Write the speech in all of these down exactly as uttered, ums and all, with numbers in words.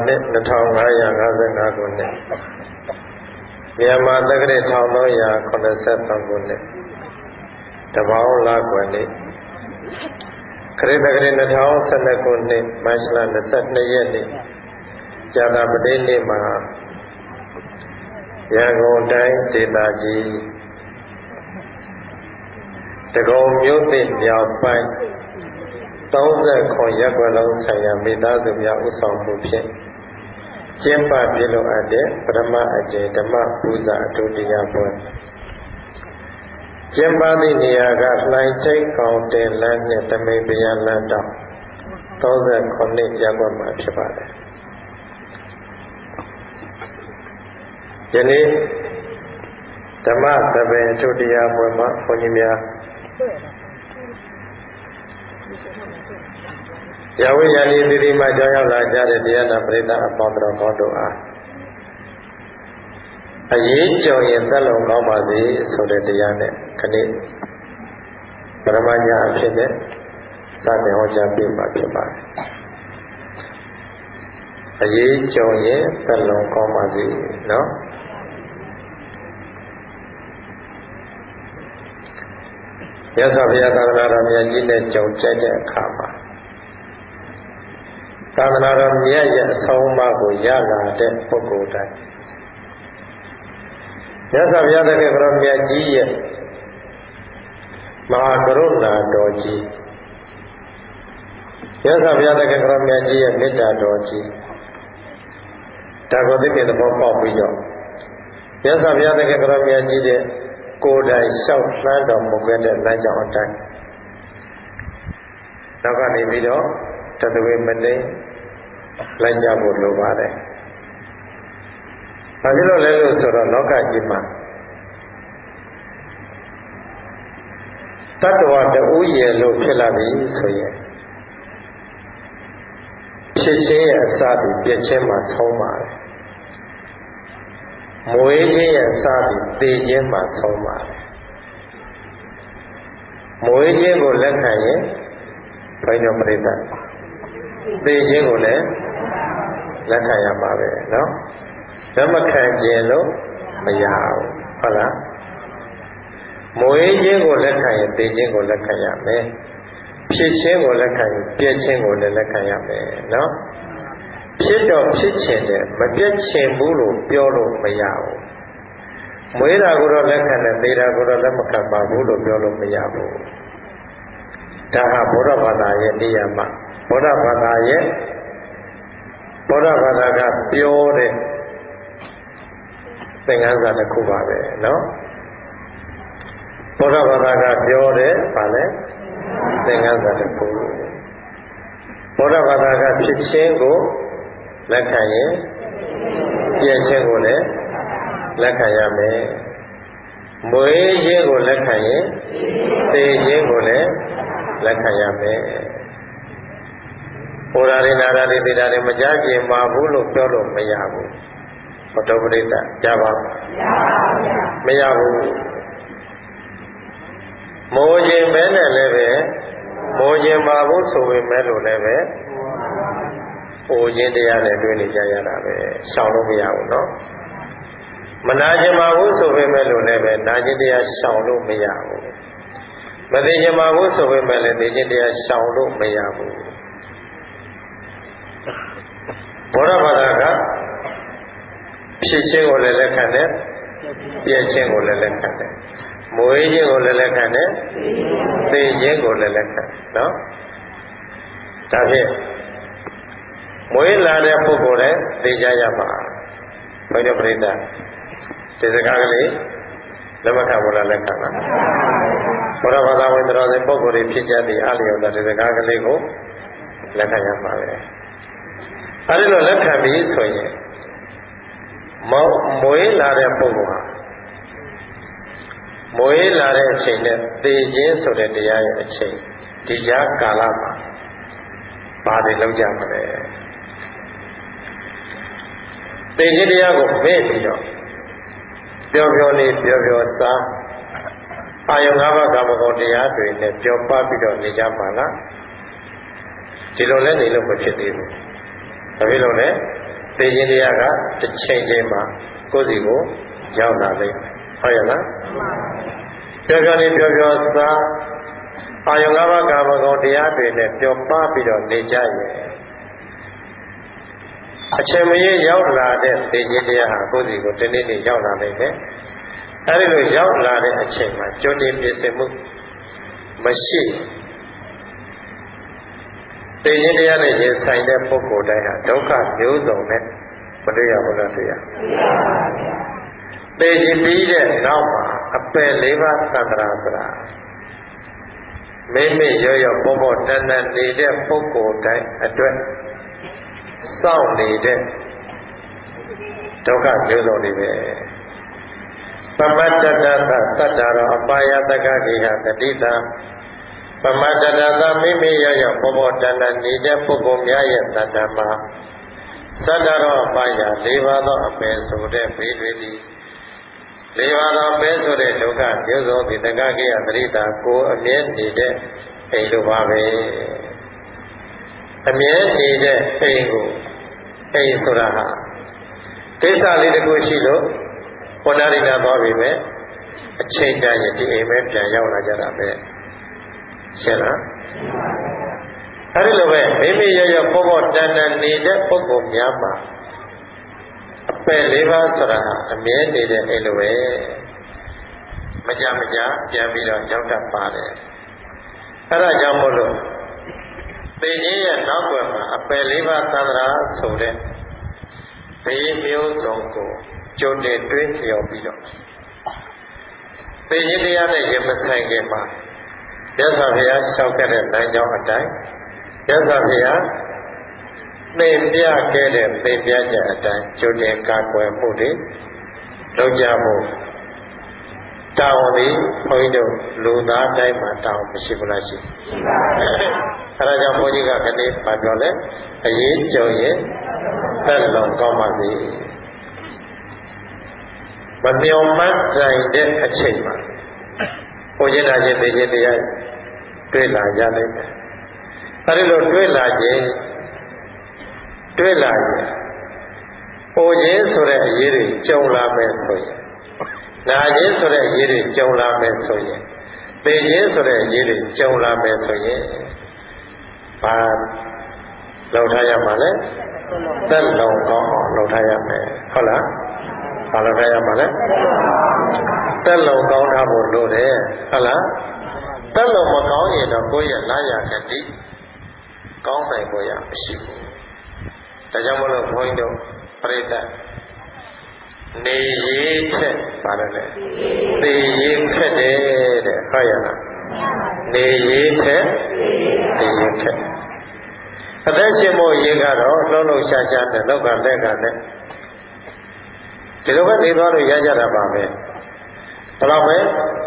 နှစ်နှစ်ထောင်ငါးရာငါးဆယ်ငါးခုနှစ်မြန်မာတက္ကရာတစ်ထောင်သုံးရာခုနှစ်ဆယ်သုံးခုနှစ်တပေါင်းလကွယ်နေ့ခရစ်တက္ကရာနှစ်ထောင်ဆယ်နှစ်ခုနှစ်မတ်လနှစ်ဆယ်နှစ်ရက်နေ့ဇာတာပတိနေ့မှာရန်ကုန်တိုင်းဒေသကြီးတကုံမြို့သစ်မြောက်ပိုင်းသုံးဆယ်ခုရပ်ကွက်လုံးဆိုင်ရာမိသားစုများဥဆောင်မှုဖြင့်ကျင်းပပြုလုပ်အပ်တဲ့ပထမအကြိမ်ဓမ္မပူဇာအထူးတရားပွဲကျင်းပသည့်နေရာကလှိုင်ထိပ်ကောင်တင်လမ်းနှင့်တမိန်ဗျာလမ်းတောင်သုံးဆယ်ခုနှစ်ရပ်ကွက်မှာဖြစ်ပါတယ်ယနေ့ဓမ္မသဘင်အထူးတရားပွဲမှာဘုန်းကြီးများရဝိညာဉ်ဤသတိမှကြောင်းရောက်လာကြတဲ့တရားနာပရိသတ်အပေါင်းတော်ကောင်းတို့အားအရေးကြုံရင်သက်လုံကောင်းပါစေဆိုတဲ့တရားနဲ့ခဏပရမညာအဖြစ်နဲ့စတင်ဟောကြားပေးမှာဖြစ်ပါတယ်အရေးကြုံရင်သက်လုံကောင်းပါစေနော်ရသော်ဘုရားသာသနာတော်မြတ်ကြီးနဲ့ကြုံကြတဲ့အခါမှာသာသနာတော်မြတ်ရဲ့အဆုံးအမကိုရလာတဲ့ပုဂ္ဂိုလ်တိုင်းရသော်ဘုရားသခင်တော်မြတ်ကြီးရဲ့မဟာကရုဏာတော်ကြီးရသော်ဘုရားသခင်တော်မြတ်ကြီးရဲ့မေတ္တာတော်ကြီးဒါကိုသိတဲ့သဘောပေါက်ပြီးတော့ရသော်ဘုရားသခင်တော်မြတ်ကြီးတဲ့ကိုယ်တိုင်လျှောက်လှမ်းတော်မူခဲ့တဲ့လမ်းကြောင်းအတိုင်းနောက်ကနေပြီးတော့တသဝေမနေလိုက်ကြဖို့လိုပါတယ်။ဘာဖြစ်လို့လဲလို့ဆိုတော့လောကကြီးမှာတတ္တဝါတူရဲ့လို့ဖြစ်လာပြီဆိုရင်ဖြစ်ခြင်းရဲ့အစပြီးပြည့်ခြင်းမှာဆုံးပါတယ်။မွေးခြင်းရဲ့အစပြီးသေခြင်းမှာဆုံးပါတယ်။မွေးခြင်းကိုလက်ခံရင်ဘုန်းတော်ပြိဿသေခြင်းကိုလည်းလက်ခံရမှာပဲเนาะလက်မခံခြင်းလို့မရဘူးဟုတ်လားမွေးခြင်းကိုလက်ခံရင်သေခြင်းကိုလက်ခံရမယ်ဖြစ်ခြင်းကိုလက်ခံရင်ပြည့်ခြင်းကိုလည်းလက်ခံရမယ်เนาะဖြစ်တော့ဖြစ်ခြင်းတယ်မပြည့်ခြင်းဘူးလို့ပြောလို့မရဘူးမွေးတာကိုတော့လက်ခံတယ်သေတာကိုတော့လက်မခံပါဘူးလို့ပြောလို့မရဘူးဒါဟာဘုရားဘာသာရဲ့နေရာမှာဘုရားဘာသာရဲ့ဘုရားဘာသာကပြောတဲ့သင်္ကန်းစာတစ်ခုပါပဲเนาะဘုရားဘာသာကပြောတဲ့ဗာလဲသင်္ကန်းစာတစ်ခုဘုရားဘာသာကဖြစ်ခြင်းကိုလက်ခံရင်ပြည့်ခြင်းကိုလည်းလက်ခံရမယ်မွေးခြင်းကိုလက်ခံရင်သေခြင်းကိုလည်းလက်ခံရမယ်ဟောရာရိနာရာရိသေတာတွေမကြကျင်ပါဘူးလို့ပြောလို့မရဘူးဘုဒ္ဓပရိသတ်ကြပါမရဘူးမိုးခြင်းပဲနဲ့လည်းပဲမိုးခြင်းပါဘူးဆိုပေမဲ့လို့လည်းပဲဟိုခြင်းတရားနဲ့တွေ့နေကြရတာပဲရှောင်လို့မရဘူးเนาะမနာခြင်းပါဘူးဆိုပေမဲ့လို့လည်းပဲနာခြင်းတရားရှောင်လို့မရဘူးမသိခြင်းပါဘူးဆိုပေမဲ့လည်းသိခြင်းတရားရှောင်လို့မရဘူးဘုရားဘာသာကဖြစ်ခြင်းကိုလည်းလက်ခံတယ်ပြည့်ခြင်းကိုလည်းလက်ခံတယ်မွေးခြင်းကိုလည်းလက်ခံတယ်သိခြင်းကိုလည်းလက်ခံတယ်နော်ဒါဖြင့်မွေးလာတဲ့ပုဂ္ဂိုလ်လည်းသိကြရပါဘုရားပရိသတ်ဒီစကားကလေးလက်မခံဘူးလားလက်ခံလားဘုရားဘာသာဝင်တော်စင်ပုဂ္ဂိုလ်တွေဖြစ်ကြသည့်အလျော်တဲ့ဒီစကားကလေးကိုလက်ခံရပါပဲအဲဒီလိုလက်ခံပြီးဆိုရင်မောမွေးလာတဲ့ပုဂ္ဂိုလ်ဟာမွေးလာတဲ့အချိန်နဲ့သေခြင်းဆိုတဲ့တရားရဲ့အချိန်ဒီကြားကာလမှာဘာတွေလုပ်ကြမလဲသေခြင်းတရားကိုမေ့ပြီးတော့ပျော်ပျော်နေပျော်ပျော်စားအာယုံ၅ပါးကာမဂုဏ်တရားတွေနဲ့ပျော်ပါပြီးတော့နေကြပါလားဒီလိုလဲနေလို့မဖြစ်သေးဘူးဒါဖြစ်လို့လဲသိခြင်းတရားကတစ်ချိန်ချိန်မှာကိုယ်စီကိုရောက်လာလိမ့်မယ်ဟုတ်ရဲ့လားပြောပြောလေးပြောပြောစားအာယုံ၅ပါးကာမဂုဏ်တရားတွေနဲ့ပျော်ပါပြီးတော့နေကြရဲ့အချိန်မရေရောက်လာတဲ့သိခြင်းတရားဟာကိုယ်စီကိုတနေ့နေ့ရောက်လာနိုင်တယ်အဲဒီလိုရောက်လာတဲ့အချိန်မှာကြိုတင်ပြင်ဆင်မှုမရှိသိခြင်းတရားနဲ့ရင်ဆိုင်တဲ့ပုဂ္ဂိုလ်တိုင်းဟာဒုက္ခမျိုးစုံနဲ့မတွေ့ရဘူးလားတွေ့ရသိခြင်းပြီးတဲ့နောက်မှာအပယ်လေးပါးသန္တရာဆိုတာမိမိရောရောပေါ်ပေါ်တန်တန်နေတဲ့ပုဂ္ဂိုလ်တိုင်းအတွက်စောင့်နေတဲ့ဒုက္ခမျိုးစုံတွေပဲပမတ္တတသတ္တရောအပါယတကကိဟတတိတာပမတ္တတသမိမိရောရောပေါ်ပေါ်တန်တန်နေတဲ့ပုဂ္ဂိုလ်များရဲ့တဏ္ဍာမှာသတ္တရောအပါယ၄ပါးသောအပယ်ဆိုတဲ့ဘေးတွေသည်၄ပါးသောအပယ်ဆိုတဲ့ဒုက္ခမျိုးစုံဒီတကကိဟတတိတာကိုအမြဲနေတဲ့အိမ်လိုပါပဲအမြဲနေတဲ့အိမ်ကိုအိမ်ဆိုတာဟာကိစ္စလေးတစ်ခုရှိလို့ဝဏ္ဏရိနာသွားပြီပဲအချိန်တန်ရင်ဒီအိမ်ပဲပြန်ရောက်လာကြတာပဲရှင်းလားအဲဒီလိုပဲမိမိရရပေါ်ပေါ်တန်တန်နေတဲ့ပုဂ္ဂိုလ်များမှာအပယ်လေးပါးဆိုတာဟာအမြဲနေတဲ့အိမ်လိုပဲမကြမကြပြန်ပြီးတော့ရောက်တတ်ပါတယ်အဲဒါကြောင့်မို့လို့သိခြင်းရဲ့နောက်ွယ်မှာအပယ်လေးပါးသန္တရာဆိုတဲ့ဘေးမျိုးစုံကိုကြုံနေတွေးလျော်ပြီးတော့သိခြင်းတရားနဲ့ရင်မဆိုင်ခင်မှာရသော်ဘုရားလျှောက်ခဲ့တဲ့လမ်းကြောင်းအတိုင်းရသော်ဘုရားသင်ပြခဲ့တဲ့သင်ပြချက်အတိုင်းကြုံနေကာကွယ်မှုတွေလုပ်ကြဖို့တောင်းပြီးဘုန်းကြီးတို့လူသားတိုင်းမှာတောင်းမရှိဘူးလားရှိရှိပါဘူးအဲဒါကြောင့်ဘုန်းကြီးကခဏလေးပြောလဲအရေးကြုံရင်သက်လုံးကောင်းပါစေမပြောင်းမှန်းဆိုင်တဲ့အချိန်မှာဘုရားနာခြင်းသိခြင်းတရားတွေ့လာရလိမ့်မယ်အဲဒီလိုတွေ့လာခြင်းတွေ့လာရင်ပေါ်ခြင်းဆိုတဲ့အရေးတွေကြုံလာမယ်ဆိုရင်နာခြင်းဆိုတဲ့အရေးတွေကြုံလာမယ်ဆိုရင်သိခြင်းဆိုတဲ့အရေးတွေကြုံလာမယ်ဆိုရင်ဘာလုပ်ထားရမှာလဲသက်လုံးကောင်းအောင်လုပ်ထားရမယ်ဟုတ်လားဘာလုပ်ထားရမှာလဲသက်လုံးကောင်းထားဖို့လိုတယ်ဟုတ်လားသက်လုံးမကောင်းရင်တော့ကိုယ့်ရဲ့လာရခတိကောင်းနိုင်ဖို့ရမရှိဘူးဒါကြောင့်မလို့ဘုန်းကြီးတို့ပြိတ္တနေရေးချက်ပါလို့လေသိရေးခက်တယ်တဲ့ဟုတ်ရလားနေရေးခက်သိရေးခက်အသက်ရှင်ဖို့ရေးကတော့လှုပ်လှုပ်ရှားရှားနဲ့လောက်ကလက်ကနဲ့ဒီလိုပဲနေသွားလို့ရကြတာပါပဲဘယ်တော့ပဲ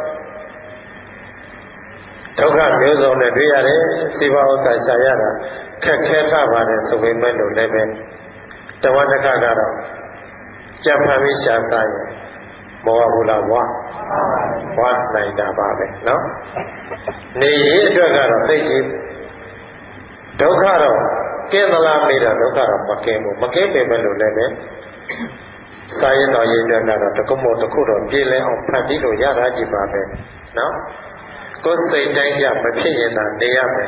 ဒုက္ခမျိုးစုံနဲ့တွေ့ရတယ်စိဘဥစ္စာရှာရတာခက်ခဲတာပါတယ်ဆိုပေမဲ့လို့လည်းပဲတဝတ္တကကတော့ကြံဖန်ပြီးရှာတာရင်မောဟဘူးလားဝါဝါနိုင်တာပါပဲเนาะနေရေးအတွက်ကတော့သိချင်ဒုက္ခတော့ကင်းသလားမေးတာဒုက္ခတော့မကင်းဘူးမကင်းပေမဲ့လို့လည်းပဲစာရင်တော်ရေးအတွက်ကတော့တကုမို့တစ်ခုတော့ပြေးလဲအောင်ဖန်တီးလို့ရတာကြည့်ပါပဲเนาะကိုယ်စိတ်တိုင်းကြမဖြစ်ရင်သာနေရမယ်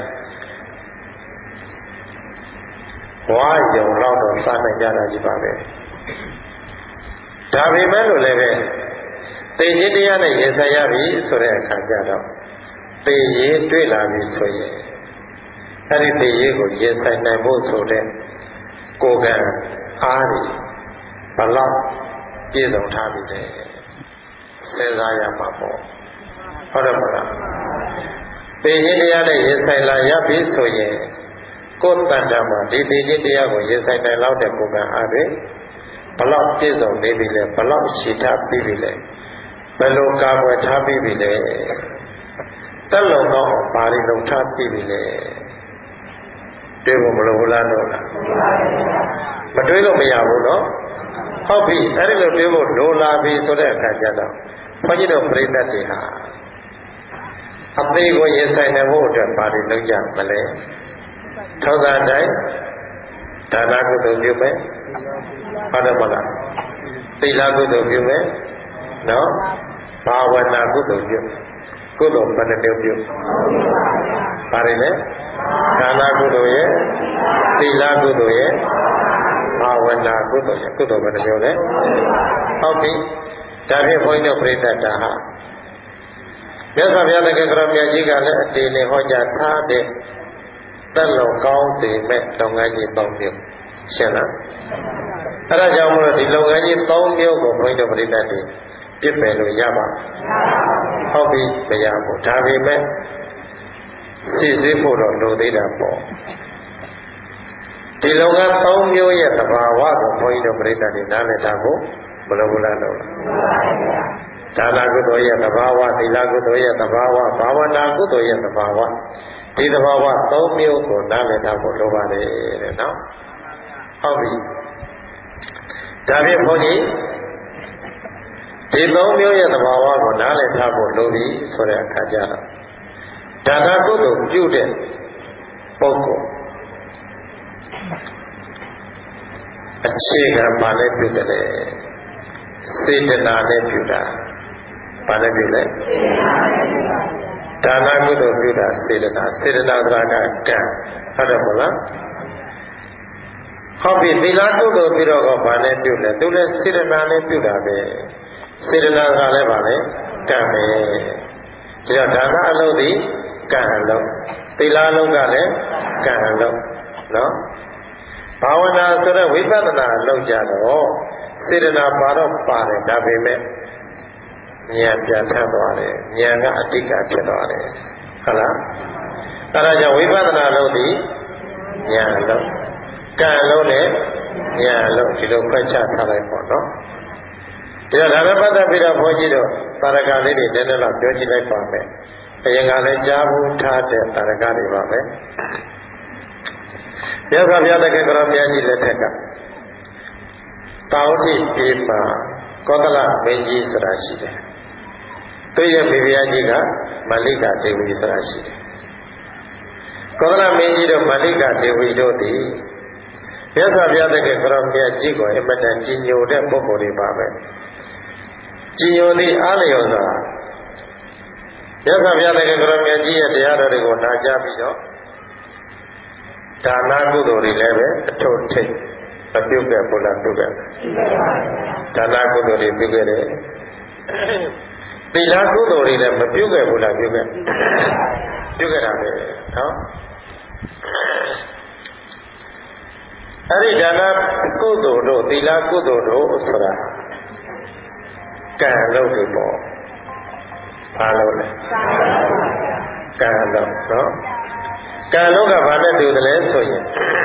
ဘဝယုံတော့တော့စားနိုင်ကြတာကြည့်ပါပဲဒါပေမဲ့လို့လည်းပဲသိခြင်းတရားနဲ့ရင်ဆိုင်ရပြီဆိုတဲ့အခါကျတော့သိရင်တွေ့လာပြီဆိုရင်အဲ့ဒီသိရေးကိုရင်ဆိုင်နိုင်ဖို့ဆိုတဲ့ကိုယ်ကံအားတွေဘလောက်ပြည့်စုံထားပြီလဲစဉ်းစားရမှာပေါ့ဟုတ်တယ်မလားသိခြင်းတရားနဲ့ရင်ဆိုင်လာရပြီဆိုရင်ကိုယ်တဏ္ဍာမှာဒီသိခြင်းတရားကိုရင်ဆိုင်နိုင်လောက်တဲ့ကိုယ်ကံအားတွေဘလောက်ပြည့်စုံနေပြီလဲဘလောက်ရှိထားပြီးပြီလဲဘယ်လိုကာကွယ်ထားပြီးပြီလဲတက်လုံတော့ဘာတွေလုံထားပြီးပြီလဲတွေ့ဖို့မလိုဘူးလားတော့မတွေ့လို့မရဘူးနော်ဟုတ်ပြီအဲ့ဒီလိုတွေ့ဖို့လိုလာပြီဆိုတဲ့အခါကျတော့ဘုန်းကြီးတို့ပြိဿတ်တွေဟာအသေးကိုရင်ဆိုင်နိုင်ဖို့အတွက်ဘာတွေလုပ်ကြမလဲထောက်သာတိုင်းဓဒါနကုသိုလ်ပြုမယ်ဟုတ်တယ်မလားသီလကုသိုလ်ပြုမယ်နော်ဘာဝနာကုသိုလ်ပြုကုသိုလ်ဘယ်နှမျိုးပြုပါရလဲဒါနကုသိုလ်ရဲ့သီလကုသိုလ်ရဲ့ဘာဝနာကုသိုလ်ရဲ့ကုသိုလ်ဘယ်နှမျိုးလဲဟုတ်ပြီဒါဖြင့်ဘုန်းကြီးတို့ပြိဿတာဟာမြတ်စွာဘုရားတကယ်ကြောင့်မြတ်ကြီးကလည်းအတေနဲ့ဟောကြားထားတဲ့သက်လုံကောင်းစေမဲ့လုပ်ငန်းကြီးသုံးမျိုးရှင်းလားအဲဒါကြောင့်မလို့ဒီလုပ်ငန်းကြီးသုံးမျိုးကိုဘုန်းကြီးတို့ပြိဿတွေပြစ်ပယ်လို့ရပါဟုတ်ပြီမရဘူးဒါပေမဲ့သိစေဖို့တော့လိုသေးတာပေါ့ဒီလုပ်ငန်းသုံးမျိုးရဲ့သဘာဝကိုဘုန်းကြီးတို့ပြိဿတွေနားလည်တာကိုဘယ်လိုဘလားလို့ဒါနကုသိုလ်ရဲ့သဘာဝသီလကုသိုလ်ရဲ့သဘာဝဘာဝနာကုသိုလ်ရဲ့သဘာဝဒီသဘာဝသုံးမျိုးကိုနားလည်တာကိုလိုပါတယ်တဲ့နော်ဟုတ်ပြီဒါဖြင့်ဘုန်းကြီးဒီသုံးမျိုးရဲ့သဘာဝကိုနားလည်ထားဖို့လိုပြီဆိုတဲ့အခါကျတော့ဒါနကုသိုလ်ပြုတဲ့ပုဂ္ဂိုလ်အခြေခံပါလဲပြုတယ်လေစေတနာနဲ့ပြုတာဘာနဲ့ပြုလဲဒါနကုသိုလ်ပြုတာစေတနာစေတနာဆိုတာကကံဟုတ်တယ်မလားဟုတ်ပြီသီလကုသိုလ်ပြုတော့ကဘာနဲ့ပြုလဲသူလည်းစေတနာနဲ့ပြုတာပဲစေတနာကလည်းဘာလဲကံပဲဒါကြောင့်ဒါနအလုပ်ဒီကံအလုပ်သီလအလုပ်ကလည်းကံအလုပ်နော်ဘာဝနာဆိုတဲ့ဝိပဿနာအလုပ်ကြတော့စေတနာပါတော့ပါတယ်ဒါပေမဲ့ဉာဏ်ပြန်ထပ်သွားတယ်ဉာဏ်ကအတိတ်ကဖြစ်သွားတယ်ဟုတ်လားအဲဒါကြောင့်ဝိပဿနာလုပ်ဒီဉာဏ်လုပ်ကံလုံးနဲ့ဉာဏ်လုံးဒီလိုခွဲခြားထားလိုက်ပေါ့နော်ဒီတော့ဒါနဲ့ပတ်သက်ပြီးတော့ဘုန်းကြီးတို့သာရကလေးတွေနည်းနည်းတော့ပြောကြည့်လိုက်ပါမယ်အရင်ကလည်းကြားဘူးထားတဲ့သာရကတွေပါပဲမြတ်စွာဘုရားတကယ်ကြောင့်မြတ်ကြီးလက်ထက်ကတောင်းတိပြေမှာကောသလမင်းကြီးဆိုတာရှိတယ်သူရဲ့မိဖုရားကြီးကမလိကဒေဝီဆိုတာရှိတယ်ကောသလမင်းကြီးတို့မလိကဒေဝီတို့သည်မြတ်စွာဘုရားတကယ်ကြောင့်မြတ်ကြီးကိုအမတန်ကြီးညိုတဲ့ပုဂ္ဂိုလ်တွေပါပဲကြီးညိုသည့်အားလျော်စွာမြတ်စွာဘုရားတကယ်ကြောင့်မြတ်ကြီးရဲ့တရားတော်တွေကိုနာကြားပြီးတော့ဒါနကုသိုလ်တွေလည်းပဲအထုထိတ်မပြုတ်ခဲ့ဘူးလားပြုတ်ခဲ့ဒါနကုသိုလ်တွေပြုတ်ခဲ့တယ်သီလကုသိုလ်တွေလည်းမပြုတ်ခဲ့ဘူးလားပြုတ်ခဲ့ပြုတ်ခဲ့တာပဲနော်အဲ့ဒီဒါနကုသိုလ်တို့သီလကုသိုလ်တို့ဆိုတာကံလို့ဒီပေါ့ဘာလို့လဲကံလို့နော်ကံလို့ကဘာနဲ့တူတယ်လဲဆိုရင်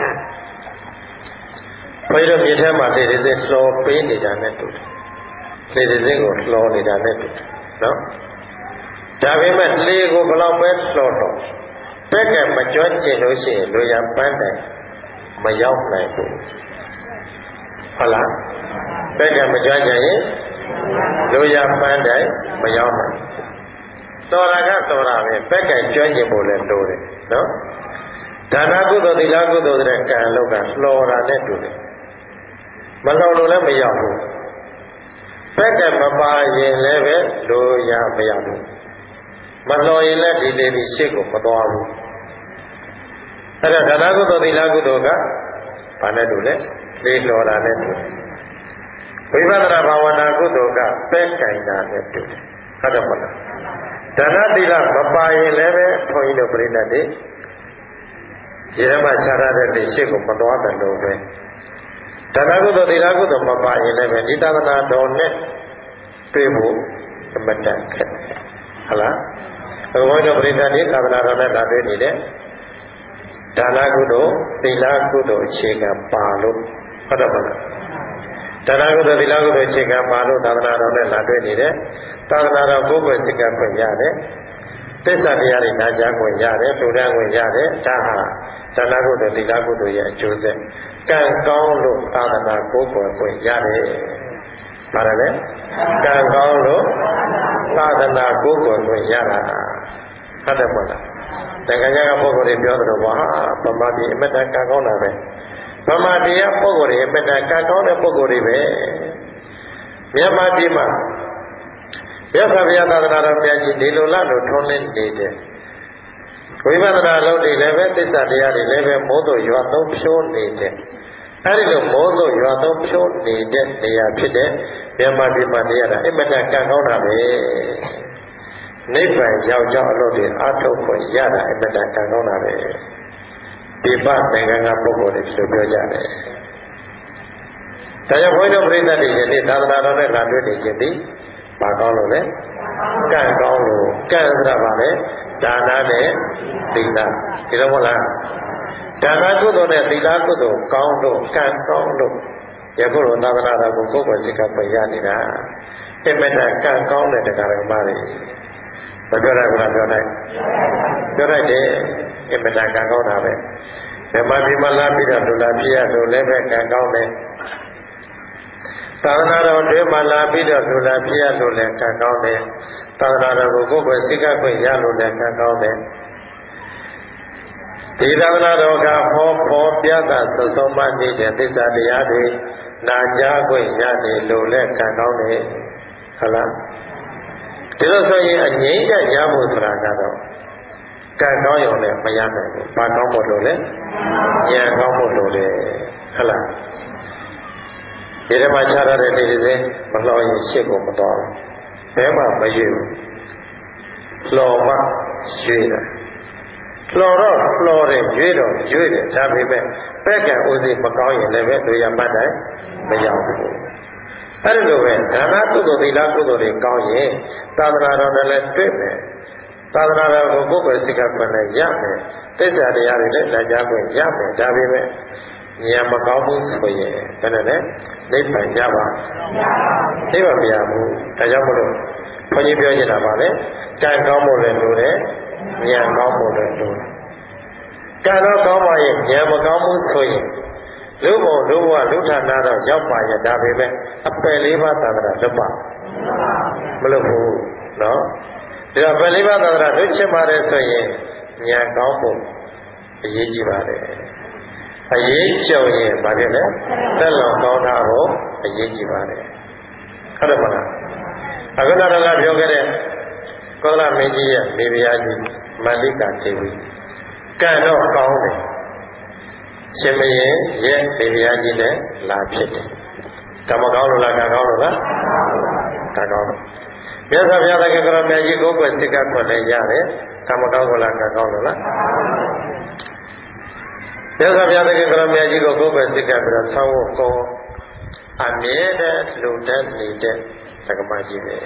ဘုရားမြေထဲမှာလေတွေလှော်ပေးနေတာနဲ့တူတယ်လေတွေကိုလှော်နေတာနဲ့တူတယ်နော်ဒါပေမဲ့လေကိုဘလောက်ပဲလှော်တော့တက်ကမကျွမ်းကျင်လို့ရှိရင်လူရပန်းတယ်မရောက်နိုင်ဘူးဟုတ်လားတက်ကမကျွမ်းကျင်ရင်လူရပန်းတယ်မရောက်နိုင်တော်တာကတော်တာပဲတက်ကကျွမ်းကျင်ဖို့လည်းလိုတယ်နော်ဒါနကုသိုလ်သီလကုသိုလ်တဲ့ကံလောက်ကလှော်တာနဲ့တူတယ်မလှော်လို့လည်းမရောက်ဘူးဘက်ကမပါရင်လည်းပဲလိုရမရဘူးမလှော်ရင်လည်းဒီလေဒီရှေ့ကိုမသွားဘူးအဲ့ဒါဒါနကုသိုလ်သီလကုသိုလ်ကဘာနဲ့တူလဲလေလှော်တာနဲ့တူတယ်ဝိပဿနာဘာဝနာကုသိုလ်ကပဲကင်တာနဲ့တူတယ်ဟုတ်တယ်မလားဒါနသီလမပါရင်လည်းပဲဘုန်းကြီးတို့ပြိဿတွေဒီထဲမှာခြားထားတဲ့လေရှေ့ကိုမသွားတယ်လို့ပဲဒါနကုသိုလ်သီလကုသိုလ်မပါရင်လည်းဒီသာသနာတော်နဲ့တွေ့ဖို့အမတန်ခက်ဟုတ်လားဘုရားတော်ပြိဿတွေသာသနာတော်နဲ့လာတွေ့နေတယ်ဒါနကုသိုလ်သီလကုသိုလ်အခြေခံပါလို့ဟုတ်တယ်မလားဒါနကုသိုလ်သီလကုသိုလ်အခြေခံပါလို့သာသနာတော်နဲ့လာတွေ့နေတယ်သာသနာတော်ကိုယ်ကိုယ်စိတ်ကဖွင့်ရတယ်သစ္စာတရားတွေနာကြားခွင့်ရတယ်ဒုဒ္ဒခွင့်ရတယ်ဒါဟာဒါနကုသိုလ်သီလကုသိုလ်ရဲ့အကျိုးဆက်ကံကောင်းလို့သာသနာကိုယ်ကိုယ်ခွင့်ရတယ်ဘာလဲကံကောင်းလို့သာသနာကိုယ်ကိုယ်ခွင့်ရတာဟုတ်တယ်မဟုတ်လားတက္ကရာကပုဂ္ဂိုလ်တွေပြောသလိုပါဗမာပြည်အမတန်ကံကောင်းတာပဲဗမာတရားပုဂ္ဂိုလ်တွေအမတန်ကံကောင်းတဲ့ပုဂ္ဂိုလ်တွေပဲမြန်မာပြည်မှာမြတ်စွာဘုရားသာသနာတော်မြတ်ကြီးဒီလိုလားလို့ထွန်းလင်းနေတယ်ဝိပဿနာလုံးတွေလည်းပဲသစ္စာတရားတွေလည်းပဲမိုးတို့ရွာသုံးဖြိုးနေတယ်အဲဒီလိုမိုးတို့ရွာသုံးဖြိုးနေတဲ့နေရာဖြစ်တဲ့မြန်မာပြည်မှာနေရတာအမတန်ကံကောင်းတာပဲနိဗ္ဗာန်ရောက်ကြောင်းအလို့တွေအာထုတ်ခွင့်ရတာအမတန်ကံကောင်းတာပဲဒီပနိုင်ငံကပုဂ္ဂိုလ်တွေဆိုပြောကြတယ်ဒါကြောင့်ဘုန်းကြီးတို့ပြိဿတွေယနေ့သာသနာတော်နဲ့လာတွေ့နေခြင်းသည်ဘာကောင်းလို့လဲကံကောင်းလို့ကံဆိုတာဘာလဲဒါနနဲ့သီလဒီလိုမဟုတ်လားဒါနကုသိုလ်နဲ့သီလကုသိုလ်ကောင်းလို့ကံကောင်းလို့ယခုလိုသာသနာတော်ကိုကိုယ်ကိုယ်စိတ်ကပြရနေတာအမတန်ကံကောင်းတဲ့တရားဓမ္မတွေမပြောရဘူးလားပြောနိုင်ပြောလိုက်တယ်အမတန်ကံကောင်းတာပဲဓမ္မဒီမလာပြီးတော့လူလာပြည့်ရလို့လည်းပဲကံကောင်းတယ်သာသနာတော်တွေမှာလာပြီးတော့လူလာပြည့်ရလို့လည်းကံကောင်းတယ်သာသနာတော်ကိုကိုယ်ကိုယ်စိတ်ကခွင့်ရလို့လည်းကံကောင်းတယ်ဒီသာသနာတော်ကဟောပေါ်ပြတာသုံးဆုံးမှနေတဲ့သစ္စာတရားတွေနာကြားခွင့်ရတယ်လို့လည်းကံကောင်းတယ်ဟုတ်လားဒီလိုဆိုရင်အငြိမ့်တဲ့ရဖို့ဆိုတာကတော့ကံကောင်းရုံနဲ့မရနိုင်ဘူးဘာကောင်းဖို့လို့လဲဉာဏ်ကောင်းဖို့လို့လေဟုတ်လားဒီထဲမှာခြားရတဲ့နေတွေမလှော်ရင်ရှစ်ကိုမတော်ဘူးဘယ်မှမရွေ့ဘူးလှော်မှရွေ့တယ်လှော်တော့လှော်တယ်ရွေ့တော့ရွေ့တယ်ဒါပေမဲ့ဘက်ကံဥသိမကောင်းရင်လည်းပဲတို့ရမှတ်တိုင်းမရောက်ဘူးအဲ့ဒီလိုပဲဒါနကုသိုလ်သီလကုသိုလ်တွေကောင်းရင်သာသနာတော်နဲ့လည်းတွေ့မယ်သာသနာတော်ကိုကိုယ်ကိုယ်စိတ်ကခွင့်နဲ့ရမယ်သစ္စာတရားတွေလည်းလက်ကြားခွင့်ရမယ်ဒါပေမဲ့ဉာဏ်မကောင်းဘူးဆိုရင်ဘယ်နဲ့လဲနိဗ္ဗာန်ရပါနိဗ္ဗာန်မရဘူးဒါကြောင့်မလို့ဘုန်းကြီးပြောချင်တာပါလေကံကောင်းဖို့လည်းလိုတယ်ဉာဏ်ကောင်းဖို့လည်းလိုတယ်ကံတော့ကောင်းပါရဲ့ဉာဏ်မကောင်းဘူးဆိုရင်လူဘုံလူဘဝလူဌာနတော့ရောက်ပါရဲ့ဒါပေမဲ့အပယ်လေးပါးသာသနာလွတ်ပါမလွတ်ဘူးနော်ဒါပယ်လေးပါးသာသနာလွတ်ချင်ပါတယ်ဆိုရင်ဉာဏ်ကောင်းဖို့အရေးကြီးပါတယ်အရေးကြုံရင်ဗာဖြစ်လဲသက်လောကောင်းတာကိုအရေးကြီးပါတယ်ဟုတ်တယ်မလားအခုနကတော့ပြောခဲ့တဲ့ကောသလမင်းကြီးရဲ့မိဖုရားကြီးမန္လိကာဒေဝီကံတော့ကောင်းတယ်ရှင်မင်းရဲ့မိဖုရားကြီးနဲ့လာဖြစ်တယ်ကံမကောင်းလို့လားကံကောင်းလို့လားကံကောင်းလို့မြတ်စွာဘုရားသခင်ကရောမြတ်ကြီးကိုယ်ကိုယ်စိတ်ကခွင့်လည်းရတယ်ကံမကောင်းလို့လားကံကောင်းလို့လားမြတ်စွာဘုရားသခင်ကရောမြတ်ကြီးကိုကိုယ်ကိုယ်စိတ်ကပြီးတော့ဆောင်းဖို့ကောအမြဲတမ်းလူတတ်နေတဲ့သက္ကမကြီးပဲ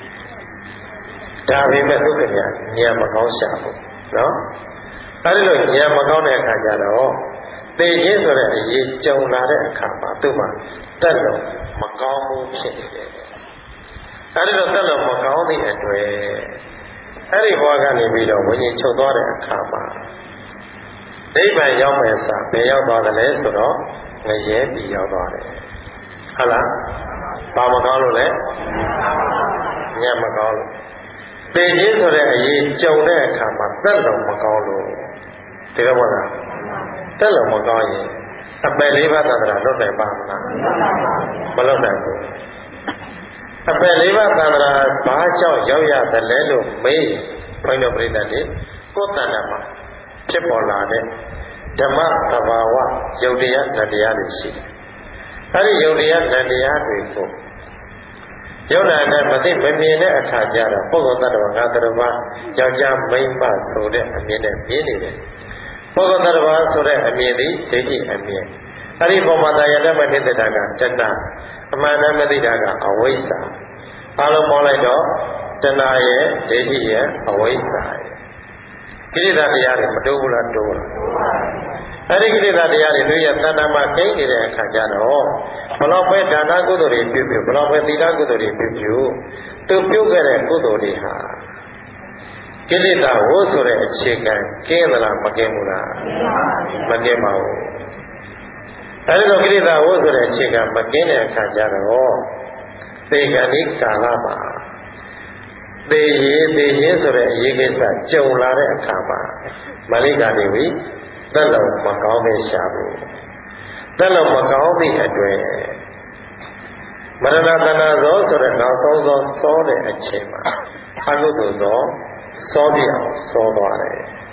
ဒါပေမဲ့ဒုက္ခညာဉာဏ်မကောင်းရှာဖို့နော်အဲဒီလိုဉာဏ်မကောင်းတဲ့အခါကျတော့သိခြင်းဆိုတဲ့အရေးကြုံလာတဲ့အခါမှာသူ့မှာတက်လို့မကောင်းဘူးဖြစ်နေတယ်အဲဒီလိုတက်လို့မကောင်းတဲ့အတွက်အဲဒီဘဝကနေပြီးတော့ဝိညာဉ်ချုပ်သွားတဲ့အခါမှာနိဗ္ဗာန်ရောက်မယ်ဆိုတာဘယ်ရောက်သွားတယ်လဲဆိုတော့ငရဲပြည်ရောက်သွားတယ်ဟုတ်လားဘာမကောင်းလို့လဲဉာဏ်မကောင်းလို့သိခြင်းဆိုတဲ့အရေးကြုံတဲ့အခါမှာတက်လို့မကောင်းလို့ဒီလိုမဟုတ်လားတက်လို့မကောင်းရင်အပယ်လေးပါးသဒ္ဒရာလွတ်နိုင်ပါမလားမလွတ်နိုင်ဘူးအပယ်လေးပါးသဒ္ဒရာဘာကြောင့်ရောက်ရတယ်လဲလို့မေးဘုန်းတော်ပြိတ္တတွေကိုယ်တဏ္ဍာမှာဖြစ်ပေါ်လာတဲ့ဓမ္မသဘာဝယုတ်တရားနတ်တရားတွေရှိတယ်အဲဒီယုတ်တရားနတ်တရားတွေကိုယုတ်နာနဲ့မသိမမြင်တဲ့အခါကျတော့ပုဂ္ဂိုလ်တ attva ငါတ attva ယောက်ျားမိန်းမဆိုတဲ့အမြင်နဲ့မြင်နေတယ်ပုဂ္ဂိုလ်တ attva ဆိုတဲ့အမြင်သည်ဒိဋ္ဌိအမြင်အဲဒီပုံမှာတရားနဲ့မသိတဲ့တာကတဏှာအမှန်တမ်းမသိတာကအဝိဇ္ဇာအလုံးပေါင်းလိုက်တော့တဏှာရဲ့ဒိဋ္ဌိရဲ့အဝိဇ္ဇာရဲ့ကိလေသာတရားတွေမတိုးဘူးလားတိုးလားအဲဒီကိလေသာတရားတွေတို့ရဲ့တဏ္ဍာမှာကိန်းနေတဲ့အခါကျတော့ဘလောက်ပဲဒါနကုသိုလ်တွေပြုပြုဘလောက်ပဲသီလကုသိုလ်တွေပြုပြုသူပြုခဲ့တဲ့ကုသိုလ်တွေဟာကိလေသာဝို့ဆိုတဲ့အခြေခံကင်းသလားမကင်းဘူးလားမကင်းပါဘူးအဲဒီလိုကိလေသာဝို့ဆိုတဲ့အခြေခံမကင်းတဲ့အခါကျတော့သေကံဒီကာလမှာသေရေးသေခြင်းဆိုတဲ့အရေးကိစ္စကြုံလာတဲ့အခါမှာမလိကာဒေဝီသက်လုံးမကောင်းတဲ့ရှာဘူးသက်လုံးမကောင်းသည့်အတွက်မရဏတဏသောဆိုတဲ့နောက်ဆုံးသောစောတဲ့အချိန်မှာအကုသိုလ်သောစောပြအောင်စောသွားတယ်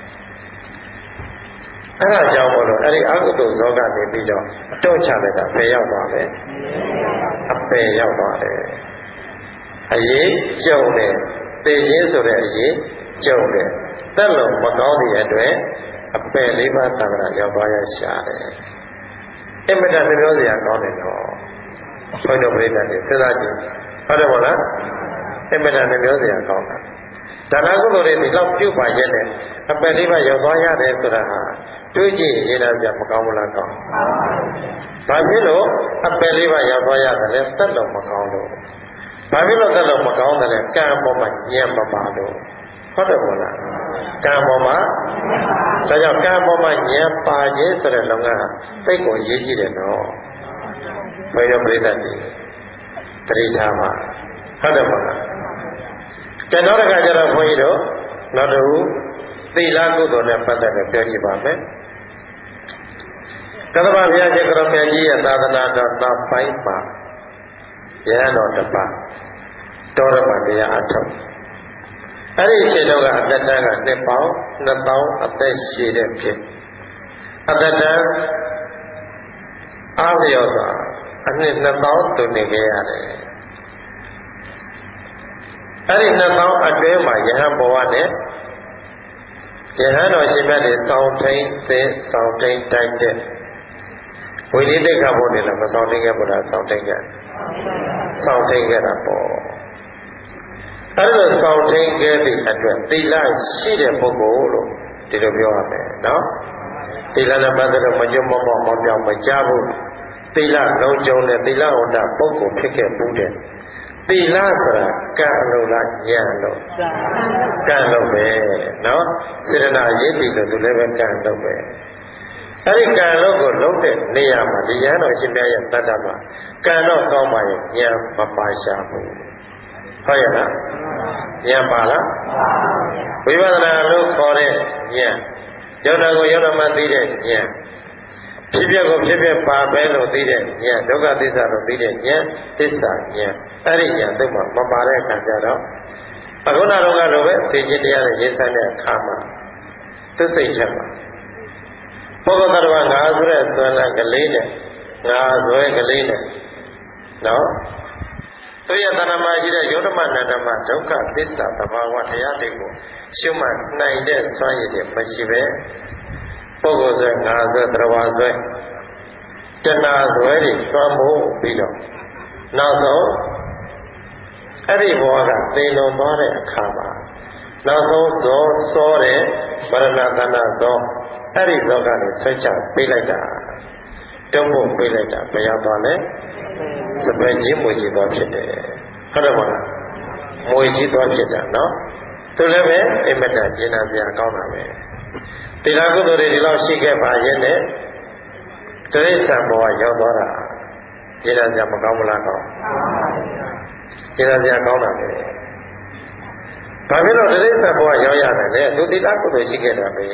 အဲ့ဒါကြောင့်မို့လို့အဲ့ဒီအကုသိုလ်ဇောကနေပြီးတော့အတော့ချလိုက်တာဘယ်ရောက်သွားလဲအပယ်ရောက်သွားတယ်အရေးကြုံတယ်သိခြင်းဆိုတဲ့အရေးကြုံတယ်သက်လုံးမကောင်းတဲ့အတွက်အပယ်လေးပါးသံဃာရောက်သွားရရှာတယ်အင်မတန်ပြောစရာကောင်းတယ်တော့ဘုန်းတော်ပြိတ္တတွေစဉ်းစားကြည့်ဟုတ်တယ်မို့လားအင်မတန်ပြောစရာကောင်းတာဒါနကုသိုလ်တွေဒီလောက်ပြုပါရဲ့နဲ့အပယ်လေးပါးရောက်သွားရတယ်ဆိုတာဟာတွေးကြည့်ရင်လည်းကြမကောင်းဘူးလားကောင်းဘာဖြစ်လို့အပယ်လေးပါးရောက်သွားရတယ်လဲသက်လုံးမကောင်းလို့ဘာဖြစ်လို့သက်လုံးမကောင်းတယ်လဲကံပေါ်မှာညံ့မပါလို့ဟုတ်တယ်မို့လားကံပေါ်မှာဒါကြောင့်ကံပေါ်မှာညံ့ပါခြင်းဆိုတဲ့လုံကသိတ်ကိုရေးကြည့်တယ်နော်ဘယ်လိုပြိတ္တတွေတတိထားမှာဟုတ်တယ်မို့လားကျန်တော့ကကြတော့ဘုန်းကြီးတို့နောက်တစ်ခုသီလကုသိုလ်နဲ့ပတ်သက်ပြီးပြောကြည့်ပါမယ်ကသဗ္ဗဘုရားရှင်ကရောမြတ်ကြီးရဲ့သာသနာတော်နောက်ပိုင်းမှာယဟန်တော်တစ်ပါးတော်ရမတရားအထုတ်အဲ့ဒီအချိန်တော့ကအသက်တန်းကနှစ်ပေါင်းနှစ်ပေါင်းအသက်ရှည်တဲ့ဖြစ်အသက်တန်းအားလျော်စွာအနှစ်နှစ်ပေါင်းတူနေခဲ့ရတယ်အဲ့ဒီနှစ်ပေါင်းအတွင်းမှာယဟန်ဘဝနဲ့ယဟန်တော်ရှင်မြတ်တွေတောင်းထိန်သိတောင်းထိန်တိုက်တဲ့ဝိနည်းတိတ်ခါဖို့နေလားမတောင်းထိန်ခဲ့ဘူးလားတောင်းထိန်ခဲ့တောင်းထိန်ခဲ့တာပေါ့အဲ့လိုတောင်းထိန်ခဲ့တဲ့အတွက်သီလရှိတဲ့ပုဂ္ဂိုလ်လို့ဒီလိုပြောရမယ်နော်သီလနဲ့ပတ်သက်တော့မကြုံမပေါ့မပြောင်းမကြဘူးသီလလုံးကျုံတဲ့သီလဝတ္တပုဂ္ဂိုလ်ဖြစ်ခဲ့ဘူးတဲ့သီလဆိုတာကံလို့လားဉာဏ်လို့ကံလို့ပဲနော်စေတနာရည်တည်လို့သူလည်းပဲကံလို့ပဲအဲ့ဒီကံလို့ကိုလုံးတဲ့နေရာမှာဒီရန်တော်ရှင်မြတ်ရဲ့တတ္တမှာကံတော့ကောင်းပါရဲ့ဉာဏ်မပါရှာဘူးဟုတ်ရဲ့လားဉာဏ်ပါလားဝိပဿနာလို့ခေါ်တဲ့ဉာဏ်ယုံနာကိုယုံနာမှသိတဲ့ဉာဏ်ဖြစ်ပြကိုဖြစ်ပြပါပဲလို့သိတဲ့ဉာဏ်ဒုက္ခသစ္စာလို့သိတဲ့ဉာဏ်သစ္စာဉာဏ်အဲ့ဒီဉာဏ်တို့မှမပါတဲ့အခါကျတော့အခုနောက်တော့ကတော့ပဲသိခြင်းတရားနဲ့ရေးဆိုင်တဲ့အခါမှာသစ္စိတ်ချက်ပါပုဂ္ဂိုလ်တော်ကငါဆိုတဲ့ဆွမ်းလကလေးနဲ့ငါဇွဲကလေးနဲ့နော်သူရဲ့တဏ္ဍမှာရှိတဲ့ယုဒ္ဓမနန္ဒမဒုက္ခသစ္စာသဘာဝတရားတွေကိုရှုမှတ်နိုင်တဲ့စွမ်းရည်တွေမရှိပဲပုဂ္ဂိုလ်ဆွဲငါဆွဲသရဝါဆွဲတဏှာဆွဲတွေသွမ်းဖို့ပြီးတော့နောက်ဆုံးအဲ့ဒီဘောကသေလွန်သွားတဲ့အခါမှာနောက်ဆုံးဇောစောတဲ့မရဏတဏ္ဍဇောအဲ့ဒီဇောကနေဆွဲချပေးလိုက်တာတုံ့ဖို့ပေးလိုက်တာဘယ်ရောက်သွားလဲစပယ်ကြီးမွေကြီးသွားဖြစ်တယ်ဟုတ်တယ်မဟုတ်လားမွေကြီးသွားဖြစ်တာနော်သူလည်းပဲအိမ်မက်တာကျင်နာစရာကောင်းတာပဲတိရကုသိုလ်တွေဒီလောက်ရှိခဲ့ပါရဲ့နဲ့တိရစ္ဆာန်ဘဝရောက်သွားတာကျင်နာစရာမကောင်းဘူးလားကောင်းကျင်နာစရာကောင်းတာပဲဘာဖြစ်လို့တိရစ္ဆာန်ဘဝရောက်ရတယ်လဲသူတိရကုသိုလ်ရှိခဲ့တာပဲ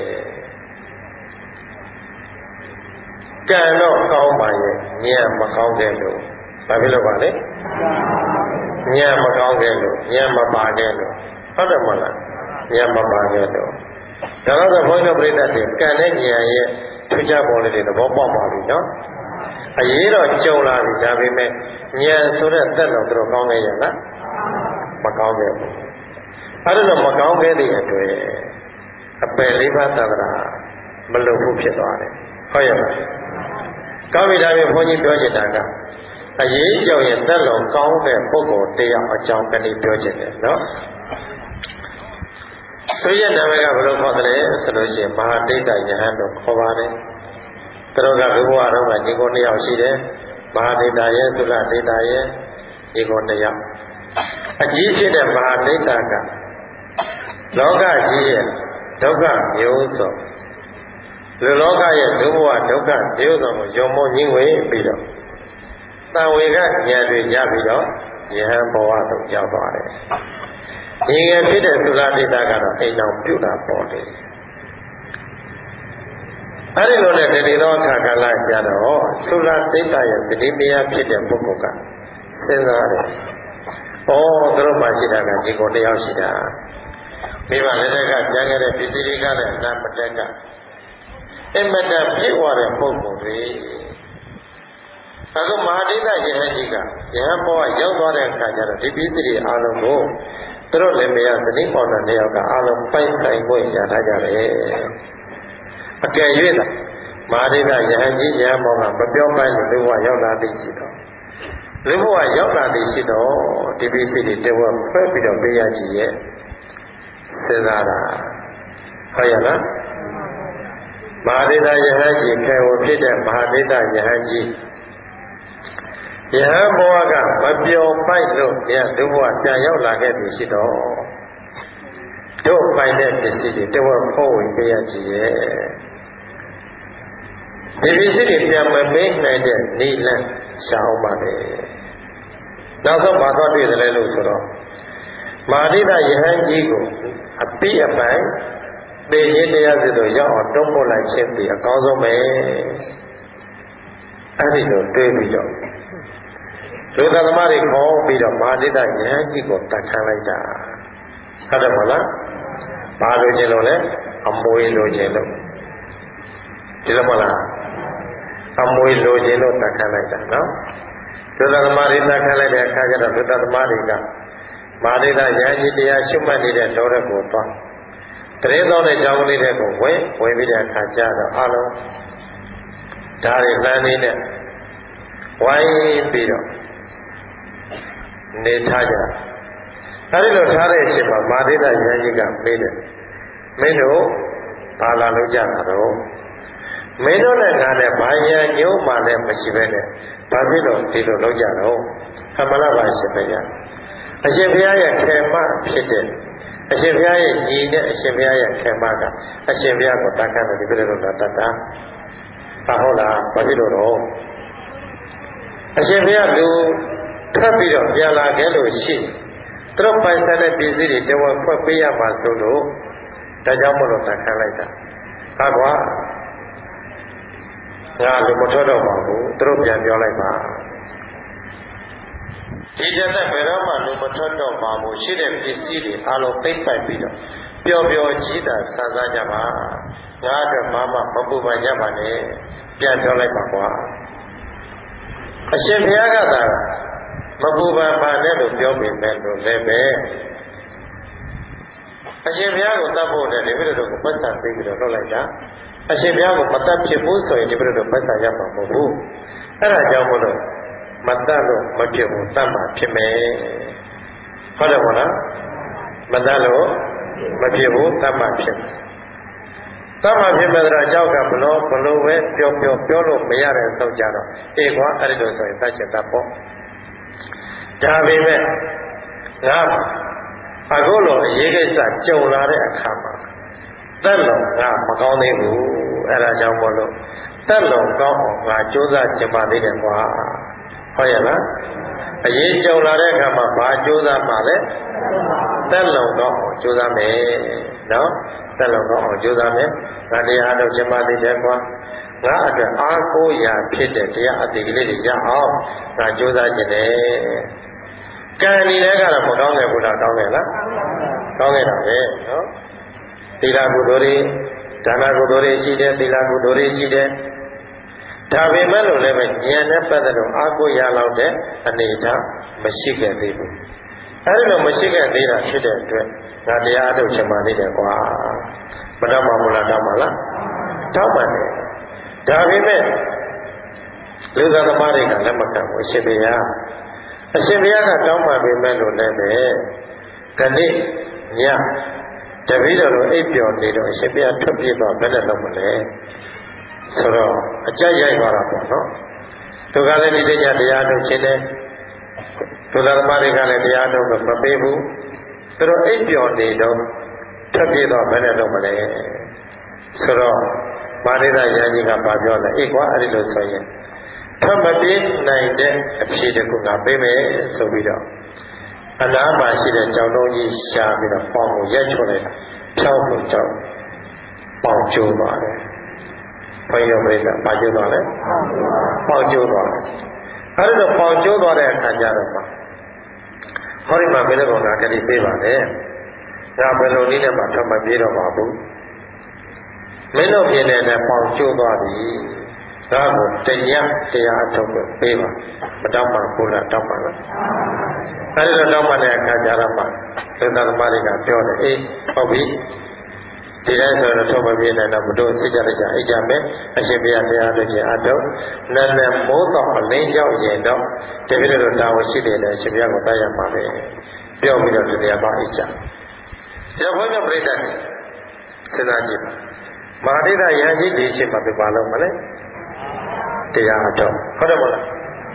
ကံတော့ကောင်းပါရဲ့ဉာဏ်မကောင်းခဲ့လို့ဘာဖြစ်လို့ပါလဲဉာဏ်မကောင်းခဲ့လို့ဉာဏ်မပါခဲ့လို့ဟုတ်တယ်မဟုတ်လားဉာဏ်မပါခဲ့လို့ဒါတော့ဘုန်းကြီးတို့ပြိတ္တတွေကံနဲ့ဉာဏ်ရဲ့ထူးခြားပုံလေးတွေသဘောပေါက်ပါပြီနော်အရေးတော့ကြုံလာပြီဒါပေမဲ့ဉာဏ်ဆိုတဲ့သက်တော်တို့ကောင်းခဲ့ရလားမကောင်းခဲ့ဘူးအဲ့ဒါတော့မကောင်းခဲ့တဲ့အတွက်အပယ်လေးပါးသတ္တရာမလုံဘူးဖြစ်သွားတယ်ဟုတ်ရဲ့လားကောင်းပြီဒါပေမဲ့ဘုန်းကြီးပြောချင်တာကအရေးကြောင့်ရင်သက်လုံကောင်းတဲ့ပုဂ္ဂိုလ်တရားအကြောင်းကလေးပြောချင်တယ်နော်သူရဲ့နာမည်ကဘယ်လိုခေါ်တယ်ဆိုလို့ရှိရင်မဟာဒိဋ္ဌယဟန်လို့ခေါ်ပါတယ်သူတို့ကဘုရားတော်ကညီကိုနှစ်ယောက်ရှိတယ်မဟာဒိဋ္ဌရဲ့သုလဒိဋ္ဌရဲ့ညီကိုနှစ်ယောက်အကြီးဖြစ်တဲ့မဟာဒိဋ္ဌကလောကကြီးရဲ့ဒုက္ခမျိုးစုံလူလောကရဲ့ဒုဘဝဒုက္ခမျိုးစုံကိုယုံမို့ညှင်းဝေပြီးတော့တန်ဝေကဉာဏ်တွေရပြီးတော့ယဟန်ဘဝသို့ရောက်သွားတယ်။ဒီငယ်ဖြစ်တဲ့သုလဒိဋ္ဌကတော့အိမ်တော်ပြုတာပေါ်တယ်။အဲ့ဒီလိုနဲ့တတိသောအခါကလာကြတော့သုလသိတ္တရဲ့တတိမယဖြစ်တဲ့ပုဂ္ဂိုလ်ကစဉ်းစားတယ်။ဩသူတို့မှရှိတာကဒီကိုတယောက်ရှိတာမိဘလည်းတက်ကပြန်ခဲ့တဲ့ပစ္စည်းတွေကလည်းအနာမတက်ကအမတန်ပြည့်ဝတဲ့ပုဂ္ဂိုလ်တွေအခုမဟာဒိဋ္ဌယဟန်ကြီးကယဟန်ဘောကရောက်သွားတဲ့အခါကျတော့ဒီပစ္စည်းတွေအားလုံးကိုသူတို့လည်းမရသတိပေါ်တဲ့ယောက်ကအားလုံးပိုက်ဆိုင်ကိုရထားကြတယ်အကယ်၍သာမဟာဒိဋ္ဌယဟန်ကြီးယဟန်ဘောကမပြောပိုင်းလို့လူဘဝရောက်လာသည်ရှိတော့လူဘဝရောက်လာသည်ရှိတော့ဒီပစ္စည်းတွေတဝက်ဖွဲ့ပြီးတော့ပေးရကြည့်ရဲ့စဉ်းစားတာဟုတ်ရလားမဟာဒိဋ္ဌယဟန်ကြီးခေဝဖြစ်တဲ့မဟာဒိဋ္ဌယဟန်ကြီးယဟန်ဘောကမပြောပိုက်လို့ညလူဘဝပြန်ရောက်လာခဲ့ပြီရှိတော့တို့ပိုင်တဲ့ပစ္စည်းတွေတဝက်ဖို့ဝင်ပေးရကြည့်ရဲ့ဒီပစ္စည်းတွေပြန်မပေးနိုင်တဲ့နိလန့်ရှာအောင်ပါလေနောက်ဆုံးမသွားတွေ့တယ်လို့ဆိုတော့မဟာဒိဋ္ဌယဟန်ကြီးကိုအပိအပိုင်ပေခြင်းတရားစစ်တို့ရောက်အောင်တွန်းပို့လိုက်ခြင်းဒီအကောင်းဆုံးပဲအဲ့ဒီလိုတွေးပြီးတော့လူသမားတွေခေါ်ပြီးတော့မဟာဒိဋ္ဌယဟန်ကြီးကိုတတ်ခံလိုက်တာဟုတ်တယ်မလားဘာလို့ခြင်းလို့လဲအမွေလိုခြင်းလို့ဒီလိုမလားအမွေလိုခြင်းလို့တတ်ခံလိုက်တာနော်လူသမားတွေတတ်ခံလိုက်တဲ့အခါကျတော့လူသမားတွေကမဟာဒိဋ္ဌယဟန်ကြီးတရားရှုမှတ်နေတဲ့တော်ရက်ကိုသွားတရေသောတဲ့ကြောင်းလေးတွေကိုဝင်ဝင်ပြီးတဲ့အခါကျတော့အလုံးဒါတွေလမ်းလေးနဲ့ဝိုင်းပြီးတော့နေထားကြအဲဒီလိုထားတဲ့အချိန်မှာမာဒိဋ္ဌယဟန်ကြီးကမေးတယ်မင်းတို့ဘာလာလို့ကြတာတော့မင်းတို့နဲ့ငါနဲ့ဘာရန်ညိုးမှလည်းမရှိပဲနဲ့ဘာဖြစ်လို့ဒီလိုလုပ်ကြတော့အမလပါရှင်ပဲကြအရှင်ဘုရားရဲ့ခေမဖြစ်တဲ့အရှင်ဘုရားရဲ့ညီနဲ့အရှင်ဘုရားရဲ့ခေမကအရှင်ဘုရားကိုတတ်ခံတယ်ဒီလိုလိုလာတတ်တာဟာဟုတ်လားဘာဖြစ်လို့တော့အရှင်ဘုရားလူထပ်ပြီးတော့ပြန်လာခဲ့လို့ရှိသူတို့ပိုင်ဆိုင်တဲ့ပစ္စည်းတွေတဝက်ဖွက်ပေးရမှာဆိုလို့ဒါကြောင့်မလို့တတ်ခံလိုက်တာဟာကွာငါလူမထွက်တော့ပါဘူးသူတို့ပြန်ပြောလိုက်ပါဒီတဲ့နဲ့ဘယ်တော့မှလူမထွက်တော့ပါဘူးရှိတဲ့ပစ္စည်းတွေအလုံးသိမ့်ပိုက်ပြီးတော့ပျော်ပျော်ကြီးတာစမ်းစားကြပါငါအတွက်မှမမပူပန်ကြပါနဲ့ပြန်ပြောလိုက်ပါကွာအရှင်ဘုရားကသာမပူပန်ပါနဲ့လို့ပြောပေမဲ့လို့လည်းပဲအရှင်ဘုရားကိုတတ်ဖို့နဲ့ဒီလိုတော့ပတ်သက်ပြီးတော့လုပ်လိုက်တာအရှင်ဘုရားကိုမတတ်ဖြစ်ဘူးဆိုရင်ဒီလိုတော့ပတ်သက်ရမှာမဟုတ်ဘူးအဲ့ဒါကြောင့်မို့လို့မတတ်လို့မဖြစ်ဘူးတတ်မှဖြစ်မယ်ဟုတ်တယ်မဟုတ်လားမတတ်လို့မဖြစ်ဘူးတတ်မှဖြစ်မယ်တတ်မှဖြစ်မဲ့တော့အကြောက်ကဘလို့ဘလို့ပဲပြောပြောပြောလို့မရတဲ့အဆုံးကြတော့အေးကွာအဲ့ဒီလိုဆိုရင်တတ်ချင်တတ်ပေါ့ဒါပေမဲ့ငါအခုလိုအရေးကိစ္စကြုံလာတဲ့အခါမှာတက်လုံးငါမကောင်းသေးဘူးအဲ့ဒါကြောင့်မို့လို့တက်လုံးကောင်းအောင်ငါကြိုးစားချင်ပါသေးတယ်ကွာဟုတ်ရဲ့လားအရေးကြုံလာတဲ့အခါမှာဘာကြိုးစားမှလဲတက်လုံးကောင်းအောင်ကြိုးစားမယ်နော်တက်လုံးကောင်းအောင်ကြိုးစားမယ်ငါတရားထုတ်ချင်ပါသေးတယ်ကွာငါအတွက်အားကိုးရာဖြစ်တဲ့တရားအသေးကလေးတွေရအောင်ငါကြိုးစားခြင်းနဲ့ကံဒီလည်းကတော့မကောင်းတယ်ဘုရားကောင်းတယ်လားကောင်းတယ်တော့ပဲနော်သီလကုသိုလ်တွေဒါနကုသိုလ်တွေရှိတယ်သီလကုသိုလ်တွေရှိတယ်ဒါပေမဲ့လို့လည်းပဲဉာဏ်နဲ့ပတ်သက်လို့အားကိုးရလောက်တဲ့အနေအထားမရှိခဲ့သေးဘူးအဲဒီလိုမရှိခဲ့သေးတာဖြစ်တဲ့အတွက်ငါတရားအထုတ်ချင်ပါသေးတယ်ကွာမတော့မှမလားတော့မှလားတော့မှတယ်ဒါပေမဲ့လူသားသမားတွေကလက်မခံဘူးအရှင်ဘုရားအရှင်ဘုရားကတောင်းပန်ပေမဲ့လို့လည်းပဲခဏညတပည့်တော်တို့အိပ်ပျော်နေတော့အရှင်ဘုရားထွက်ပြေးသွားဘယ်နဲ့တော့မလဲဆိုတော့အကြက်ရိုက်သွားတာပေါ့နော်သူကလည်းဒီတရားတရားထုတ်ခြင်းနဲ့သူသားသမားတွေကလည်းတရားထုတ်မပေးဘူးသူတို့အိပ်ပျော်နေတော့ထွက်ပြေးသွားဘယ်နဲ့တော့မလဲဆိုတော့မာရိဒယန်ကြီးကပြောလဲအေးကွာအဲ့ဒီလိုဆိုရင်ထမပြေးနိုင်တဲ့အဖြေတခုငါပေးမယ်ဆိုပြီးတော့အလားပါရှိတဲ့ကြောင်တုံးကြီးရှာပြီးတော့ပေါင်ကိုရက်ချွတ်လိုက်တာဖြောင်းလို့ကြောက်ပေါင်ကျိုးသွားတယ်ဘုန်းကြီးတို့ပြိဿပါကျိုးသွားလဲပေါက်ကျိုးသွားတယ်အဲ့ဒါပေါက်ကျိုးသွားတဲ့အခါကျတော့မှဟောဒီမှာမင်းတို့ကဂတိပေးပါလေဒါဘယ်လိုနည်းနဲ့မှထပ်မပြေတော့ပါဘူးမင်းတို့ပြင်နေတဲ့ပေါက်ကျိုးသွားပြီဒါကိုတရားတရားအထုတ်ကိုပေးပါမတောင်းပါဘူးလားတောင်းပါလားအဲဒီလိုတောင်းပါတဲ့အခါကျတော့မှသုဒ္ဓသမารိကပြောတယ်အေးဟုတ်ပြီဒီတိုင်းဆိုတော့ထုတ်မပြေနိုင်တော့ဘုတို့စိတ်ကြရကြအိတ်ကြမယ်အရှင်ဘုရားတရားတော်ကြီးအထုတ်နည်းနည်းမိုးတော့အလင်းရောက်ရင်တော့တပည့်တော်တာဝန်ရှိတယ်လေအရှင်ဘုရားကိုတားရပါမယ်ပြောပြီးတော့တရားပါအိတ်ကြဒီဘုန်းကြီးပြိတ္တစဉ်းစားကြည့်မဟာဒိဋ္ဌယဟကြီးဒီအချိန်မှာပြပါလို့မလဲတရားအထုတ်ဟုတ်တယ်မလား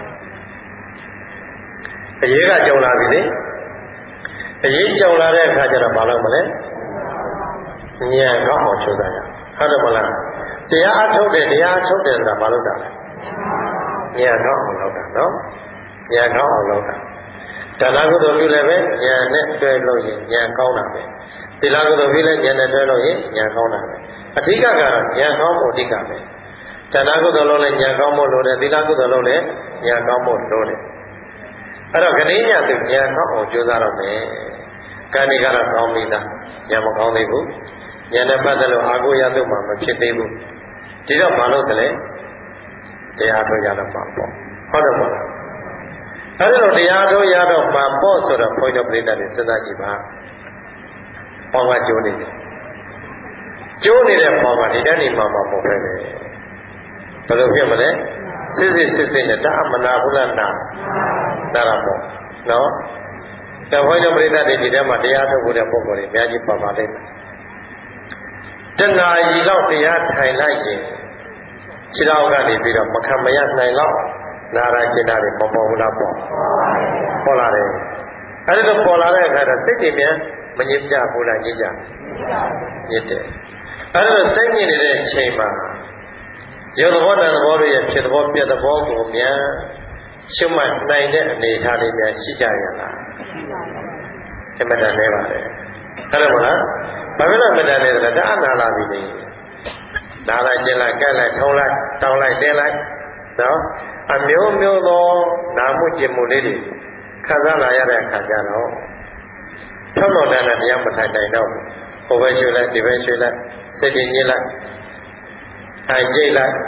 အရေးကကြုံလာပြီလေအရေးကြုံလာတဲ့အခါကျတော့ဘာလို့မလဲဉာဏ်ကောင်းအောင်ကြိုးစားရဟုတ်တယ်မလားတရားအထုတ်တယ်တရားအထုတ်တယ်ဆိုတာဘာလို့တာလဲဉာဏ်ကောင်းအောင်လုပ်တာနော်ဉာဏ်ကောင်းအောင်လုပ်တာဒါနကုသိုလ်ပြုလည်းပဲဉာဏ်နဲ့တွဲလို့ရင်ဉာဏ်ကောင်းတာပဲသီလကုသိုလ်ပြုလည်းဉာဏ်နဲ့တွဲလို့ရင်ဉာဏ်ကောင်းတာပဲအဓိကကတော့ဉာဏ်ကောင်းဖို့အဓိကပဲဒါနကုသိုလ်လုပ်လည်းဉာဏ်ကောင်းဖို့လိုတယ်သီလကုသိုလ်လုပ်လည်းဉာဏ်ကောင်းဖို့လိုတယ်အဲ့တော့ခဏညသူဉာဏ်ကောင်းအောင်ကြိုးစားတော့မယ်ကံတွေကတော့ကောင်းပြီလားဉာဏ်မကောင်းသေးဘူးဉာဏ်နဲ့ပတ်သက်လို့အာကိုရသုမှမဖြစ်သေးဘူးဒီတော့မလုပ်တယ်လေတရားထုတ်ရတော့မှာပေါ့ဟုတ်တယ်မဟုတ်လားအဲ့ဒါတော့တရားထုတ်ရတော့မှာပေါ့ဆိုတော့ဘုန်းကြီးပြိတ္တတွေစဉ်းစားကြည့်ပါပေါင်းကကျိုးနေတယ်ကျိုးနေတဲ့ပေါင်းကဒီတန်းနေမှာမဟုတ်ပဲလေဘယ်လိုဖြစ်မလဲစစ်စစ်စစ်စစ်နဲ့တအမနာဘူးလားနာနာရပေါ့နော်ဒါဘုန်းကြီးပြိတ္တတွေဒီထဲမှာတရားထုတ်ဖို့တဲ့ပုံပေါ်တွေအများကြီးပါပါလိမ့်မယ်တဏှာကြီးတော့တရားထိုင်လိုက်ရင်ခြေတော်ကနေပြီးတော့မခံမရနိုင်တော့နာရကျင်တာတွေမပေါ်ဘူးလားပေါ့ပေါ်လာတယ်အဲဒီလိုပေါ်လာတဲ့အခါကျစိတ်တွေများမငြိကြဘူးလားငြိကြငြိတယ်အဲဒီလိုစိတ်ငြိနေတဲ့အချိန်မှာရုပ်သဘောတန်သဘောတွေရဲ့ဖြစ်သဘောပြက်သဘောကိုများရှုမှတ်နိုင်တဲ့အနေအထားလေးများရှိကြရလားအမှန်တန်နေပါလေဟုတ်တယ်မလားဘာဖြစ်လို့မတန်နေလဲတအနာလာပြီလေနာလိုက်ကျင်လိုက်ကဲလိုက်ထုံးလိုက်တောင်းလိုက်တင်းလိုက်နော်အမျိုးမျိုးသောနာမှုကျင်မှုလေးတွေခံစားလာရတဲ့အခါကျတော့ထုံးတော်တဲ့တရားမထိုင်နိုင်တော့ဟိုဘက်ရွှေ့လိုက်ဒီဘက်ရွှေ့လိုက်စိတ်တည်ညစ်လိုက်ထိုင်ကြိတ်လိုက်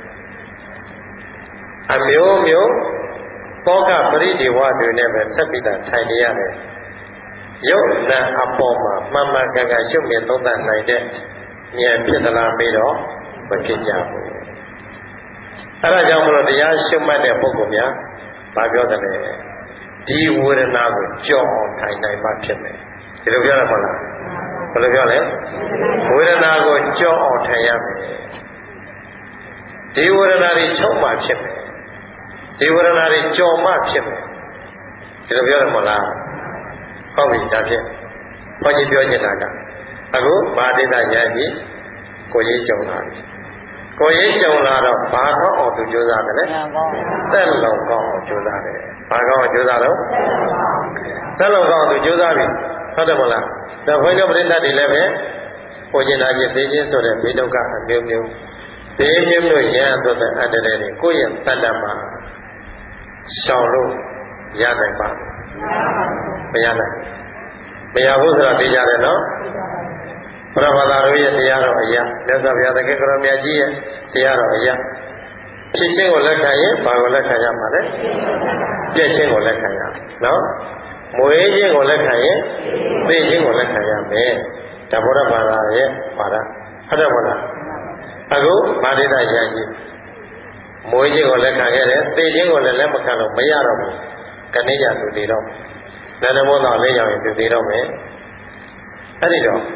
အမျိုးမျိုးသောကပရိဒီဝတွေနဲ့ပဲဆက်ပြီးတော့ထိုင်နေရတယ်ရုပ်နာအပေါ်မှာမှန်မှန်ကန်ကန်ရှုမြင်သုံးသပ်နိုင်တဲ့ဉာဏ်ဖြစ်သလားပြီးတော့မဖြစ်ကြဘူးအဲဒါကြောင့်မလို့တရားရှုမှတ်တဲ့ပုဂ္ဂိုလ်များဘာပြောတယ်လဲဒီဝေဒနာကိုကြောက်အောင်ထိုင်နိုင်မှဖြစ်မယ်ဒီလိုပြောရမှာလားဘယ်လိုပြောလဲဝေဒနာကိုကြောက်အောင်ထိုင်ရမယ်ဒီဝေဒနာတွေချုပ်မှဖြစ်မယ်ဒီဝေဒနာတွေကြော်မှဖြစ်မယ်ဒီလိုပြောရမှာလားဟုတ်ပြီဒါဖြင့်ဘုန်းကြီးပြောချင်တာကအခုဗာဒိတဉာဏ်ကြီးကိုရေးကြုံလာပြီကိုရေးကြုံလာတော့ဘာကောင်းအောင်သူကြိုးစားတယ်လဲသက်လုံကောင်းအောင်ကြိုးစားတယ်ဘာကောင်းအောင်ကြိုးစားတော့သက်လုံကောင်းအောင်သူကြိုးစားပြီဟုတ်တယ်မလားဒါဘုန်းကြီးပြိဋ္ဌာန်းတွေလည်းပဲကိုကျင်လာခြင်းသိခြင်းဆိုတဲ့မိဒုက္ခအမျိုးမျိုးသိမျိုးမျိုးရဟန်းတို့တဲ့အတ္တတွေကိုယ့်ရဲ့တဏ္ဍမှာရှောင်လို့ရနိုင်ပါမရနိုင်မရဘူးဆိုတာသိကြတယ်နော်ဘုရားဘာသာတော်ရဲ့တရားတော်အရာမြတ်စွာဘုရားသခင်ကရောမြတ်ကြီးရဲ့တရားတော်အရာဖြစ်ခြင်းကိုလက်ခံရင်ဘာကိုလက်ခံရမှာလဲပြည့်ခြင်းကိုလက်ခံရနော်မွေးခြင်းကိုလက်ခံရင်သိခြင်းကိုလက်ခံရမယ်ဒါဘုရားဘာသာရဲ့ဘာသာဟုတ်တယ်မလားအခုဗာဒိတဉာဏ်ကြီးမွေးခြင်းကိုလက်ခံခဲ့တယ်သိခြင်းကိုလည်းလက်မခံတော့မရတော့ဘူးကနေကြသူနေတော့နန္ဒမောသာလေးရောက်ရင်သူနေတော့မယ်အဲ့ဒီတော့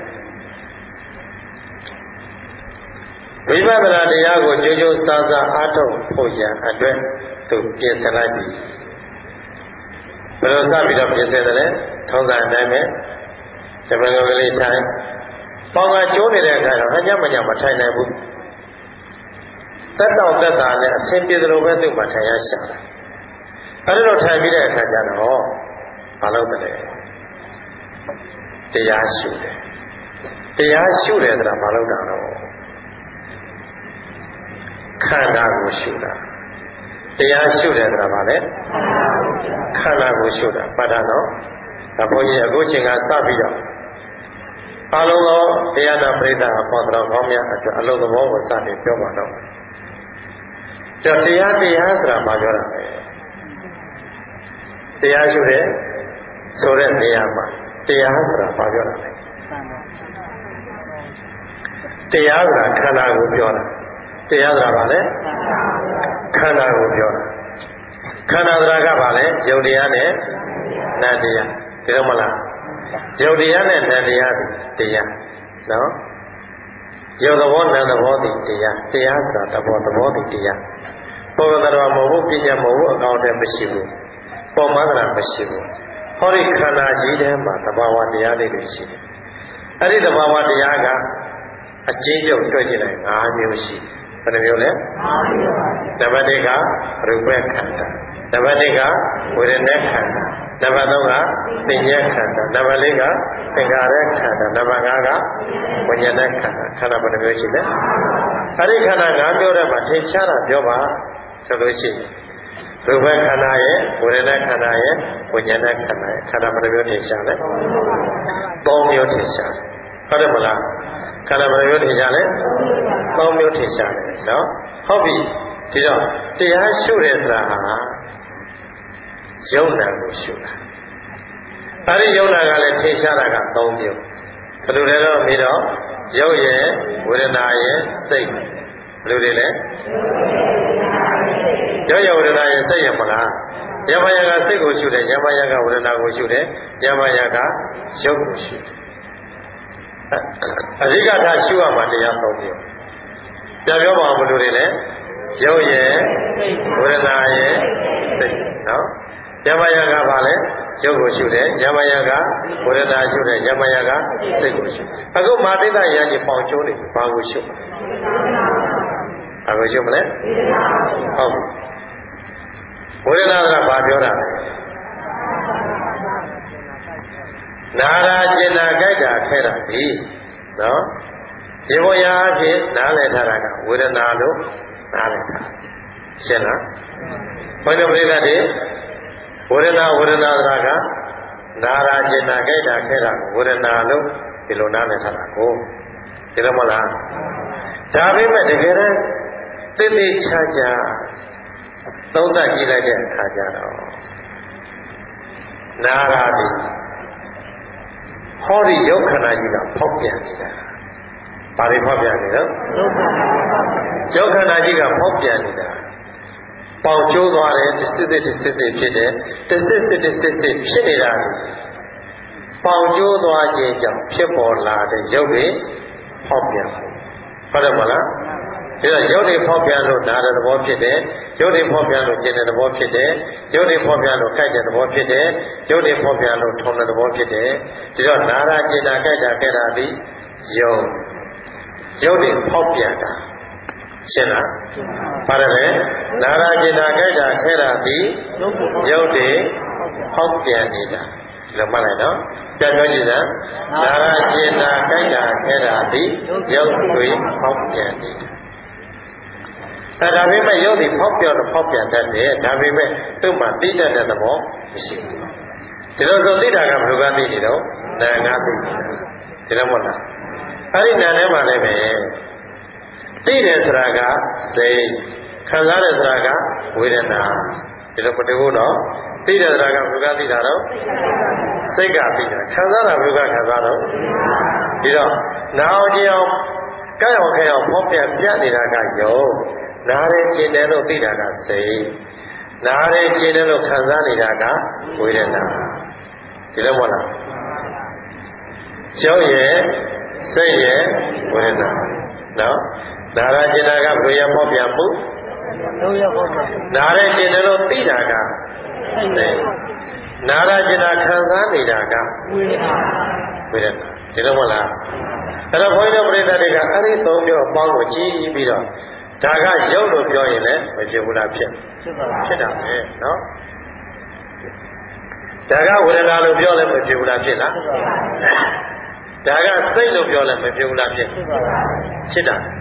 ဝိပဿနာတရားကိုကြိုးကြိုးစားစားအားထုတ်ဖို့ရန်အတွက်သူပြင်ဆင်လိုက်ပြီဘယ်လိုစပြီးတော့ပြင်ဆင်တယ်လဲထုံးစံအတိုင်းပဲဓမ္မကလေးထိုင်ပေါင်ကကျိုးနေတဲ့အခါတော့အညမညမထိုင်နိုင်ဘူးတက်တော့တက်တာနဲ့အဆင်ပြေသလိုပဲသူ့မှာထိုင်ရရှာတယ်အဲဒီလိုထိုင်ပြီးတဲ့အခါကျတော့မလုပ်တယ်တရားရှုတယ်တရားရှုတယ်ဆိုတာမလုပ်တာတော့ခန္ဓာကိုရှုတာတရားရှုတယ်ဆိုတာဗာလေခန္ဓာကိုရှုတာပတ်တာနော်ဒါဘုန်းကြီးအခုချိန်ကစပြီးတော့အလုံးသောတရားနာပရိသတ်အပေါ်တော်ကောင်းများအတွက်အလုံးသဘောကိုစတင်ပြောပါတော့ကြောင့်တရားတရားဆိုတာဘာပြောတာလဲတရားရှုတဲ့ဆိုတဲ့နေရာမှာတရားဆိုတာဘာပြောတာလဲတရားဆိုတာခန္ဓာကိုပြောတာတရားဆိုတာဘာလဲခန္ဓာကိုပြောတာခန္ဓာဆိုတာကဘာလဲယုတ်တရားနဲ့နတ်တရားဒီလိုမလားယုတ်တရားနဲ့နတ်တရားတရားနော်ယုတ်သဘောနတ်သဘောဒီတရားတရားဆိုတာသဘောသဘောဒီတရားပေါ်တော်မဟုတ်ဘူးပညာမဟုတ်ဘူးအကောင့်တည်းမရှိဘူးပေါ်မှန်တာမရှိဘူးဟောဒီခန္ဓာကြီးထဲမှာသဘာဝတရားလေးတွေရှိတယ်အဲ့ဒီသဘာဝတရားကအကျဉ်းချုပ်တွေ့ကြည့်လိုက်၅မျိုးရှိတယ်ဘယ်နှမျိုးလဲ၅မျိုးပါနံပါတ်၁ကရူပခန္ဓာနံပါတ်၂ကဝေဒနာခန္ဓာနံပါတ်၃ကသင်္ညေခန္ဓာနံပါတ်၄ကသင်္ခါရခန္ဓာနံပါတ်၅ကဝိညာဉ်ခန္ဓာခန္ဓာဘယ်နှမျိုးရှိလဲအဲ့ဒီခန္ဓာ၅မျိုးထဲမှာထင်ရှားတာပြောပါဆိုလို့ရှိရင်ရူပခန္ဓာရဲ့ဝေဒနာခန္ဓာရဲ့ဝိညာဉ်ခန္ဓာရဲ့ခန္ဓာဘယ်နှမျိုးထင်ရှားလဲ၃မျိုးထင်ရှားဟုတ်တယ်မလားခန္ဓာဘယ်နှမျိုးထင်ရှားလဲ၃မျိုးထင်ရှားတယ်နော်ဟုတ်ပြီဒီတော့တရားရှုတယ်ဆိုတာဟာယုံနာကိုရှုတာအဲဒီယုံနာကလည်းထင်ရှားတာက၃မျိုးဘယ်လိုလဲတော့ပြီးတော့ယုတ်ရဲ့ဝေဒနာရဲ့စိတ်ဘယ်လိုတွေလဲယုတ်ရဲ့ဝေဒနာရဲ့စိတ်ရမလားယမယကစိတ်ကိုရှုတယ်ယမယကဝေဒနာကိုရှုတယ်ယမယကယုတ်ကိုရှုတယ်အဓိကထားရှုရမှာတရား၃မျိုးပြန်ပြောပါအောင်ဘယ်လိုတွေလဲယုတ်ရဲ့ဝေဒနာရဲ့စိတ်နော်ယမယကဘာလဲယုတ်ကိုရှုတယ်ယမယကဝေဒနာရှုတယ်ယမယကစိတ်ကိုရှုအခုမာတိတယဉ်ကြီးပေါင်ကျိုးနေဘာကိုရှုဘာကိုရှုမလဲဟုတ်ဝေဒနာကဘာပြောတာလဲနာရာကျင်နာကြိုက်တာခဲတာဒီနော်ဒီဘုရားအဖြစ်နားလည်ထားတာကဝေဒနာလို့နားလည်ထားရှင်းလားဘုရားပြိဿတွေဝေဒနာဝေဒနာသရာကနာရာကျင်နာကြိုက်တာခဲတာဝေဒနာလို့ဒီလိုနားလည်ထားတာကိုဒီလိုမလားဒါပေမဲ့တကယ်တမ်းသိသိချာချာသုံးသပ်ကြည့်လိုက်တဲ့အခါကျတော့နာရာဒီဟောဒီယုတ်ခန္ဓာကြီးကဖောက်ပြန်နေတာဘာတွေဖောက်ပြန်နေလဲယုတ်ခန္ဓာကြီးကဖောက်ပြန်နေတာပေါင်ကျိုးသွားတယ်တစ်စစ်တစ်စစ်တစ်ဖြစ်တယ်တစ်စစ်တစ်တစ်စစ်ဖြစ်နေတာပေါင်ကျိုးသွားခြင်းကြောင့်ဖြစ်ပေါ်လာတဲ့ယုတ်တွေဖောက်ပြန်ဟုတ်တယ်မလားဒါရုပ်တွေဖောက်ပြန်လို့နာတဲ့သဘောဖြစ်တယ်ရုပ်တွေဖောက်ပြန်လို့ကျင်တဲ့သဘောဖြစ်တယ်ရုပ်တွေဖောက်ပြန်လို့ကြိုက်တဲ့သဘောဖြစ်တယ်ရုပ်တွေဖောက်ပြန်လို့ထုံတဲ့သဘောဖြစ်တယ်ဒီတော့နာတာကျင်တာကြိုက်တာကြက်တာဒီယုံရုပ်တွေဖောက်ပြန်တာရှင်းလားပါတယ်လေနာတာကျင်တာကြိုက်တာခဲတာဒီရုပ်တွေဖောက်ပြန်နေတာဒီလိုမှတ်လိုက်နော်ပြန်ပြောကြည့်စမ်းနာတာကျင်တာကြိုက်တာခဲတာဒီရုပ်တွေဖောက်ပြန်နေတာအဲဒါပေမဲ့ရုပ်ဒီဖောက်ပြောတော့ဖောက်ပြန်တတ်တယ်ဒါပေမဲ့သူ့မှာသိတတ်တဲ့သဘောမရှိဘူးဒီလိုဆိုသိတာကဘယ်လိုကသိနေတော့နာငါသိနေတာဒီလိုမဟုတ်လားအဲ့ဒီနာထဲမှာလည်းပဲသိတယ်ဆိုတာကစိတ်ခံစားတယ်ဆိုတာကဝေဒနာဒီလိုမတူဘူးနော်သိတယ်ဆိုတာကဘယ်လိုကသိတာတော့စိတ်ကသိတာခံစားတာဘယ်လိုကခံစားတော့ဒီတော့နာအောင်ကြည့်အောင်ကြိုက်အောင်ခဲအောင်ဖောက်ပြန်ပြနေတာကယုံနားရဲကျင်တယ်လို့သိတာကစိတ်နားရဲကျင်တယ်လို့ခံစားနေတာကဝေဒနာဒီလိုမဟုတ်လားကျောင်းရဲ့စိတ်ရဲ့ဝေဒနာနော်နားရဲကျင်တာကဘယ်ရဖောက်ပြန်မှုလုံးရဖောက်ပြန်နားရဲကျင်တယ်လို့သိတာကစိတ်နားရဲကျင်တာခံစားနေတာကဝေဒနာဝေဒနာဒီလိုမဟုတ်လားအဲ့တော့ဘုန်းကြီးတို့ပြိဿတွေကအဲ့ဒီသုံးမျိုးအပေါင်းကိုကြည့်ပြီးတော့ဒါကရုပ်လို့ပြောရင်လည်းမဖြစ်ဘူးလားဖြစ်ဖြစ်တာပဲနော်ဒါကဝေဒနာလို့ပြောလည်းမဖြစ်ဘူးလားဖြစ်လားဒါကစိတ်လို့ပြောလည်းမဖြစ်ဘူးလားဖြစ်ဖြစ်တာ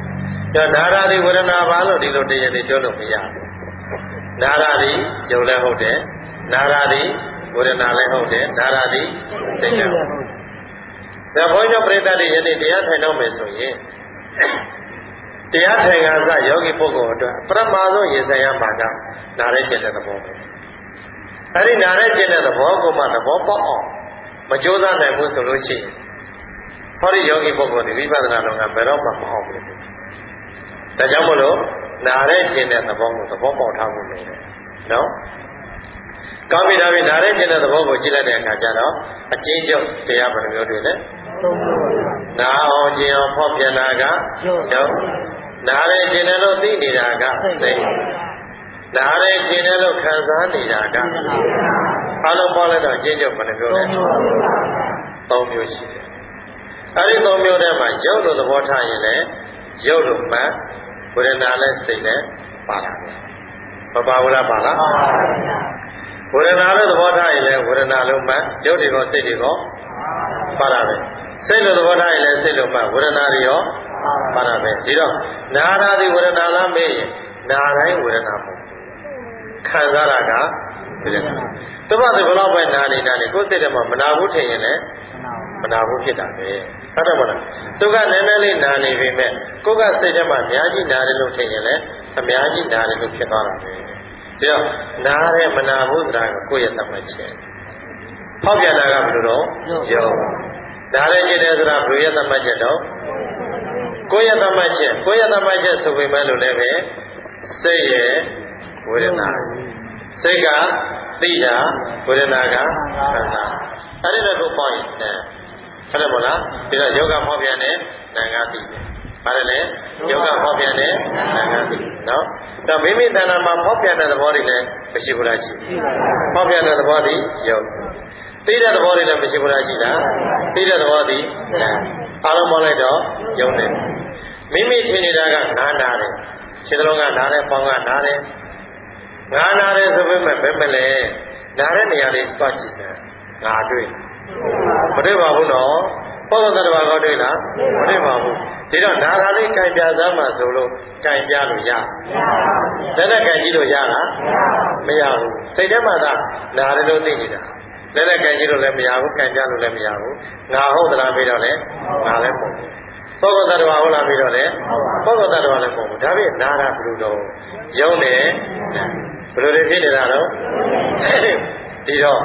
ဒါနာရာဒီဝေဒနာပါလို့ဒီလိုတရားတွေပြောလို့မရဘူးနာရာဒီယုံလည်းဟုတ်တယ်နာရာဒီဝေဒနာလည်းဟုတ်တယ်နာရာဒီသိကြဟုတ်ဒါဘုန်းကြီးပြိဿတွေယနေ့တရားထိုင်တော့မယ်ဆိုရင်တရားထိုင်ကစားယောဂီပုဂ္ဂိုလ်အတွက်ပရမဆုံးရင်ဆိုင်ရမှာကနားရဲကျင့်တဲ့သဘောပဲအဲဒီနားရဲကျင့်တဲ့သဘောကိုမှသဘောပေါက်အောင်မကြိုးစားနိုင်ဘူးဆိုလို့ရှိရင်ဟောဒီယောဂီပုဂ္ဂိုလ်ဒီဝိပဿနာလုံးကဘယ်တော့မှမအောင်ဘူးဒါကြောင့်မို့လို့နားရဲကျင့်တဲ့သဘောကိုသဘောပေါက်ထားဖို့လိုတယ်နော်ကောင်းပြီဒါပြီနားရဲကျင့်တဲ့သဘောကိုကြည့်လိုက်တဲ့အခါကျတော့အကျဉ်းချုပ်တရားဘယ်လိုမျိုးတွေလဲနာအောင်ကျင်အောင်ဖောက်ပြန်တာကနော်နားရဲကျင်တယ်လို့သိနေတာကသိနားရဲကျင်တယ်လို့ခံစားနေတာကအလုံးပေါင်းလိုက်တော့အကျဉ်းချုပ်ဘယ်နှမျိုးလဲသုံးမျိုးရှိတယ်အဲဒီသုံးမျိုးထဲမှာရုပ်လို့သဘောထားရင်လည်းရုပ်လို့မှဝေဒနာလည်းစိတ်လည်းပါတာပဲမပါဘူးလားပါလားဝေဒနာလို့သဘောထားရင်လည်းဝေဒနာလို့မှရုပ်တွေကစိတ်တွေကပါတာပဲစိတ်လို့သဘောထားရင်လည်းစိတ်လို့မှဝေဒနာတွေရောပါတာပဲဒီတော့နာရာဒီဝေဒနာလားမေးရင်နာတိုင်းဝေဒနာပေါ့ခံစားတာကဝေဒနာတပတ်ဒီဘလောက်ပဲနာနေတာလေကိုယ်စိတ်ထဲမှာမနာဘူးထင်ရင်လည်းမနာဘူးဖြစ်တာပဲဟုတ်တယ်မလားသူကနည်းနည်းလေးနာနေပေမဲ့ကိုယ်ကစိတ်ထဲမှာအများကြီးနာတယ်လို့ထင်ရင်လည်းအများကြီးနာတယ်လို့ဖြစ်သွားတာပဲဒီတော့နားရဲမနာဘူးဆိုတာကကိုယ့်ရဲ့သတ်မှတ်ချက်ဟောက်ပြန်တာကဘယ်လိုတော့ယောနားရဲကျင်တယ်ဆိုတာဘယ်ရဲ့သတ်မှတ်ချက်တော့ကိုယ့်ရဲ့သတ်မှတ်ချက်ကိုယ့်ရဲ့သတ်မှတ်ချက်ဆိုပေမဲ့လို့လည်းပဲစိတ်ရဲ့ဝေဒနာစိတ်ကသိတာဝေဒနာကခန္ဓာအဲ့ဒီတော့ကိုပေါ့ရင်ဟုတ်တယ်မလားဒီတော့ယောဂဟောပြန်တဲ့နာငါသိတယ်ပါတယ်လေယောဂဟောပြန်တဲ့နာငါသိနော်ဒါမိမိတဏ္ဍာမှာဟောပြန်တဲ့သဘောတွေလည်းမရှိဘူးလားရှိဟောပြန်တဲ့သဘောတွေယောသိတဲ့သဘောတွေလည်းမရှိဘူးလားရှိလားသိတဲ့သဘောတွေအားလုံးပေါင်းလိုက်တော့ယုံတယ်မိမိထင်နေတာကငါနာတယ်ခြေသလုံးကနာတယ်ပေါင်းကနာတယ်ငါနာတယ်ဆိုပေမဲ့ဘယ်မလဲနာတဲ့နေရာလေးတွားကြည့်တယ်ငါတွေ့မတွေ့ပါဘူးနော်ပုဂ္ဂိုလ်သတ္တဝါကောတွေ့လားမတွေ့ပါဘူးဒီတော့နာတာလေးကြိုင်ပြစမ်းမှဆိုလို့ကြိုင်ပြလို့ရမရဘူးလက်နဲ့ကြိုင်ကြည့်လို့ရလားမရဘူးစိတ်ထဲမှာသာနာတယ်လို့သိနေတာလက်နဲ့ကြိုင်ကြည့်လို့လည်းမရဘူးကြိုင်ပြလို့လည်းမရဘူးငါဟုတ်သလားပြီးတော့လည်းငါလည်းမဟုတ်ဘူးပုဂ္ဂိုလ်သတ္တဝါဟုတ်လားပြီးတော့လည်းပုဂ္ဂိုလ်သတ္တဝါလည်းမဟုတ်ဘူးဒါဖြင့်နာတာဘယ်လိုတော့ယုံတယ်ဘယ်လိုတွေဖြစ်နေတာတော့ဒီတော့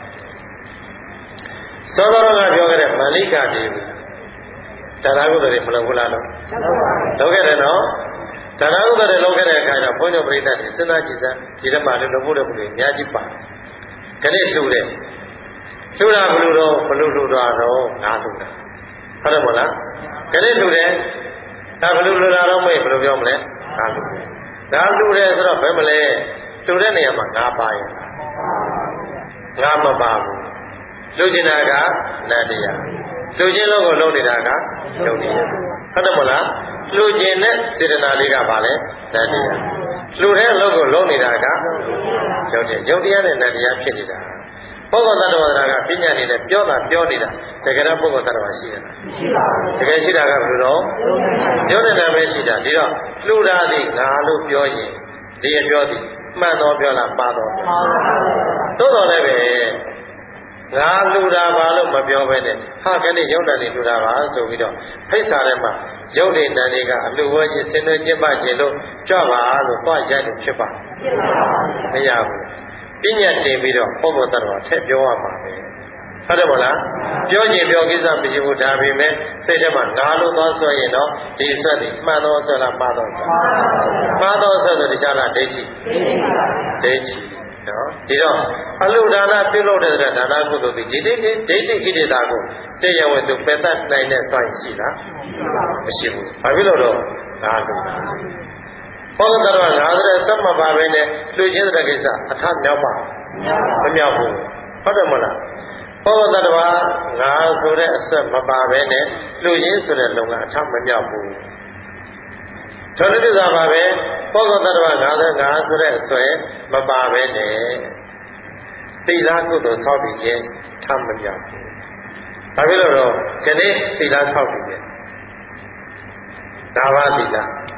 သောတော်ကပြောခဲ့တဲ့မာလိကတွေဒါနကုသိုလ်တွေမလုပ်ဘူးလားလို့လုပ်ခဲ့တယ်နော်ဒါနကုသိုလ်တွေလုပ်ခဲ့တဲ့အခါကျဘုန်းကြီးပြိဿတွေစဉ်းစားကြည့်စမ်းဒီထဲမှာလည်းလုပ်ဖို့တဲ့ပုဂ္ဂိုလ်အများကြီးပါတယ်ခဏလှူတယ်လှူတာဘလို့တော့ဘလို့လှူတာတော့ငါလှူတာဟုတ်တယ်မလားခဏလှူတယ်ဒါဘလို့လှူတာတော့မေးဘယ်လိုပြောမလဲငါလှူတယ်ငါလှူတယ်ဆိုတော့ဘယ်မလဲလှူတဲ့နေရာမှာငါပါရင်ငါမပါဘူးလှူချင်တာကနတ်တရားလှူခြင်းလို့ကိုလုပ်နေတာကယုံတရားဟုတ်တယ်မလားလှူခြင်းနဲ့စေတနာလေးကပါလဲနတ်တရားလှူတဲ့လို့ကိုလုပ်နေတာကယုံတရားယုံတရားနဲ့နတ်တရားဖြစ်နေတာပုဂ္ဂိုလ်သတ္တဝါကပညာနေနဲ့ပြောတာပြောနေတာတကယ်တော့ပုဂ္ဂိုလ်သတ္တဝါရှိရလားမရှိပါဘူးတကယ်ရှိတာကဘယ်လိုတော့ယုံနေတာပဲရှိတာဒီတော့လှူတာသည်ငါလို့ပြောရင်ဒီအပြောသည်မှန်တော်ပြောလားပါတော်သို့တော်လည်းပဲငါလူတာပါလို့မပြောဘဲနဲ့ဟာခဏရုပ်တန်နေလူတာပါဆိုပြီးတော့ဖိတ်စာထဲမှာရုပ်တည်တန်တွေကအလူဝဲချင်းဆင်းသွင်းကျင့်ပခြင်းလို့ကြွပါလို့သွားရိုက်လို့ဖြစ်ပါမရဘူးပညာတင်ပြီးတော့ပုဂ္ဂိုလ်တ attva ထည့်ပြောရမှာပဲဟုတ်တယ်မလားပြောရင်ပြောကိစ္စမရှိဘူးဒါပေမဲ့စိတ်ထဲမှာငါလို့သွားဆိုရင်တော့ဒီဆွတ်ဒီမှန်တော့ဆွတ်လားမှားတော့ဆွတ်မှားတော့ဆွတ်ဆိုတခြားလားဒိဋ္ဌိဒိဋ္ဌိနော်ဒီတော့အလုဒါနပြုလုပ်တဲ့ဒါနကုသိုလ်ဒီဒိဋ္ဌိဒိဋ္ဌိကိလေသာကိုတရားဝင်သူပယ်တတ်နိုင်တဲ့စွမ်းရှိလားမရှိဘူးဘာဖြစ်လို့တော့ငါလို့ဘောဂတရငါဆိုတဲ့သမ္မပါပဲနဲ့လူချင်းတဲ့ကိစ္စအထမြောက်ပါမမြောက်ဘူးဟုတ်တယ်မလားဘောဂတရငါဆိုတဲ့အဆက်မပါပဲနဲ့လူချင်းဆိုတဲ့လုံကအထမမြောက်ဘူးသောတိစ္ဆာပါပဲပုဂ္ဂိုလ်သတ္တဝါငါးငါးဆိုတဲ့အစွဲမပါပဲနဲ့သီလကုသိုလ်ဆောက်တည်ခြင်းထမမြောက်ဘူး။ဒါဖြစ်လို့တော့ဒီနေ့သီလဆောက်တည်တယ်။ဒါပါသီလ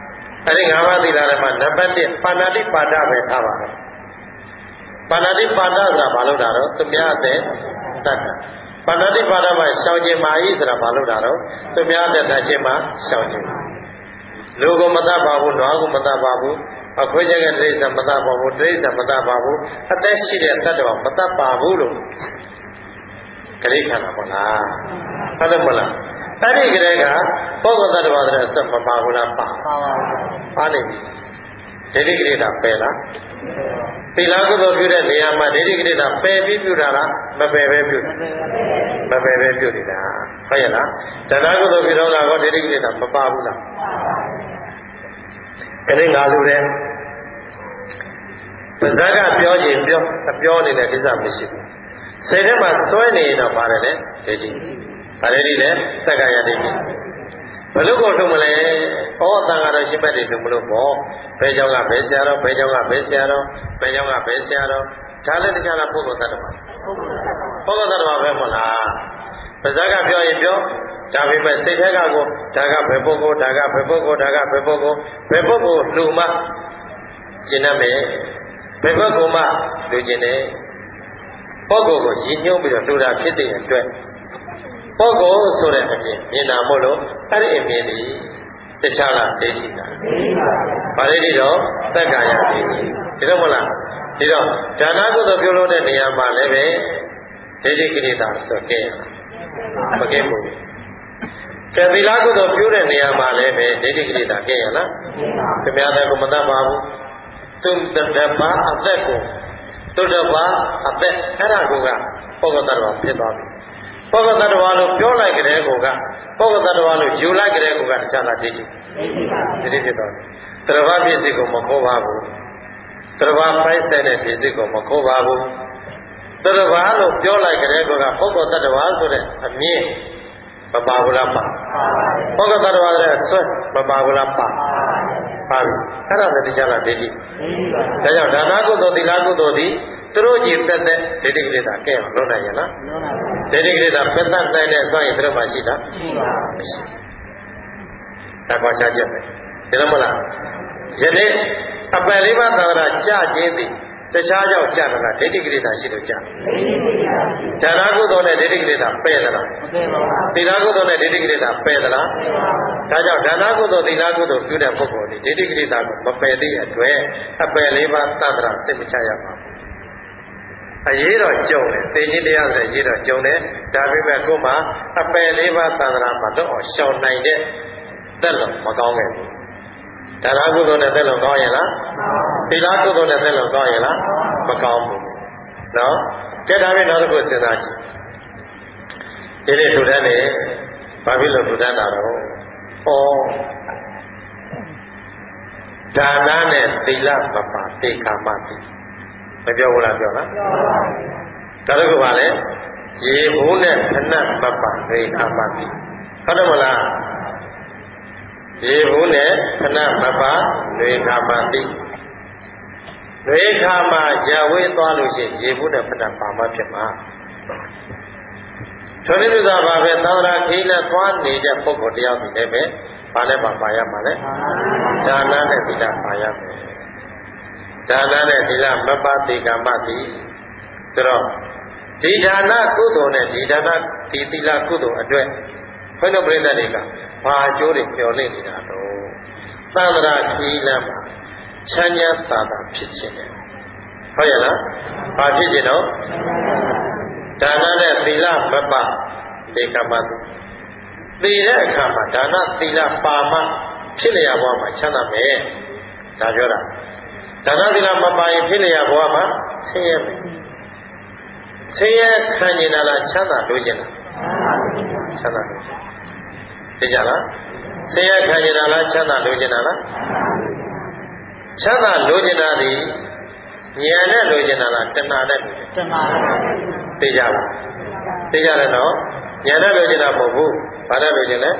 အဲ့ဒီငါးပါးသီလထဲမှာနံပါတ်တစ်ပါဏာတိပါဒပဲထားပါတော့ပါဏာတိပါဒဆိုတာဘာလို့တာတော့သူများအသက်တတ်တာပါဏာတိပါဒမှာရှောင်ကျင်ပါ၏ဆိုတာဘာလို့တာတော့သူများအသက်တတ်ခြင်းမှာရှောင်ကျင်လူကိုမတတ်ပါဘူးနွားကိုမတတ်ပါဘူးအခွေးကျက်ကတိရစ္ဆာန်မတတ်ပါဘူးတိရစ္ဆာန်မတတ်ပါဘူးအသက်ရှိတဲ့တတ်တော်မတတ်ပါဘူးလို့ခရိခန္ဓာပေါ့လားဟုတ်တယ်မလားအဲ့ဒီကလေးကပုဂ္ဂိုလ်သတ္တဝါတွေအစမပါဘူးလားပါပါပါနေပြီဒိဋ္ဌိကိရိတာပယ်လားသီလကုသိုလ်ပြုတဲ့နေရာမှာဒိဋ္ဌိကိရိတာပယ်ပြီးပြုတာလားမပယ်ပဲပြုတာမပယ်ပဲပြုနေတာဟုတ်ရဲ့လားဒါနကုသိုလ်ပြုတော့လားဟောဒိဋ္ဌိကိရိတာမပါဘူးလားအဲ့ဒီငါလူတဲ့ပါဇက်ကပြောခြင်းပြောပြောနေတဲ့ကိစ္စမရှိဘူးစိတ်ထဲမှာစွဲနေရင်တော့ပါတယ်လေဒိဋ္ဌိဗါလေဒီလေသက္ကာယဒိဋ္ဌိဘယ်လိုကိုထုံးမလဲဩအတန်ကတော့ရှိပတ်တယ်ထုံးမလို့ပေါ့ဘယ်ကြောင့်ကဘယ်ဆရာတော်ဘယ်ကြောင့်ကဘယ်ဆရာတော်ဘယ်ကြောင့်ကဘယ်ဆရာတော်ဒါလည်းတရားလားပုဂ္ဂိုလ်သတ္တဝါပုဂ္ဂိုလ်သတ္တဝါပဲမဟုတ်လားပါဇက်ကပြောရင်ပြောဒါပေမဲ့စိတ်ထဲကကိုဒါကဘယ်ပုဂ္ဂိုလ်ဒါကဘယ်ပုဂ္ဂိုလ်ဒါကဘယ်ပုဂ္ဂိုလ်ဘယ်ပုဂ္ဂိုလ်လူမှကျင်တတ်မယ်ဘယ်ပုဂ္ဂိုလ်မှလူကျင်တယ်ပုဂ္ဂိုလ်ကိုရည်ညွှန်းပြီးတော့လူတာဖြစ်တဲ့အတွက်ပုဂ္ဂိုလ်ဆိုတဲ့အမြင်မြင်တာမို့လို့အဲ့ဒီအမြင်ဒီတခြားလားဒိဋ္ဌိလားဗါလေဒီတော့သက္ကာယဒိဋ္ဌိဒီတော့မလားဒီတော့ဒါနကုသိုလ်ပြုလို့တဲ့နေရာမှာလည်းပဲဒိဋ္ဌိကိရိတာဆိုကဲရမကဲဘူးကဲသီလကုသိုလ်ပြုတဲ့နေရာမှာလည်းပဲဒိဋ္ဌိကိရိတာကဲရလားခင်ဗျားလည်းကိုမတတ်ပါဘူးသူတတပါအသက်ကိုသူတပါအသက်အဲ့ဒါကိုကပုဂ္ဂိုလ်တ attva ဖြစ်သွားပြီပုဂ္ဂိုလ်တ attva လို့ပြောလိုက်ကြတဲ့ကိုကပုဂ္ဂိုလ်တ attva လို့ယူလိုက်ကြတဲ့ကိုကတခြားလားဒိဋ္ဌိဒိဋ္ဌိဖြစ်သွားတယ်တ attva ပြည့်စုံကိုမခေါ်ပါဘူးတ attva ဖိုက်တဲ့ပြည့်စုံကိုမခေါ်ပါဘူးတ attva လို့ပြောလိုက်ကြတဲ့ကိုကပုဂ္ဂိုလ်တ attva ဆိုတဲ့အမြင်မပါဘူးလားပါပုဂ္ဂိုလ်တ attva ဆိုတဲ့ဆွဲမပါဘူးလားပါပါပြီအဲ့ဒါလည်းတခြားလားဒိဋ္ဌိဒါကြောင့်ဒါနကုသိုလ်သီလကုသိုလ်သည်သူတို့ကြည်သက်တဲ့ဒိဋ္ဌိကိလေသာကဲအောင်လုပ်နိုင်ရလားဒိဋ္ဌိကိလေသာပက်သက်နိုင်တဲ့ဆိုရင်သူတို့မှရှိတာမရှိဒါကွာချချက်ပဲဒီလိုမလားယနေ့အပယ်လေးပါးသံဃာကြခြင်းသည်တခြားကြောင့်ကြတာလားဒိဋ္ဌိကိလေသာရှိလို့ကြဒါနကုသိုလ်နဲ့ဒိဋ္ဌိကိလေသာပယ်သလားသီလကုသိုလ်နဲ့ဒိဋ္ဌိကိလေသာပယ်သလားဒါကြောင့်ဒါနကုသိုလ်သီလကုသိုလ်ပြုတဲ့ပုဂ္ဂိုလ်ဒီဒိဋ္ဌိကိလေသာကိုမပယ်သေးတဲ့အတွက်အပယ်လေးပါးသံဃာသိမချရပါဘူးအရေးတော့ကြုံတယ်သိချင်းတရားဆိုအရေးတော့ကြုံတယ်ဒါပေမဲ့ကိုယ်မှာအပယ်လေးပါးသံဃာမှာတော့အောင်ရှောင်နိုင်တဲ့သက်လုံးမကောင်းခဲ့ဘူးဒါနကုသိုလ်နဲ့သက်လုံးကောင်းရဲ့လားသီလကုသိုလ်နဲ့သက်လုံးကောင်းရဲ့လားမကောင်းဘူးနော်ကြည့်ဒါပဲနောက်တစ်ခုစဉ်းစားကြည့်ဒီနေ့ထူထမ်းနေဘာဖြစ်လို့ထူထမ်းတာတော့ဩဒါနနဲ့သီလမပါသေခါမတိမပြောဘူးလားပြောလားပြောပါဘူးဒါတော့ကဘာလဲရေဘူးနဲ့ခဏမပါသေခါမတိဟုတ်တယ်မလားရေဘူးနဲ့ခဏမပါသေခါမတိသေခါမရဝေးသွားလို့ရှိရင်ရေဘူးနဲ့ခဏပါမှဖြစ်မှာထိုနည်းလို့သာပါပဲသံဃာခီးနဲ့သွားနေတဲ့ပုဂ္ဂိုလ်တရားတွေလည်းပဲဘာနဲ့ပါပါရမှာလဲဒါနနဲ့သီလပါရမယ်ဒါနနဲ့သီလမပါတိကမ္မတိဆိုတော့ဒီဒါနကုသိုလ်နဲ့ဒီဒါနဒီသီလကုသိုလ်အတွက်ဘုန်းတော်ပြိဿတွေကဘာအကျိုးတွေပြောနေနေတာတော့သံဃာခီးလမ်းမှာချမ်းသာသာသာဖြစ်ခြင်းတယ်ဟုတ်ရဲ့လားဘာဖြစ်ခြင်းတော့ဒါနနဲ့သီလမပါတိကမ္မတိသိတဲ့အခါမှာဒါနသီလပါမှဖြစ်လျာဘဝမှာချမ်းသာမယ်ဒါပြောတာဒါနသီလမပါရင်ဖြစ်လျာဘဝမှာဆင်းရဲမယ်ဆင်းရဲခံနေတာလားချမ်းသာလို့ကျင်လားချမ်းသာလို့ကျင်သိကြလားဆင်းရဲခံနေတာလားချမ်းသာလို့ကျင်တာလားချမ်းသာလို့ကျင်တာဒီဉာဏ်နဲ့လို့ကျင်တာလားတဏှာနဲ့လို့ကျင်တာသိကြလားသိကြတယ်နော်ဉာဏ်နဲ့လို့ကျင်တာမဟုတ်ဘူးဘာနဲ့လို့ကျင်လဲ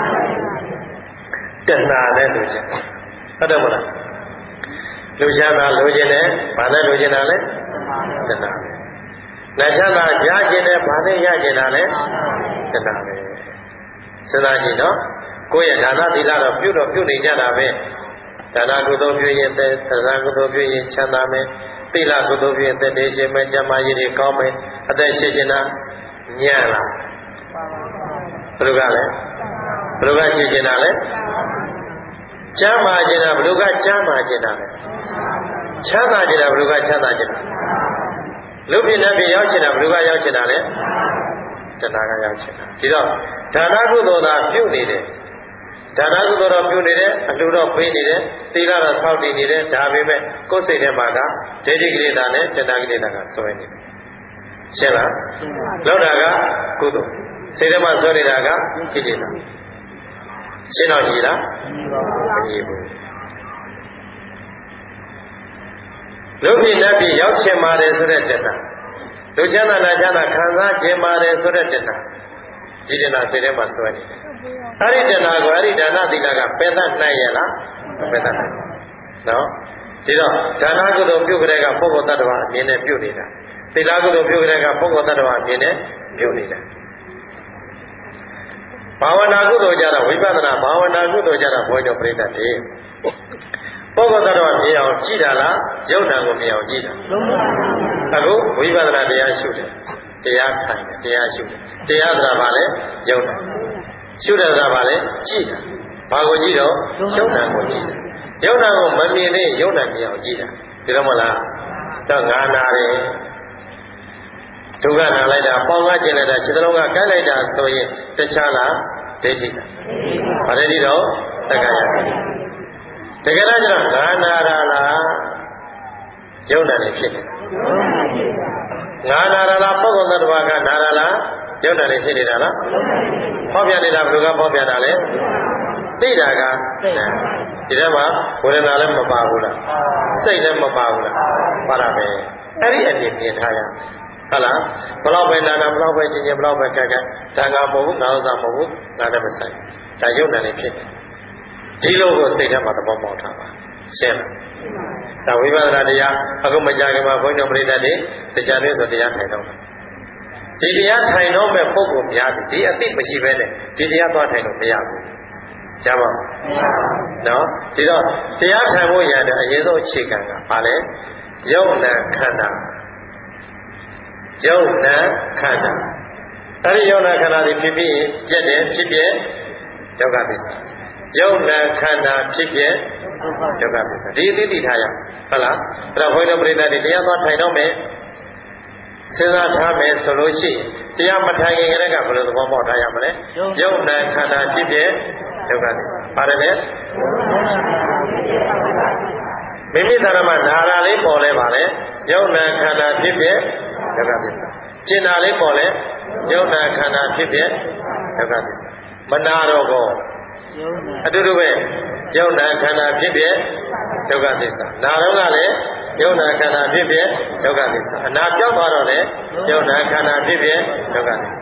တဏှာနဲ့လို့ကျင်ဟုတ်တယ်မလားလူချမ်းသာလိုချင်တယ်ဘာနဲ့လိုချင်တာလဲတဏှာပဲလက်ချမ်းသာရချင်တယ်ဘာနဲ့ရချင်တာလဲတဏှာပဲစဉ်းစားကြည့်နော်ကိုယ့်ရဲ့ဒါနသီလတော့ပြုတော့ပြုနေကြတာပဲဒါနကုသိုလ်ပြုရင်သက်သရဏကုသိုလ်ပြုရင်ချမ်းသာမယ်သီလကုသိုလ်ပြုရင်သက်တေရှင်မယ်ကျမ်းမာရေးတွေကောင်းမယ်အသက်ရှိရှင်တာညံ့လာဘယ်လိုကလဲဘယ်လိုကရှိရှင်တာလဲကျမ်းမာခြင်းတာဘယ်လိုကကျမ်းမာခြင်းတာလဲချမ်းသာခြင်းတာဘယ်လိုကချမ်းသာခြင်းတာလူပြည့်တဲ့ပြည့်ရောက်ခြင်းတာဘယ်လိုကရောက်ခြင်းတာလဲတဏှာကရောက်ခြင်းတာဒီတော့ဒါနကုသိုလ်သာပြုနေတယ်ဒါနကုသိုလ်တော့ပြုနေတယ်အလှတော့ပေးနေတယ်သီလတော့ဆောက်တည်နေတယ်ဒါပေမဲ့ကိုယ်စိတ်ထဲမှာကဒိဋ္ဌိကိလေသာနဲ့တဏှာကိလေသာကဆွဲနေတယ်ရှင်းလားလောက်တာကကုသိုလ်စိတ်ထဲမှာဆွဲနေတာကကိလေသာရှင်းတော့ကြည်လားမကြည်ဘူးလူပြည်လက်ပြည်ရောက်ချင်ပါတယ်ဆိုတဲ့တဏှာလူချမ်းသာနာချမ်းသာခံစားချင်ပါတယ်ဆိုတဲ့တဏှာဒီတဏှာစိတ်ထဲမှာဆွဲနေတယ်အဲ့ဒီတဏှာကိုအဲ့ဒီဒါနသီလကပယ်တတ်နိုင်ရဲ့လားမပယ်တတ်နိုင်ဘူးနော်ဒီတော့ဒါနကုသိုလ်ပြုကြတဲ့ကပုဂ္ဂိုလ်တ attva အမြင်နဲ့ပြုနေတာသီလကုသိုလ်ပြုကြတဲ့ကပုဂ္ဂိုလ်တ attva အမြင်နဲ့ပြုနေတာဘာဝနာကုသိုလ်ကြတော့ဝိပဿနာဘာဝနာကုသိုလ်ကြတော့ဘုန်းကြီးတို့ပြိတ္တတွေပုဂ္ဂိုလ်တ attva မြင်အောင်ကြည့်တာလားယုတ်တံကိုမြင်အောင်ကြည့်တာအခုဝိပဿနာတရားရှုတယ်တရားခိုင်တယ်တရားရှုတယ်တရားသဘာလဲယုတ်တံရှုတယ်ဆိုတာဘာလဲကြည့်တာဘာကိုကြည့်တော့ယုတ်တံကိုကြည့်တာယုတ်တံကိုမမြင်နဲ့ယုတ်တံမြင်အောင်ကြည့်တာဒီလိုမလားတော့ငါနာတယ်ဒုက္ခနာလိုက်တာပေါင်းကားကျင်လိုက်တာခြေလုံးကကိုက်လိုက်တာဆိုရင်တခြားလားဒိဋ္ဌိလားဘာလဲဒီတော့တက္ကရာတကယ်တော့ကျတော့ငါနာတာလားယုတ်တံနေဖြစ်တယ်ငါနာတာလားပုဂ္ဂိုလ်သတ္တဝါကနာတာလားယုတ်တံနေဖြစ်နေတာလားဖောက်ပြနေတာဘယ်လိုကဖောက်ပြတာလဲသိတာကဒီထဲမှာဝေဒနာလည်းမပါဘူးလားစိတ်လည်းမပါဘူးလားပါတာပဲအဲ့ဒီအမြင်မြင်ထားရဟုတ်လားဘလောက်ပဲနာနာဘလောက်ပဲချင်းချင်းဘလောက်ပဲခက်ခက်ဒါကမဟုတ်ဘူးငါဥစ္စာမဟုတ်ဘူးငါလည်းမဆိုင်ဒါယုတ်တံနေဖြစ်တယ်ဒီလိုကိုစိတ်ထဲမှာသဘောပေါက်ထားပါရှင်းလားဒါဝိပဿနာတရားအခုမကြခင်မှာဘုန်းကြီးတို့ပြိတ္တတွေတရားတွေဆိုတရားထိုင်တော့ဒီတရားထိုင်တော့မဲ့ပုဂ္ဂိုလ်များဒီအသိမရှိဘဲနဲ့ဒီတရားသွားထိုင်လို့မရဘူးကြားပါနော်ဒီတော့တရားထိုင်ဖို့ရတယ်အရင်ဆုံးအခြေခံကဘာလဲယုတ်နံခန္ဓာယုတ်နံခန္ဓာအဲဒီယုတ်နံခန္ဓာတွေဖြစ်ပြီးပြည့်တယ်ဖြစ်ပြဒုက္ခသစ္စာယုတ်နံခန္ဓာဖြစ်ပြဒုက္ခသစ္စာဒီအသိသိထားရဟုတ်လားအဲ့တော့ဘုန်းကြီးတို့ပြိတ္တတွေတရားသွားထိုင်တော့မယ်စဉ်းစားထားမယ်ဆိုလို့ရှိရင်တရားမထိုင်ခင်ကလည်းကဘယ်လိုသဘောပေါက်ထားရမလဲယုတ်နံခန္ဓာဖြစ်ပြဒုက္ခသစ္စာပါတယ်လေမိမိဓမ္မနာရာလေးပေါ်လဲပါလေယုတ်နံခန္ဓာဖြစ်ပြဒုက္ခသစ္စာကျင်နာလေးပေါ်လဲယုတ်နံခန္ဓာဖြစ်ပြဒုက္ခသစ္စာမနာတော့ကောအတူတူပဲယုတ်နံခန္ဓာဖြစ်ပြဒုက္ခသစ္စာနာတော့ကလည်းယုတ်နံခန္ဓာဖြစ်ပြဒုက္ခသစ္စာအနာပြောက်သွားတော့လေယုတ်နံခန္ဓာဖြစ်ပြဒုက္ခသစ္စာ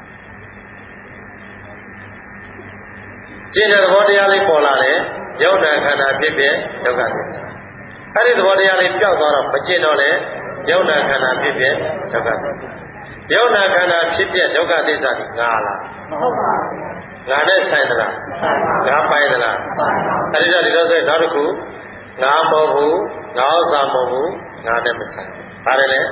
ကျင့်တဲ့သဘောတရားလေးပေါ်လာတယ်ယုတ်နံခန္ဓာဖြစ်ပြဒုက္ခသစ္စာအဲ့ဒီသဘောတရားလေးပြောက်သွားတော့မကျင့်တော့လေယုတ်နံခန္ဓာဖြစ်ပြဒုက္ခသစ္စာယုတ်နံခန္ဓာဖြစ်ပြဒုက္ခသစ္စာကငါလားမဟုတ်ပါဘူးငါနဲ့ဆိုင်သလားငါပိုင်သလားအဲ့ဒီတော့ဒီလိုဆိုနောက်တစ်ခုငါမဟုတ်ဘူးငါဥစ္စာမဟုတ်ဘူးငါနဲ့မဆိုင်ဘာလဲလဲ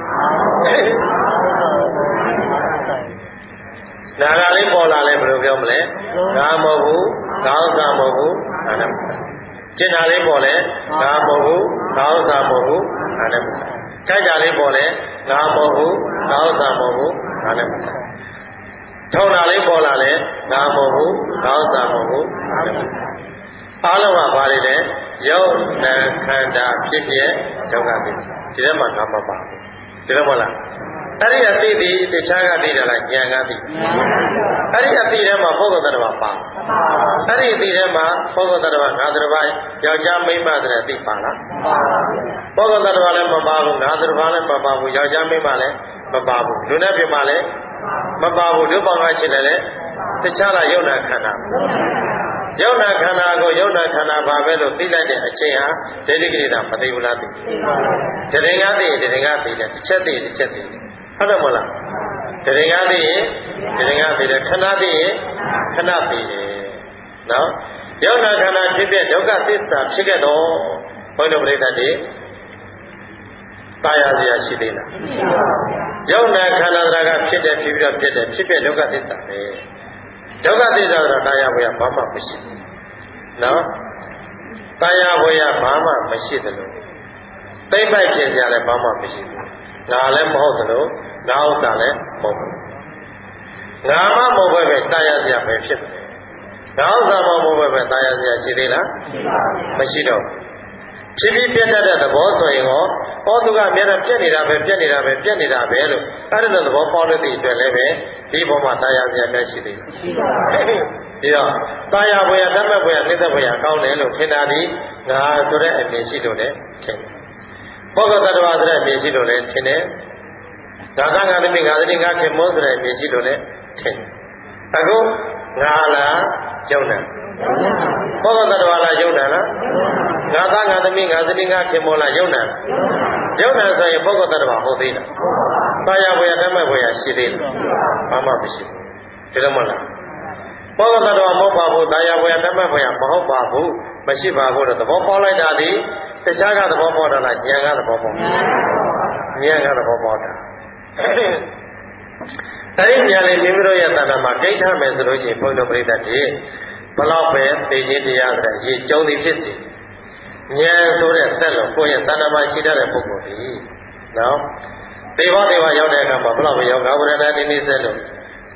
နာဂာလေးပေါ်လာလဲဘယ်လိုပြောမလဲငါမဟုတ်ဘူးငါဥစ္စာမဟုတ်ဘူးငါနဲ့မဆိုင်ကျင်နာလေးပေါ်လဲငါမဟုတ်ဘူးငါဥစ္စာမဟုတ်ဘူးငါနဲ့မဆိုင်ကြိုက်ကြလေးပေါ်လဲငါမဟုတ်ဘူးငါဥစ္စာမဟုတ်ဘူးငါနဲ့မဆိုင်ထုံနာလေးပေါ်လာလဲငါမဟုတ်ဘူးငါဥစ္စာမဟုတ်ဘူးငါနဲ့မဆိုင်အားလုံးကဘာတွေလဲယုတ်နံခန္ဓာဖြစ်ပြဒုက္ခသစ္စာဒီထဲမှာငါမပါဘူးဒီလိုမဟုတ်လားအဲ့ဒီအသိဒီတခြားကသိတယ်လားဉာဏ်ကသိအဲ့ဒီအသိထဲမှာပုဂ္ဂိုလ်သတ္တဝါပါအဲ့ဒီအသိထဲမှာပုဂ္ဂိုလ်သတ္တဝါငါသတ္တဝါယောက်ျားမိန်းမဆိုတဲ့အသိပါလားပုဂ္ဂိုလ်သတ္တဝါလည်းမပါဘူးငါသတ္တဝါလည်းမပါဘူးယောက်ျားမိန်းမလည်းမပါဘူးလူနဲ့ပြင်မလည်းမပါဘူးဒုပေါင်းကရှိတယ်လေတခြားလားယုတ်နာခန္ဓာယုတ်နာခန္ဓာကိုယုတ်နာခန္ဓာပါပဲလို့သိလိုက်တဲ့အချိန်ဟာဒိဋ္ဌိကိရိတာမသိဘူးလားသိတရင်ကားသိတရင်ကားသိတယ်တစ်ချက်သိတစ်ချက်သိတယ်ဟုတ်တယ်မဟုတ်လားတရင်ကားသိရင်တရင်ကားသိတယ်ခဏသိရင်ခဏသိတယ်နော်ယောနာခန္ဓာဖြစ်တဲ့ဒုက္ခသစ္စာဖြစ်ခဲ့တော့ဘုန်းတော်ပြိတ္တတွေตายရစရာရှိသေးလားမရှိပါဘူးယောနာခန္ဓာတရားကဖြစ်တဲ့ဖြစ်ပြီးတော့ဖြစ်တဲ့ဖြစ်တဲ့ဒုက္ခသစ္စာပဲဒုက္ခသစ္စာဆိုတာตายရဘွယ်ဘာမှမရှိဘူးနော်ตายရဘွယ်ဘာမှမရှိတယ်လို့သိမ့်ပိုက်ခြင်းကြလည်းဘာမှမရှိဘူးငါလည်းမဟုတ်တယ်လို့ငါဥစ္စာလည်းမဟုတ်ဘူးငါမှမဟုတ်ပဲตายရစရာပဲဖြစ်တယ်ငါဥစ္စာမှမဟုတ်ပဲตายရစရာရှိသေးလားမရှိတော့ဖြစ်ပြီးပြတ်တတ်တဲ့သဘောဆိုရင်ရောဟောသူကမြဲတမ်းပြတ်နေတာပဲပြတ်နေတာပဲပြတ်နေတာပဲလို့အဲ့ဒီလိုသဘောပေါက်လို့ဒီအတွက်လည်းပဲဒီဘုံမှာตายရစရာလည်းရှိသေးတယ်ရှိပါဘူးဒီတော့ตายရဘွယ်ဓမ္မဘွယ်နှိမ့်သက်ဘွယ်ကောင်းတယ်လို့ထင်တာဒီငါဆိုတဲ့အမြင်ရှိလို့လည်းထင်တယ်ပုဂ္ဂိုလ်သတ္တဝါဆိုတဲ့အမြင်ရှိလို့လည်းထင်တယ်ဒါကငါသမီးငါသမီးငါခင်မောဆိုတဲ့အမြင်ရှိလို့လည်းထင်တယ်အခုငါလားယုံနာပုဂ္ဂိုလ်သတ္တဝါလားယုံနာလားငါသားငါသမီးငါသမီးငါခင်မောလားယုံနာယုံနာဆိုရင်ပုဂ္ဂိုလ်သတ္တဝါဟုတ်သေးလားတာယာဘွယ်ဓမ္မဘွယ်ရှိသေးလားဘာမှမရှိဘူးဒီလိုမဟုတ်လားပုဂ္ဂိုလ်သတ္တဝါမဟုတ်ပါဘူးတာယာဘွယ်ဓမ္မဘွယ်မဟုတ်ပါဘူးမရှိပါဘူးတော့သဘောပေါက်လိုက်တာဒီတခြားကသဘောပေါက်တာလားဉာဏ်ကသဘောပေါက်တာဉာဏ်ကသဘောပေါက်တာအဲဒီဉာဏ်လေးမိမိတို့ရဲ့တဏ္ဍာမှာဒိဋ္ဌာမယ်ဆိုလို့ရှိရင်ဘုန်းတော်ပြိတ္တတွေဘလောက်ပဲသိခြင်းတရားတဲ့ရေကျုံသည်ဖြစ်စီဉာဏ်ဆိုတဲ့သက်လို့ကိုယ့်ရဲ့တဏ္ဍာမှာရှိတတ်တဲ့ပုဂ္ဂိုလ်ဒီနော်သေဘောသေဝရောက်တဲ့အခါမှာဘလောက်ပဲရောက်ငါဝရဏနိမိတ်လို့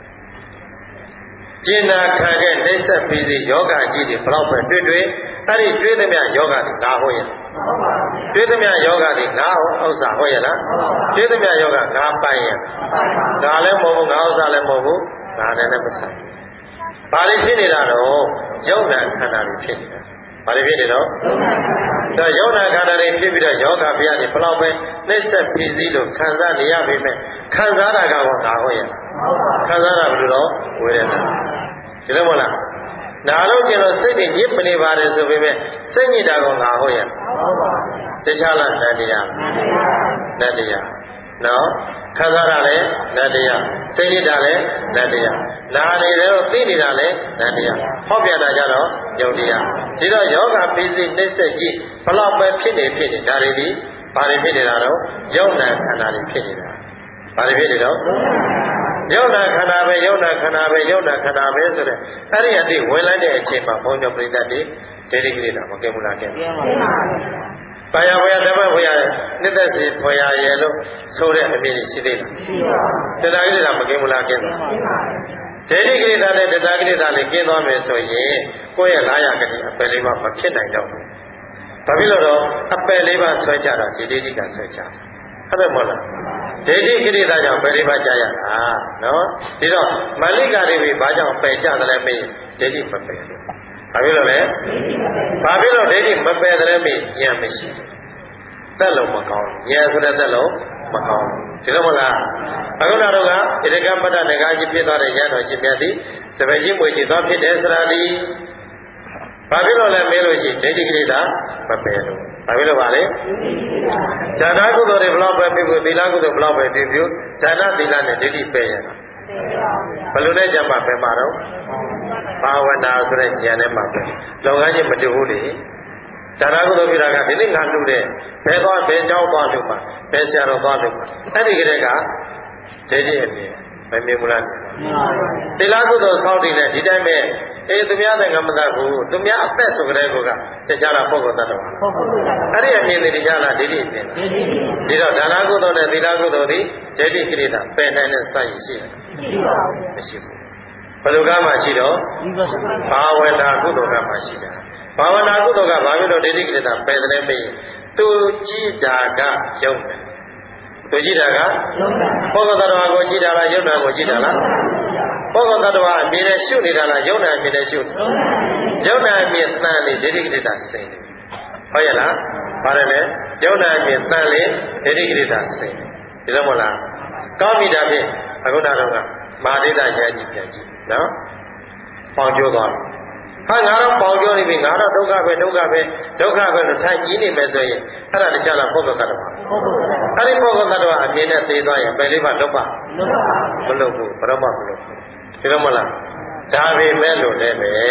ကျင်နာခံတဲ့နှိစ္စပြီးစီယောဂအကြီးတွေဘလောက်ပဲတွေ့တွေ့အဲ့ဒီတွေ့သမျှယောဂတွေငါဟုတ်ရဲ့တွေ့သမျှယောဂတွေငါဥစ္စာဟုတ်ရဲ့လားတွေ့သမျှယောဂငါပိုင်ရဲ့ဒါလည်းမဟုတ်ဘူးငါဥစ္စာလည်းမဟုတ်ဘူးငါလည်းလည်းမဆိုင်ဘာတွေဖြစ်နေတာတော့ယုံနာခန္ဓာတွေဖြစ်နေတာဘာတွေဖြစ်နေတော့ဒါယုံနာခန္ဓာတွေဖြစ်ပြီးတော့ယောဂဘုရားတွေဘလောက်ပဲနှိစ္စပြီးစီလို့ခံစားနေရပေမဲ့ခံစားတာကတော့ငါဟုတ်ရဲ့ခံစားတာဘယ်လိုတော့ဝေဒနာဒီလိုမဟုတ်လားနာလို့ကျတော့စိတ်တွေညစ်မနေပါတယ်ဆိုပေမဲ့စိတ်ညစ်တာကငါဟုတ်ရဲ့တခြားလားနတ်တရားနတ်တရားနော်ခံစားတာလည်းနတ်တရားစိတ်ညစ်တာလည်းနတ်တရားနာနေတယ်လို့သိနေတာလည်းနတ်တရားဟောပြတာကြတော့ယုံတရားဒီတော့ယောဂပိစိနှိစ္စကြည့်ဘလောက်ပဲဖြစ်နေဖြစ်နေဒါတွေဒီဘာတွေဖြစ်နေတာတော့ယုံနာခန္ဓာတွေဖြစ်နေတာဘာတွေဖြစ်နေတော့ယုံနာခန္ဓာပဲယုံနာခန္ဓာပဲယုံနာခန္ဓာပဲဆိုတဲ့အဲ့ဒီအတိဝင်လိုက်တဲ့အချိန်မှာဘုန်းတော်ပြိတ္တတွေဒိဋ္ဌိကိလေသာမကဲဘူးလားကဲပါပါရဘုရားဓမ္မဘုရားနှစ်သက်စီဘုရားရဲ့လို့ဆိုတဲ့အမြင်ရှိသေးလားရှိပါဘူးတရားကိလေသာမကဲဘူးလားကဲပါဒိဋ္ဌိကိလေသာနဲ့တရားကိလေသာလေးကျင်းသွားမယ်ဆိုရင်ကိုယ့်ရဲ့လာရကတိအပယ်လေးပါမဖြစ်နိုင်တော့ဘူးဘာဖြစ်လို့တော့အပယ်လေးပါဆွဲချတာဒီဒိဋ္ဌိကဆွဲချဟုတ်တယ်မဟုတ်လားဒိဋ္ဌိကိလေသာကြောင့်ပယ်လေးပါးကြာရတာနော်ဒီတော့မလိကာတွေဘာကြောင့်ပယ်ကြတယ်လဲမေးဒိဋ္ဌိမပယ်ဘူးဘာဖြစ်လို့လဲဘာဖြစ်လို့ဒိဋ္ဌိမပယ်တယ်မေးဉာဏ်မရှိသက်လုံးမကောင်းဉာဏ်ဆိုတဲ့သက်လုံးမကောင်းဒီလိုမလားအခုနောက်တော့ကဣဒကပတ္တနဂါကြီးဖြစ်သွားတဲ့ဉာဏ်တော်ရှင်မြတ်သည်တပည့်ကြီးမွေရှိသွားဖြစ်တယ်ဆိုတာဒီဘာဖြစ်လို့လဲမေးလို့ရှိဒိဋ္ဌိကိလေသာမပယ်လို့ဘာဖြစ်လို့ပါလဲဇာနာကုသိုလ်တွေဘလောက်ပဲဖြစ်ဖို့သီလကုသိုလ်ဘလောက်ပဲဖြစ်ဖြစ်ဇာနာသီလနဲ့ဒိဋ္ဌိပယ်ရတာဘယ်လိုလဲကြမှာပယ်မှာတော့ဘာဝနာဆိုတဲ့ဉာဏ်နဲ့မှာပဲလောကကြီးမတူဘူးလေဇာနာကုသိုလ်ပြတာကဒီနေ့ငါလှူတယ်ဘယ်သွားဘယ်ကြောင်းသွားလို့ပါဘယ်ဆရာတော်သွားလို့ပါအဲ့ဒီကလေးကဒိဋ္ဌိအမြင်မမြင်ဘူးလားသီလကုသိုလ်ဆောက်တည်တဲ့ဒီတိုင်းပဲအေးသူများတဲ့ငမတကူသူများအသက်ဆိုကြတဲ့ကောကတခြားလားပုဂ္ဂိုလ်တ attva အဲ့ဒီအမြင်တွေတခြားလားဒိဋ္ဌိအမြင်ဒီတော့ဒါနကုသိုလ်နဲ့သီလကုသိုလ်ဒီဒိဋ္ဌိကိလေသာပယ်နိုင်တဲ့စိုက်ရှိတယ်မရှိပါဘူးမရှိဘူးဘယ်လိုကမှရှိတော့ဘာဝနာကုသိုလ်ကမှရှိတာဘာဝနာကုသိုလ်ကဘာဖြစ်လို့ဒိဋ္ဌိကိလေသာပယ်တယ်လဲမေးသူကြည်တာကယုံတယ်သူကြည်တာကပုဂ္ဂိုလ်တ attva ကိုကြည်တာလားယုံနာကိုကြည်တာလားပုဂ္ဂိုလ်တ attva အမြင်နဲ့ရှုနေတာလားယုံနာအမြင်နဲ့ရှုယုံနာအမြင်တန်လေဒိဋ္ဌိကိလေသာစိမ့်တယ်ဟုတ်ရဲ့လားပါတယ်လေယုံနာအမြင်တန်လေဒိဋ္ဌိကိလေသာစိမ့်တယ်ဒီလိုမဟုတ်လားကောင်းပြီဒါဖြင့်အခုနောက်တော့ကမာဒိဋ္ဌဉာဏ်ကြီးပြန်ကြည့်နော်ပေါင်ကျိုးသွားဟာငါတော့ပေါင်ကျိုးနေပြီငါတော့ဒုက္ခပဲဒုက္ခပဲဒုက္ခပဲလို့ထိုင်ကြီးနေမယ်ဆိုရင်အဲ့ဒါတခြားလားပုဂ္ဂိုလ်တ attva အဲ့ဒီပုဂ္ဂိုလ်တ attva အမြင်နဲ့သိသွားရင်ပယ်လေးပါလုပ်ပါမလုပ်ဘူးဘယ်တော့မှမလုပ်ဘူးဒီလိုမလားဒါပေမဲ့လို့လည်းပဲ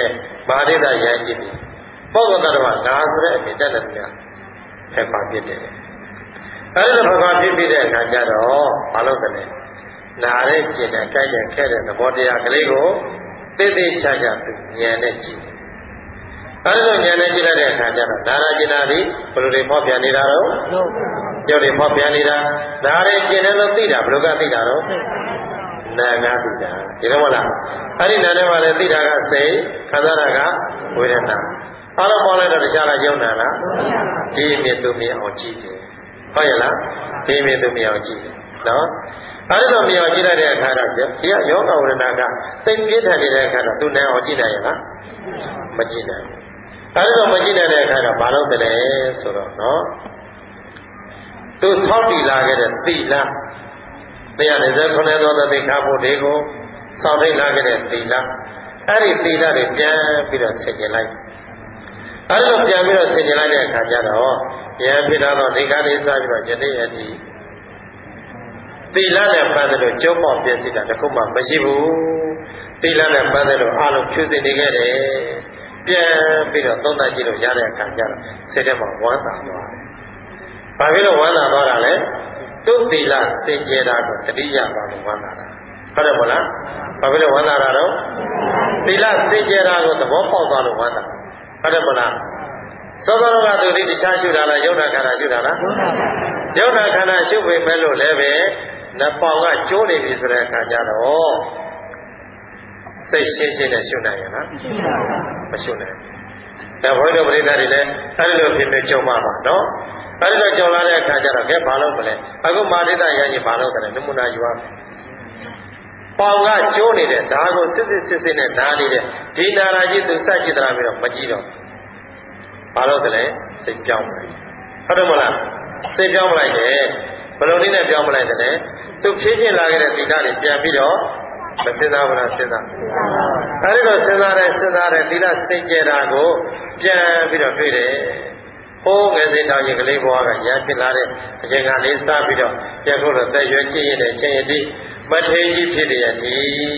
မာရိတယံကြည့်ပြီပုဂ္ဂိုလ်တော်ကငါဆိုတဲ့အမြင်တက်တယ်ဗျာဖက်ပါဖြစ်တယ်အဲဒီလိုဖက်ပါဖြစ်ပြီးတဲ့အခါကျတော့ဘာလို့လဲနားရဲကျင်တဲ့ကြိုက်တဲ့ခဲတဲ့သဘောတရားကလေးကိုသိသိချာချာသူဉာဏ်နဲ့ကြည့်အဲဒီလိုဉာဏ်နဲ့ကြည့်လိုက်တဲ့အခါကျတော့နာရာကျင်တာဒီဘယ်လိုတွေဖောက်ပြန်နေတာတော့ရုပ်တွေဖောက်ပြန်နေတာနားရဲကျင်တယ်လို့သိတာဘယ်လိုကသိတာတော့နာငါသိတာဒီလိုမလားအဲ့ဒီနာနဲ့မှလည်းသိတာကစိတ်ခံစားတာကဝေဒနာအားလုံးပေါင်းလိုက်တော့တခြားလားယုံနာလားဒီမြင်သူမြင်အောင်ကြည့်တယ်ဟုတ်ရဲ့လားဒီမြင်သူမြင်အောင်ကြည့်တယ်နော်အဲ့ဒီလိုမြင်အောင်ကြည့်လိုက်တဲ့အခါတော့ဒီကယောဂဝေဒနာကသိပြင်းထန်နေတဲ့အခါတော့သူနိုင်အောင်ကြည့်နိုင်ရဲ့လားမကြည့်နိုင်ဘူးအဲ့ဒီလိုမကြည့်နိုင်တဲ့အခါတော့ဘာလို့တလဲဆိုတော့နော်သူဆောက်တည်လာခဲ့တဲ့သီလတရားနဲ့ခုနှစ်သောသင်္ခါဘုဒ္ဓေကိုစောင့်ထိန်လာခဲ့တဲ့သီလအဲ့ဒီသီလတွေပြန်ပြီးတော့ဆင်ခြင်လိုက်အဲ့လိုပြန်ပြီးတော့ဆင်ခြင်လိုက်တဲ့အခါကျတော့ယံဖြစ်တော့ဒီကနေ့စပြီးတော့ယနေ့အထိသီလနဲ့ပတ်သက်လို့ကျုံးပေါက်ပြည့်စည်တာတခုမှမရှိဘူးသီလနဲ့ပတ်သက်လို့အလုံးဖြူစင်နေခဲ့တယ်ပြန်ပြီးတော့သုံးသပ်ကြည့်လို့ရတဲ့အခါကျတော့စိတ်ထဲမှာဝမ်းသာသွားတယ်ဘာဖြစ်လို့ဝမ်းသာသွားတာလဲသူ့သီလသင်ကျေတာကိုတတိယပါလို့ဝမ်းသာတာဟုတ်တယ်မလားဘာဖြစ်လို့ဝမ်းသာတာတော့သီလသင်ကျေတာကိုသဘောပေါက်သွားလို့ဝမ်းသာဟုတ်တယ်မလားသောသောကသူဒီတခြားရှုတာလားယုံနာခန္ဓာရှုတာလားယုံနာခန္ဓာရှုပေမဲ့လို့လည်းပဲနှစ်ပေါင်ကကျိုးနေပြီဆိုတဲ့အခါကျတော့စိတ်ရှင်းရှင်းနဲ့ရှုနိုင်ရလားမရှုနိုင်ဒါဘုရားတို့ပရိသတ်တွေလည်းအဲဒီလိုဖြစ်ဖြစ်ကြုံမှာပါနော်အဲဒီလိုကြုံလာတဲ့အခါကျတော့ကဲဘာလို့မလဲအခုမာရိတယဉ်ကြီးဘာလို့လဲနမူနာယူရမယ်ပေါင်ကကျိုးနေတဲ့ဓာတ်ကိုစစ်စစ်စစ်စစ်နဲ့နားနေတဲ့ဒီနာရာကြီးသူစကြည့်တာပြီးတော့မကြည့်တော့ဘာလို့လဲစိတ်ပြောင်းလိုက်ဟုတ်တယ်မလားစိတ်ပြောင်းလိုက်တယ်ဘယ်လိုနည်းနဲ့ပြောင်းမလိုက်တယ်သူဖြည့်ချင်းလာခဲ့တဲ့သီလတွေပြန်ပြီးတော့မစဉ်းစားဘူးလားစဉ်းစားအဲဒီတော့စဉ်းစားတယ်စဉ်းစားတယ်သီလစိတ်ကြဲတာကိုပြန်ပြီးတော့တွေ့တယ်ဟိုးငယ်စဉ်တောင်ရင်ကလေးဘဝကရန်ဖြစ်လာတဲ့အချိန်ကလေးစပြီးတော့ပြန်ဖို့တော့သက်ရွယ်ချင်းရင်တဲ့ချင်းရည်မထေကြီးဖြစ်တဲ့ဒီ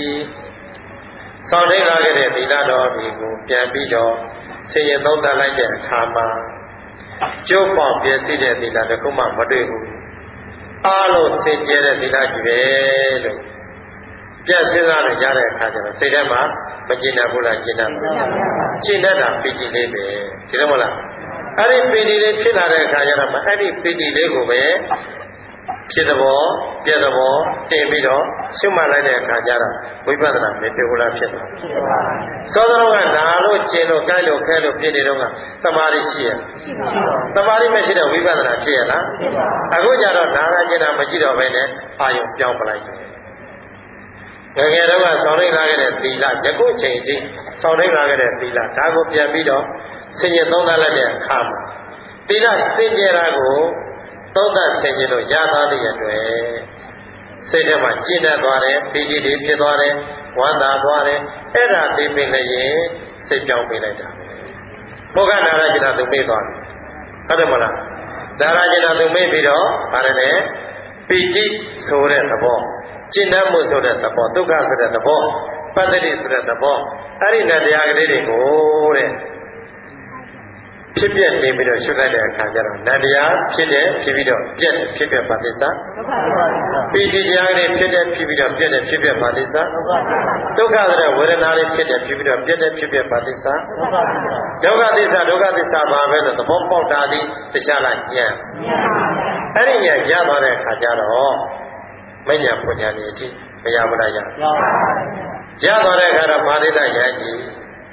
ဆောင်းထိန်လာခဲ့တဲ့သီလတော်ဒီကိုပြန်ပြီးတော့ဆင်ရင်သုံးသပ်လိုက်တဲ့အခါမှာကျုပ်ပေါက်ပြည့်စည်တဲ့သီလတခုမှမတွေ့ဘူးအားလုံးသင်ကျဲတဲ့သီလကြီးပဲလို့ပြတ်စဉ်းစားလို့ရတဲ့အခါကျတော့စိတ်ထဲမှာမကျင်တတ်ဘူးလားကျင်တတ်ပါကျင်တတ်တာပီတိလေးပဲဒီလိုမလားအဲ့ဒီပီတိလေးဖြစ်လာတဲ့အခါကျတော့အဲ့ဒီပီတိလေးကိုပဲဖြစ်သဘောပြည့်သဘောတင်ပြီးတော့ရှုမှတ်လိုက်တဲ့အခါကျတော့ဝိပဿနာမပြေဘူးလားဖြစ်သွားဖြစ်ပါဘူးသောသောကနာလို့ကျင်လို့ကြိုက်လို့ခဲလို့ဖြစ်နေတော့ကသမာဓိရှိရသမာဓိမရှိတော့ဝိပဿနာဖြစ်ရလားဖြစ်ပါအခုကျတော့နာရကျင်တာမကြည့်တော့ဘဲနဲ့အာယုံပြောင်းပလိုက်တယ်ငယ်ငယ်တော့ကဆောင်းထိန်လာခဲ့တဲ့သီလယခုချိန်အထိဆောင်းထိန်လာခဲ့တဲ့သီလဒါကိုပြန်ပြီးတော့ဆင်ញင်သုံးသပ်လိုက်တဲ့အခါမှာသီလစင်ကြယ်တာကိုသုံးသပ်ဆင်ញင်လို့ရသွားတဲ့အတွက်စိတ်ထဲမှာကျင့်တတ်သွားတယ်ပီတိတွေဖြစ်သွားတယ်ဝမ်းသာသွားတယ်အဲ့ဒါသိပင်လည်းရင်စိတ်ပြောင်းပေးလိုက်တာပဲဘုရားနာရကျင်တာသူမေ့သွားတယ်ဟုတ်တယ်မလားနာရကျင်တာသူမေ့ပြီးတော့ဗါတယ်ပီတိဆိုတဲ့သဘောကျင့်တတ်မှုဆိုတဲ့သဘောဒုက္ခဆိုတဲ့သဘောပတ္တိဆိုတဲ့သဘောအဲ့ဒီနဲ့တရားကလေးတွေကိုတဲ့ဖြစ်ပြနေပြီးတော့ရှုလိုက်တဲ့အခါကျတော့နတရားဖြစ်တယ်ဖြစ်ပြီးတော့ပြက်ဖြစ်ပြပါတိသပီတိတရားလေးဖြစ်တယ်ဖြစ်ပြီးတော့ပြက်တယ်ဖြစ်ပြပါတိသဒုက္ခဆိုတဲ့ဝေဒနာလေးဖြစ်တယ်ဖြစ်ပြီးတော့ပြက်တယ်ဖြစ်ပြပါတိသဒုက္ခသစ္စာဒုက္ခသစ္စာပါပဲလို့သဘောပေါက်တာဒီတရားလိုက်ညံ့အဲ့ဒီညံ့ရသွားတဲ့အခါကျတော့မညာပညာနေအထိမရဘူးလားရရသွားတဲ့အခါတော့ပါဠိတယံကြီး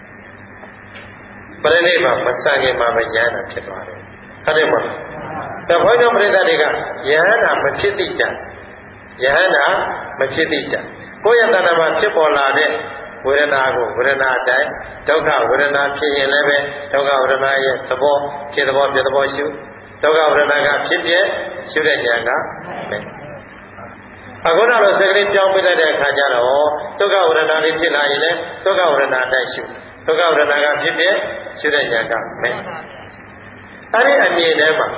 ပရိနိဗ္ဗာန်မစံခင်မှာပဲယန္တာဖြစ်သွားတယ်ဟုတ်တယ်မဟုတ်လားဒါဘုန်းတော်ပရိသတ်တွေကယန္တာမဖြစ်သည့်တိုင်ယန္တာမဖြစ်သည့်တိုင်ကိုယ့်ရဲ့တဏ္ဍာမှာဖြစ်ပေါ်လာတဲ့ဝေဒနာကိုဝေဒနာအတိုင်းဒုက္ခဝေဒနာဖြစ်ရင်လည်းပဲဒုက္ခဝေဒနာရဲ့သဘောဖြစ်သဘောပြသဘောရှုဒုက္ခဝေဒနာကဖြစ်ပြရှုတဲ့ဉာဏ်ကအခုတော့စိတ်ကလေးပြောင်းပြလိုက်တဲ့အခါကျတော့ဒုက္ခဝေဒနာလေးဖြစ်လာရင်လည်းဒုက္ခဝေဒနာအတိုင်းရှုဒုက္ခဝေဒနာကဖြစ်ပြရှုတဲ့ဉာဏ်ကမဲ့အဲ့ဒီအမြင်ထဲမှာ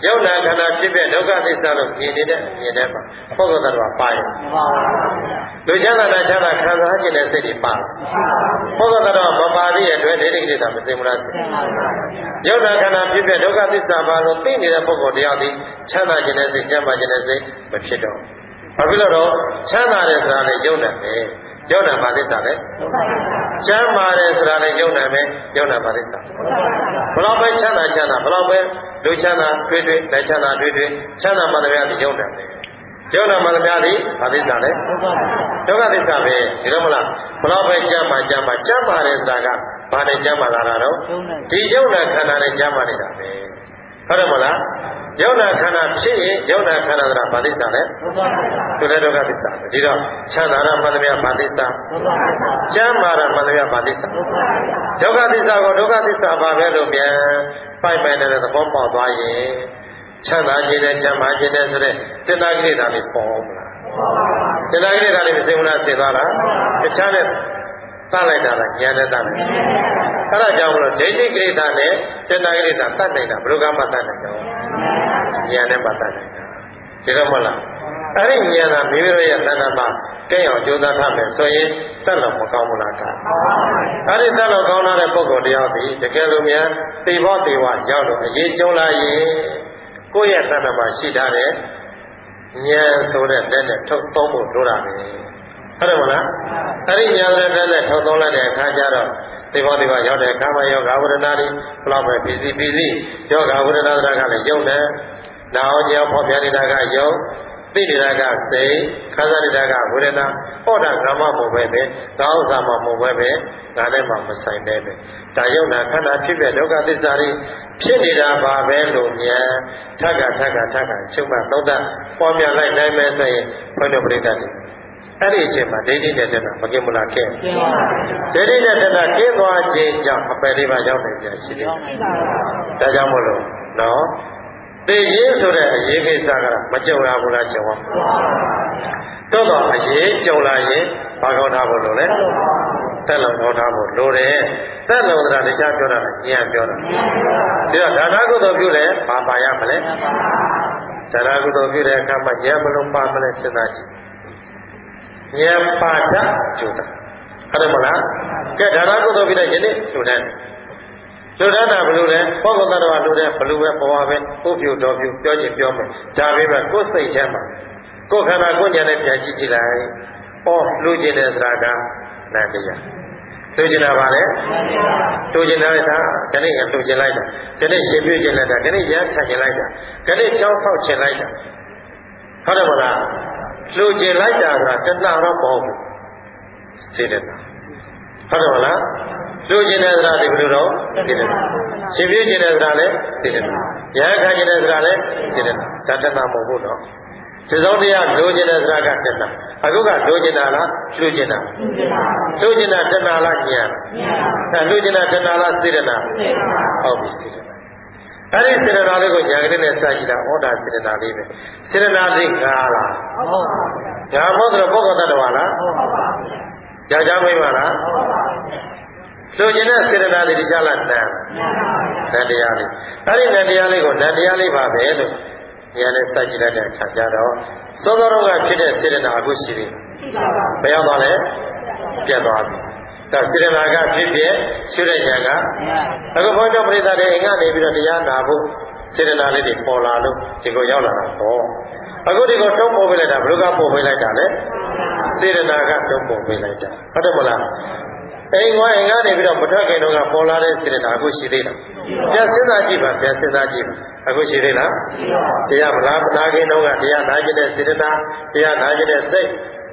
ယုံနာခန္ဓာဖြစ်တဲ့ဒုက္ခသစ္စာလို့မြင်နေတဲ့မြင်တဲ့မှာပုဂ္ဂိုလ်တော်ပါရဲ့လူချမ်းသာချမ်းသာခံစားခြင်းတဲ့စိတ်တွေပါပုဂ္ဂိုလ်တော်မပါသေးတဲ့အတွက်ဒိဋ္ဌိကိစ္စမသိဘူးလားယုံနာခန္ဓာဖြစ်တဲ့ဒုက္ခသစ္စာပါလို့သိနေတဲ့ပုဂ္ဂိုလ်တရားသည်ချမ်းသာခြင်းတဲ့စိတ်ချမ်းသာခြင်းတဲ့စိတ်မဖြစ်တော့ဘာဖြစ်လို့တော့ချမ်းသာတယ်ဆိုတာလည်းယုံနာပဲယုံနာပါသစ္စာလည်းချမ်းသာတယ်ဆိုတာလည်းယုံနာပဲယုံနာပါသစ္စာဘလောက်ပဲချမ်းသာချမ်းသာဘလောက်ပဲလူချမ်းသာတွေ့တွေ့လက်ချမ်းသာတွေ့တွေ့ချမ်းသာမှလည်းဒီယုံနာပဲယုံနာမှလည်းဒီပါသစ္စာလည်းဒုက္ခသစ္စာပဲဒီလိုမလားဘလောက်ပဲချမ်းသာချမ်းသာချမ်းသာတယ်ဆိုတာကဘာနဲ့ချမ်းသာလာတာတော့ဒီယုံနာခန္ဓာနဲ့ချမ်းသာနေတာပဲဟုတ်တယ်မလားယုံနာခန္ဓာဖြစ်ရင်ယုံနာခန္ဓာဆိုတာဘာသစ္စာလဲသူလည်းဒုက္ခသစ္စာပဲဒီတော့ချမ်းသာတာမှလည်းဘာသစ္စာချမ်းသာတာမှလည်းဘာသစ္စာဒုက္ခသစ္စာကိုဒုက္ခသစ္စာပါပဲလို့ပြန်ပိုက်ပိုက်နေတဲ့သဘောပေါက်သွားရင်ချမ်းသာခြင်းနဲ့ချမ်းသာခြင်းနဲ့ဆိုတဲ့စေတနာကိလေသာလေးပေါ်မလားစေတနာကိလေသာလေးမသိဘူးလားသိသွားလားတခြားနဲ့တတ်လိုက်တာလားဉာဏ်နဲ့တတ်လိုက်အဲ့ဒါကြောင့်မလို့ဒိဋ္ဌိကိလေသာနဲ့စေတနာကိလေသာတတ်နိုင်တာဘယ်လိုကမှတတ်နိုင်ကြဉာဏ်နဲ့မှတတ်နိုင်တာဒီတော့မဟုတ်လားအဲ့ဒီဉာဏ်ကမိမိတို့ရဲ့သဏ္ဍာန်မှာကဲအောင်ကြိုးစားထားမယ်ဆိုရင်တတ်လို့မကောင်းဘူးလားကအဲ့ဒီတတ်လို့ကောင်းတဲ့ပုဂ္ဂိုလ်တရားသည်တကယ်လို့များသေဘောသေဝရောက်လို့အရေးကျုံလာရင်ကိုယ့်ရဲ့သဏ္ဍာန်မှာရှိထားတဲ့ဉာဏ်ဆိုတဲ့လက်နဲ့ထုတ်သုံးဖို့လိုတာပဲဟုတ်တယ်မလားအဲ့ဒီဉာဏ်နဲ့လက်နဲ့ထုတ်သုံးလိုက်တဲ့အခါကျတော့သေဘောသေဝရောက်တဲ့ကာမယောဂဝရဏတွေဘလောက်ပဲပြီးစီပြီးစီယောဂဝရဏတွေကလည်းယုံတယ်နာအောင်ကြောင့်ဖော်ပြနေတာကယုံသိနေတာကစိတ်ခံစားနေတာကဝေဒနာဟောတာကမ္မမဟုတ်ပဲပဲသာဥစ္စာမဟုတ်ပဲပဲဒါနဲ့မှမဆိုင်ပဲပဲဒါယုံနာခန္ဓာဖြစ်တဲ့ဒုက္ခသစ္စာတွေဖြစ်နေတာပါပဲလို့မြန်ထက်ကထက်ကထက်ကရှုမှတ်သုံးသပ်ပေါ်ပြလိုက်နိုင်မယ်ဆိုရင်ဘုန်းတော်ပြိတ္တတွေအဲ့ဒီအချိန်မှာဒိဋ္ဌိနဲ့တဏှာမကင်းမလားခဲ့ဒိဋ္ဌိနဲ့တဏှာကင်းသွားခြင်းကြောင့်အပယ်လေးပါးရောက်နေကြရှိတယ်ဒါကြောင့်မို့လို့နော်သိရေးဆိုတဲ့အရေးကိစ္စကမကြုံရဘူးလားကြုံအောင်တော့တော့အရေးကြုံလာရင်ဘာကောင်းထားဖို့လို့လဲသက်လုံကောင်းထားဖို့လိုတယ်သက်လုံဆိုတာတရားပြောတာဉာဏ်ပြောတာပြီးတော့ဒါနကုသိုလ်ပြုတယ်ဘာပါရမလဲဒါနကုသိုလ်ပြုတဲ့အခါမှာဉာဏ်မလုံးပါမလဲစဉ်းစားကြည့်ဉာဏ်ပါတတ်ကျိုးတာဟုတ်တယ်မလားကဲဒါနကုသိုလ်ပြုတဲ့ယနေ့ကျိုးတယ်လူဒနာဘလူလဲပုဂ္ဂိုလ်တော်လူတဲ့ဘလူပဲဘဝပဲဥပ္ပယတော်ပြုပြောချင်ပြောမယ်ဒါပေမဲ့ကိုယ်စိတ်ထဲမှာကိုယ်ခန္ဓာကိုယ်ဉာဏ်နဲ့ပြန်ကြည့်ကြည့်လိုက်ဩလူကျင်တဲ့သရာကနတ်တရားလူကျင်တာပါလေလူကျင်တာကခဏကလူကျင်လိုက်တာခဏရှင်ပြည့်ကျင်လိုက်တာခဏရမ်းထကျင်လိုက်တာခဏချောင်းဖောက်ကျင်လိုက်တာဟုတ်တယ်မလားလူကျင်လိုက်တာကတဏှာတော့မဟုတ်ဘူးစေတနာဟုတ်တယ်မလားလူကျင်တဲ့သရာဒီဘယ်လိုတော့စေတနာရှင်ပြည့်ကျင်တဲ့သရာလည်းစေတနာရဟန်းခံကျင်တဲ့သရာလည်းစေတနာဒါတဏှာမဟုတ်ဘူးတော့စေသောတရားလူကျင်တဲ့သရာကတဏှာအခုကလူကျင်တာလားလူကျင်တာလူကျင်တာတဏှာလားဉာဏ်အဲလူကျင်တာတဏှာလားစေတနာဟုတ်ပြီစေတနာအဲ့ဒီစေတနာလေးကိုဉာဏ်ကလေးနဲ့စကြည့်တာဩဒါစေတနာလေးပဲစေတနာလေးငါလားဟုတ်ပါဘူးငါမို့ဆိုတော့ပုဂ္ဂိုလ်တ attva လားဟုတ်ပါဘူးကြာကြာမိပါလားဟုတ်ပါဘူးလူကျင်တဲ့စေတနာတွေတရားလားနံနံတရားလေးအဲ့ဒီနံတရားလေးကိုနံတရားလေးပါပဲလို့ဉာဏ်နဲ့စကြည့်လိုက်တဲ့အခါကျတော့သောသောတော့ကဖြစ်တဲ့စေတနာအခုရှိပြီရှိပါပါဘယ်ရောက်သွားလဲပြတ်သွားပြီဒါစေတနာကဖြစ်ဖြစ်ရှုတဲ့ဉာဏ်ကအခုဘုန်းတော်ပရိသတ်တွေအင်္ဂါနေပြီးတော့တရားနာဖို့စေတနာလေးတွေပေါ်လာလို့ဒီကိုရောက်လာတာပေါ့အခုဒီကိုတုံးပို့ပေးလိုက်တာဘယ်လိုကပို့ပေးလိုက်တာလဲစေတနာကတုံးပို့ပေးလိုက်တာဟုတ်တယ်မလားအိမ်ဝိုင်းကနေပြီးတော့မထွက်ခင်တော့ကပေါ်လာတဲ့စေတနာအခုရှိသေးလားပြန်စဉ်းစားကြည့်ပါပြန်စဉ်းစားကြည့်ပါအခုရှိသေးလားတရားမလားမနာခင်တော့ကတရားနာကျင်တဲ့စေတနာတရားနာကျင်တဲ့စိတ်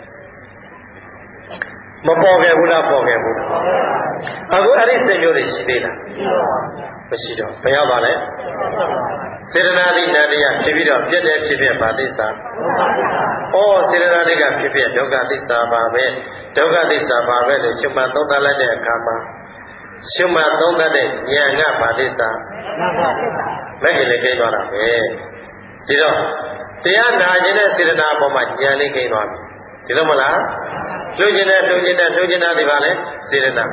မပေါ်ခဲ့ဘူးလားပေါ်ခဲ့ဘူးအခုအဲ့ဒီစိတ်မျိုးတွေရှိသေးလားမရှိတော့ဘယ်ရောက်ပါလဲစေတနာတိနန္တရားဖြစ်ပြီးတော့ပြည့်တဲ့ဖြစ်ဖြစ်ပါသစ္စာဩစေတနာတွေကဖြစ်ဖြစ်ဒုက္ခသစ္စာပါပဲဒုက္ခသစ္စာပါပဲလို့ရှုမှတ်သုံးသပ်လိုက်တဲ့အခါမှာရှုမှတ်သုံးသပ်တဲ့ဉာဏ်ကပါသစ္စာမဂ္ဂင်လေးကိန်းသွားတာပဲဒီတော့တရားနာခြင်းတဲ့စေတနာအပေါ်မှာဉာဏ်လေးကိန်းသွားပြီဒီလိုမလားလှုပ်ခြင်းနဲ့လှုပ်ခြင်းနဲ့လှုပ်ခြင်းနဲ့ဒီပါလဲစေတနာ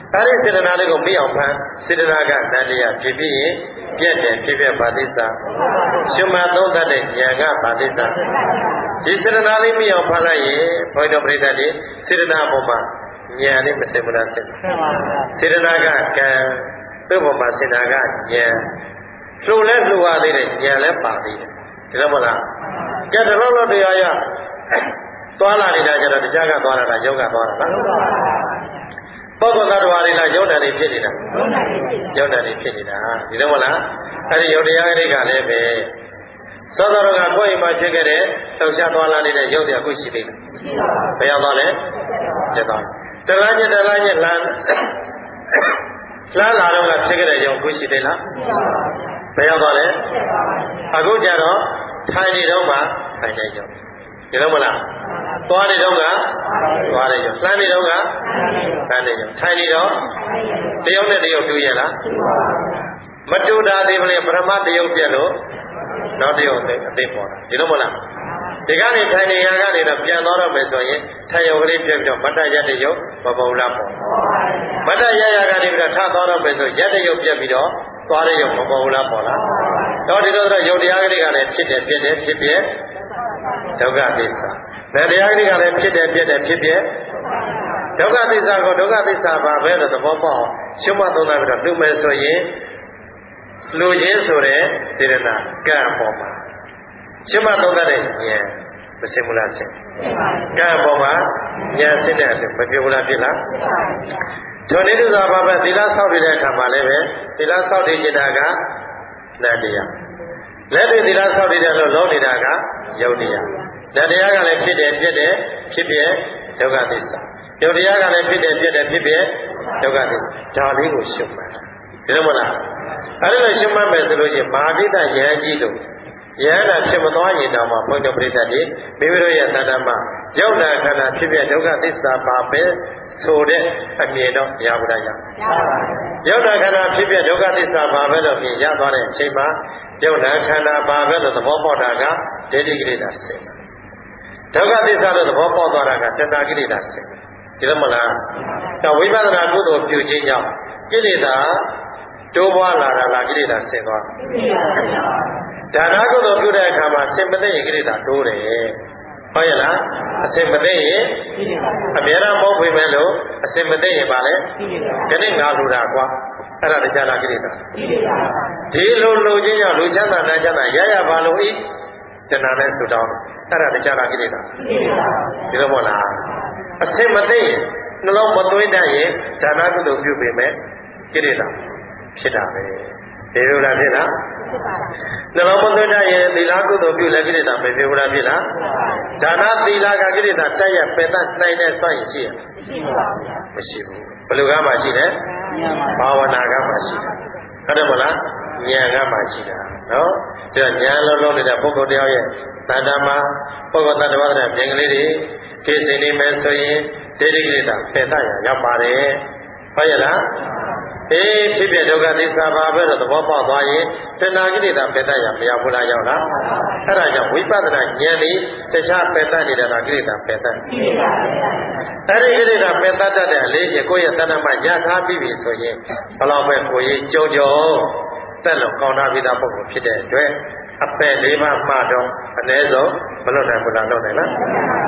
အဲဒီစေတနာလေးကိုပြီးအောင်ဖန်စေတနာကတန်တရားဖြစ်ပြီးရင်ပြည့်တယ်ဖြစ်ဖြစ်ပါသစ္စာရှင်မသုံးတတ်တဲ့ဉာဏ်ကပါသစ္စာဒီစေတနာလေးပြီးအောင်ဖန်လိုက်ရင်ဘုရားတော်ပြိတ္တတွေစေတနာပေါ်မှာဉာဏ်လေးမစင်မလားစင်စေတနာကကံသူ့ပေါ်မှာစေတနာကဉာဏ်လှူလဲလှူရသေးတယ်ဉာဏ်လည်းပါသေးတယ်ဒီလိုမလားကဲတလို့လို့တရားရသွားလာနေတာကြတော့တရားကသွားလာတာယောဂသွားတာလားပုဂ္ဂိုလ်သတ္တဝါတွေလားယုံတယ်နေဖြစ်နေတာယုံတယ်နေဖြစ်နေတာဒီလိုမလားအဲဒီယုံတရားတွေကလည်းပဲသောတော်ကကိုယ်အိမ်မှာဖြစ်ခဲ့တဲ့လှုပ်ရှားသွားလာနေတဲ့ယုံတရားကိုရှိသေးတယ်ဘယ်ရောက်သွားလဲကျသွားတလားညတလားညလမ်းလမ်းလာတော့ကဖြစ်ခဲ့တဲ့ယုံကိုရှိသေးလားဘယ်ရောက်သွားလဲအခုကျတော့ထိုင်နေတော့မှထိုင်နေယုံဒီလိုမလားသွားနေတော့ကသွားနေယုံလှမ်းနေတော့ကလှမ်းနေယုံထိုင်နေတော့တယုံနဲ့တယုံတူရဲ့လားမတူတာသေးမလဲပရမတယုံပြက်လို့နောက်တယုံအသိပေါ်တာဒီလိုမလားဒီကနေထိုင်နေရကနေတော့ပြန်သွားတော့မယ်ဆိုရင်ထိုင်ယုံကလေးပြက်ပြီးတော့မတ္တရတယုံမပုံလားပေါ်မတ္တရရကနေပြီးတော့ထသွားတော့မယ်ဆိုရတယုံပြက်ပြီးတော့သွားတဲ့ယုံမပုံလားပေါ်လားတော့ဒီလိုဆိုတော့ယုံတရားကလေးကလည်းဖြစ်တယ်ပြက်တယ်ဖြစ်ပြက်ဒုက္ခသစ္စာဗေတရားကလေးကလည်းဖြစ်တယ်ပြက်တယ်ဖြစ်ပြက်ဒုက္ခသစ္စာကိုဒုက္ခသစ္စာပါပဲလို့သဘောပေါက်ရှုမှတ်သုံးတာပြီးတော့လူမယ်ဆိုရင်လူချင်းဆိုတဲ့စေတနာကံပေါ်မှာရှုမှတ်သုံးတဲ့ဉာဏ်မစင်ဘူးလားစင်ကံပေါ်မှာဉာဏ်စင်တဲ့အတူမပြောဘူးလားဖြစ်လားထိုနည်းသူသာဘာပဲသီလဆောက်တည်တဲ့အခါမှာလည်းပဲသီလဆောက်တည်နေတာကနတ်တရားလက်တွေ့သီလဆောက်တည်တယ်လို့လုံးနေတာကယုတ်တရားနတ်တရားကလည်းဖြစ်တယ်ဖြစ်တယ်ဖြစ်ပြဒုက္ခသစ္စာယုတ်တရားကလည်းဖြစ်တယ်ဖြစ်တယ်ဖြစ်ပြဒုက္ခသစ္စာဒါလေးကိုရှုမှတ်ဒီလိုမလားအဲ့ဒီလိုရှုမှတ်မယ်ဆိုလို့ရှိရင်မာတိတယဟန်ကြီးလို့ယဟန်တာဖြစ်မသွားရင်တောင်မှဘုန်းတော်ပရိသတ်တွေမိမိတို့ရဲ့သဏ္ဍာန်မှာယုတ်နာခန္ဓာဖြစ်ပြဒုက္ခသစ္စာပါပဲဆိုတဲ့အမြင်တော့ရပါလားရပါဘူးယုတ်နာခန္ဓာဖြစ်ပြဒုက္ခသစ္စာပါပဲလို့ပြင်ရသွားတဲ့အချိန်မှာယုတ်နာခန္ဓာပါပဲလို့သဘောပေါက်တာကဒိဋ္ဌိကိလေသာစိတ်ဒုက္ခသစ္စာလို့သဘောပေါက်သွားတာကတဏှာကိလေသာစိတ်ဒီလိုမလားတော့ဝိပဿနာကုသိုလ်ပြုခြင်းကြောင့်ကိလေသာတိုးပွားလာတာလားကိလေသာဆင်သွားဒါနကုသိုလ်ပြုတဲ့အခါမှာစင်မသိရင်ကိလေသာတိုးတယ်ဟုတ်ရဲ့လားအစင်မသိရင်အမြဲတမ်းမဟုတ်ပေမဲ့လို့အစင်မသိရင်ပါလေဒီနေ့ငါလူတာကွာအဲ့ဒါတရားလားကိလေသာဒီလိုလိုချင်းကြောင့်လူချမ်းသာနာချမ်းသာရရပါလို့ဤတဏှာနဲ့ဆူတောင်းအဲ့ဒါတရားလားကိလေသာဒီလိုမဟုတ်လားအစင်မသိရင်နှလုံးမသွင်းတတ်ရင်ဒါနကုသိုလ်ပြုပေမဲ့ကိလေသာဖြစ်တာပဲဒီလိုလားဖြစ်လားနှလုံးမသွင်းတတ်ရင်သီလကုသိုလ်ပြုလည်းကိလေသာမဖြစ်ဘူးလားဖြစ်လားဒါနသီလကကိလေသာတက်ရပယ်တတ်နိုင်တဲ့စွမ်းရည်ရှိရမရှိဘူးဘယ်လိုကမှရှိတယ်ဘာဝနာကမှရှိတယ်ဟုတ်တယ်မလားဉာဏ်ကမှရှိတာနော်ဒါဉာဏ်လုံးလုံးနေတဲ့ပုဂ္ဂိုလ်တယောက်ရဲ့တဏ္ဍာမှာပုဂ္ဂိုလ်တ attva တဲ့ဉာဏ်ကလေးတွေကိစ္စနေမယ်ဆိုရင်ဒိဋ္ဌိကိလေသာပယ်တတ်ရရောက်ပါတယ်ဟုတ်ရဲ့လားအေးဖြစ်ပြဒုက္ခသစ္စာပါပဲတော့သဘောပေါက်သွားရင်တဏှာကိလေသာပယ်တတ်ရမရောက်ဘူးလားရောက်လားအဲ့ဒါကြောင့်ဝိပဿနာဉာဏ်ဤတခြားပယ်တတ်နေတာကကိလေသာပယ်တတ်အဲ့ဒီကိလေသာပယ်တတ်တဲ့အလေးကြီးကိုယ့်ရဲ့တဏှာမှာရထားပြီးပြီဆိုရင်ဘလောက်ပဲကိုယ်ရေးကြုံကြုံတက်လို့ကောင်းတာပြီးသားပုဂ္ဂိုလ်ဖြစ်တဲ့အတွက်အပယ်လေးပါးမှတော့အနည်းဆုံးမလွတ်နိုင်ဘူးလားလွတ်နိုင်လား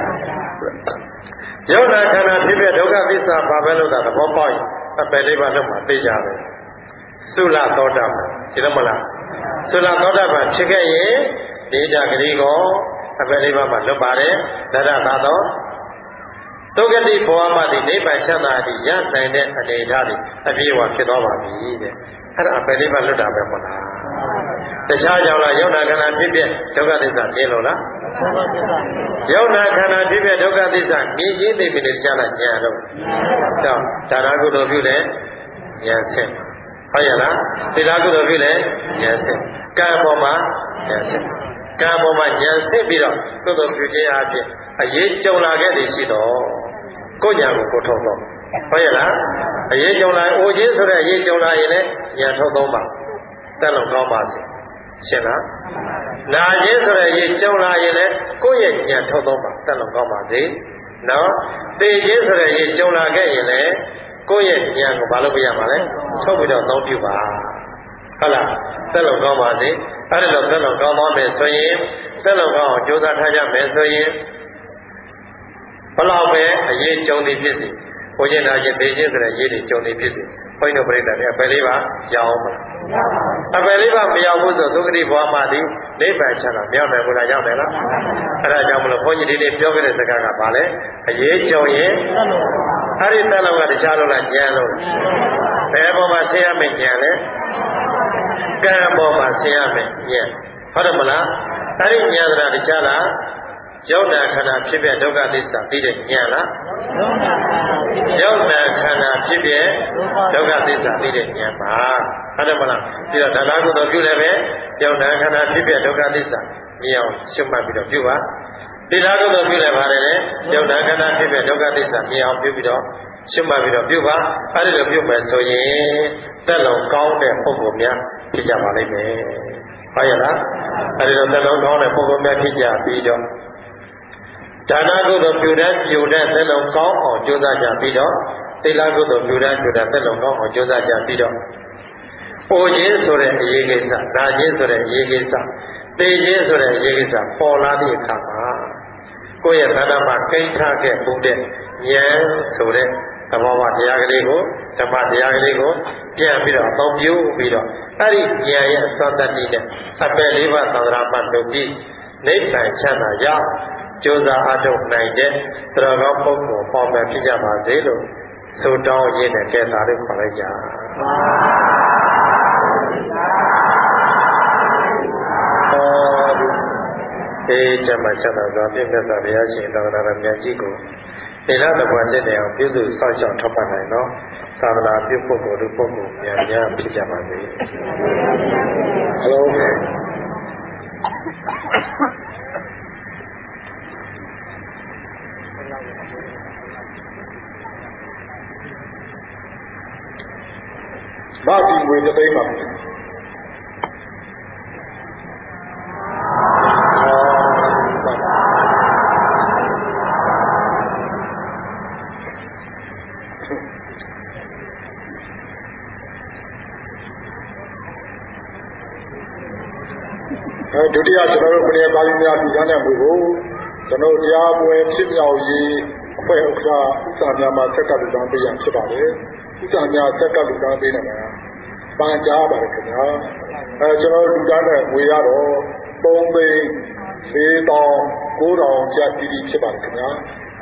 ယုတ်နာခန္ဓာဖြစ်ပြဒုက္ခသစ္စာပါပဲလို့သာသဘောပေါက်ရင်အပယ်လေးပါးလုံးမှာသိကြတယ်သုလသောတာပန်ဒီလိုမလားသုလသောတာပန်ဖြစ်ခဲ့ရင်ဒေတာဂတိကိုအပယ်လေးပါးမှာလွတ်ပါတယ်ဒရသာသောသုဂတိဘဝမှာဒီနိဗ္ဗာန်ချမ်းသာသည်ရနိုင်တဲ့အနေအထားတွေအပြည့်အဝဖြစ်သွားပါပြီတဲ့အဲ့ဒါအပယ်လေးပါးလွတ်တာပဲမဟုတ်လားတခြားကြောင့်လားယုတ်နာခန္ဓာဖြစ်ပြဒုက္ခသစ္စာသိလို့လားယုတ်နာခန္ဓာဖြစ်ပြဒုက္ခသစ္စာမြင်ချင်းသိပြီလေတခြားလားဉာဏ်တော့တော့ဒါရကုသိုလ်ပြုတဲ့ဉာဏ်ဆင့်ဟုတ်ရဲ့လားသီလကုသိုလ်ပြုတဲ့ဉာဏ်ဆင့်ကံပေါ်မှာဉာဏ်ဆင့်ကံပေါ်မှာဉာဏ်ဆင့်ပြီးတော့ကုသိုလ်ပြုခြင်းအပြင်အရေးကြုံလာခဲ့သည်ရှိတော့ကိုယ်ဉာဏ်ကိုကိုထုတ်တော့ဟုတ်ရဲ့လားအရေးကြုံလာအိုခြင်းဆိုတဲ့အရေးကြုံလာရင်လည်းဉာဏ်ထုတ်သုံးပါတက်လို့ကောင်းပါစေရှင်းလားနာခြင်းဆိုတဲ့အရေးကြုံလာရင်လည်းကိုယ့်ရဲ့ဉာဏ်ထုတ်သုံးပါတက်လို့ကောင်းပါစေနော်သိခြင်းဆိုတဲ့အရေးကြုံလာခဲ့ရင်လည်းကိုယ့်ရဲ့ဉာဏ်ကိုဘာလို့ပြရမှာလဲချုပ်ပြီးတော့သုံးပြုပါဟုတ်လားသက်လုံကောင်းပါစေအဲ့ဒါတော့သက်လုံကောင်းသွားမယ်ဆိုရင်သက်လုံကောင်းအောင်ကြိုးစားထားကြမယ်ဆိုရင်ဘလောက်ပဲအရေးကြုံနေဖြစ်စီကိုကျင်နာခြင်းသိခြင်းဆိုတဲ့ရေးတွေကြုံနေဖြစ်စီဘုန်းကြီးတို့ပြိတ္တာတွေအပယ်လေးပါရအောင်မလားအပယ်လေးပါမရောက်ဘူးဆိုသုခတိဘဝမှာဒီနိဗ္ဗာန်ချမ်းသာမရောက်နိုင်ဘူးလားရောက်တယ်လားအဲ့ဒါကြောင့်မလို့ဘုန်းကြီးဒီနေ့ပြောခဲ့တဲ့စကားကဘာလဲအရေးကြုံရင်အဲ့ဒီသက်လောက်ကတခြားလို့လားဉာဏ်လို့ဘယ်ပေါ်မှာဆင်းရမယ်ဉာဏ်လဲကံပေါ်မှာဆင်းရမယ်ဉာဏ်ဟုတ်တယ်မလားအဲ့ဒီဉာဏ်ဆိုတာတခြားလားယုံနာခန္ဓာဖြစ်ပြဒုက္ခသစ္စာသိတဲ့ဉာဏ်လားယုံနာခန္ဓာဖြစ်ပြဒုက္ခသစ္စာသိတဲ့ဉာဏ်ပါဟုတ်တယ်မလားပြီးတော့ဒါနကုသိုလ်ပြုလည်းပဲယုံနာခန္ဓာဖြစ်ပြဒုက္ခသစ္စာမြင်အောင်ရှုမှတ်ပြီးတော့ပြုပါသီလကုသိုလ်ပြုလည်းပါတယ်လေယုံနာခန္ဓာဖြစ်ပြဒုက္ခသစ္စာမြင်အောင်ပြုပြီးတော့ရှုမှတ်ပြီးတော့ပြုပါအဲ့ဒီလိုပြုမယ်ဆိုရင်သက်လုံကောင်းတဲ့ပုဂ္ဂိုလ်များဖြစ်ကြပါလိမ့်မယ်ဟုတ်ရဲ့လားအဲ့ဒီလိုသက်လုံကောင်းတဲ့ပုဂ္ဂိုလ်များဖြစ်ကြပြီးတော့ဒါနကုသိုလ်ပြုတဲ့ပြုတဲ့သက်လုံကောင်းအောင်ကြိုးစားကြပြီးတော့သီလကုသိုလ်ပြုတဲ့ပြုတဲ့သက်လုံကောင်းအောင်ကြိုးစားကြပြီးတော့အိုခြင်းဆိုတဲ့အရေးကိစ္စနာခြင်းဆိုတဲ့အရေးကိစ္စသိခြင်းဆိုတဲ့အရေးကိစ္စပေါ်လာတဲ့အခါမှာကိုယ့်ရဲ့ဘာသာမှာကိန်းထားခဲ့မှုတဲ့ဉာဏ်ဆိုတဲ့သဘောဝတရားကလေးကိုဓမ္မတရားကလေးကိုပြန်ပြီးတော့အသုံးပြုပြီးတော့အဲ့ဒီဉာဏ်ရဲ့အစွမ်းတတ္တိနဲ့အပယ်လေးပါးသံဃာပတ်လုပ်ပြီးနိဗ္ဗာန်ချမ်းသာရကြိုးစားအားထုတ်နိုင်တဲ့သရဂောပုဂ္ဂိုလ်ပေါ်မှာဖြစ်ကြပါစေလို့သုတောင်းရင်းနဲ့ကဲတာလေးခေါ်လိုက်ကြအေးကျမချမ်းသာစွာပြည့်မြတ်စွာဘုရားရှင်သာသနာတော်မြတ်ကြီးကိုဒေသတပွားတဲ့နေအောင်ပြုစုဆောက်ရှောက်ထောက်ပံ့နိုင်တော့သာသနာပြုပုဂ္ဂိုလ်တို့ပုဂ္ဂိုလ်များများဖြစ်ကြပါစေ။ Hello ဘာဒီဝေတဲ့မှာဒုတိယကျွန်တော်တို့ပြည်ပါဠိများပြည်သားတဲ့မှုကိုကျွန်တော်တရားပွဲဖြစ်မြောက်ရေးအဖွဲ့ဥက္ကဋ္ဌဥစ္စာများမှာဆက်ကလူသားပေးရဖြစ်ပါတယ်ဥစ္စာများဆက်ကလူသားပေးနေမှာပန်ကြားပါတယ်ခင်ဗျာအဲကျွန်တော်လူသားတဲ့ငွေရတော့သုံးသိန်းလေးတောင်ကိုးတောင်ကျပ်တီးတီးဖြစ်ပါတယ်ခင်ဗျာ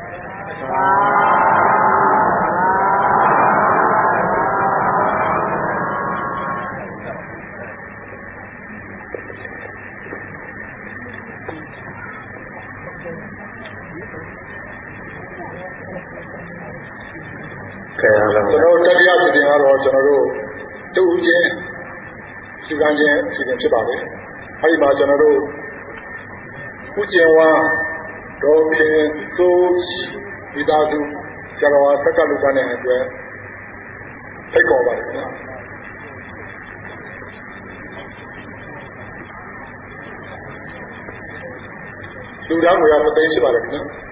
ကျွန်တော်တတိယစီစဉ်ကတော့ကျွန်တော်တို့တူချင်းစီကံချင်းစီစဉ်ဖြစ်ပါတယ်။အဲဒီမှာကျွန်တော်တို့ဥကျင်ဝါဒေါ်ခင်စိုးဒီသားစုဆရာတော်ဆက်ကလူကနဲ့အတွက်ဖိတ်ခေါ်ပါတယ်ခင်ဗျာ။လူသားငွေရမသိရှိပါတယ်ခင်ဗျာ။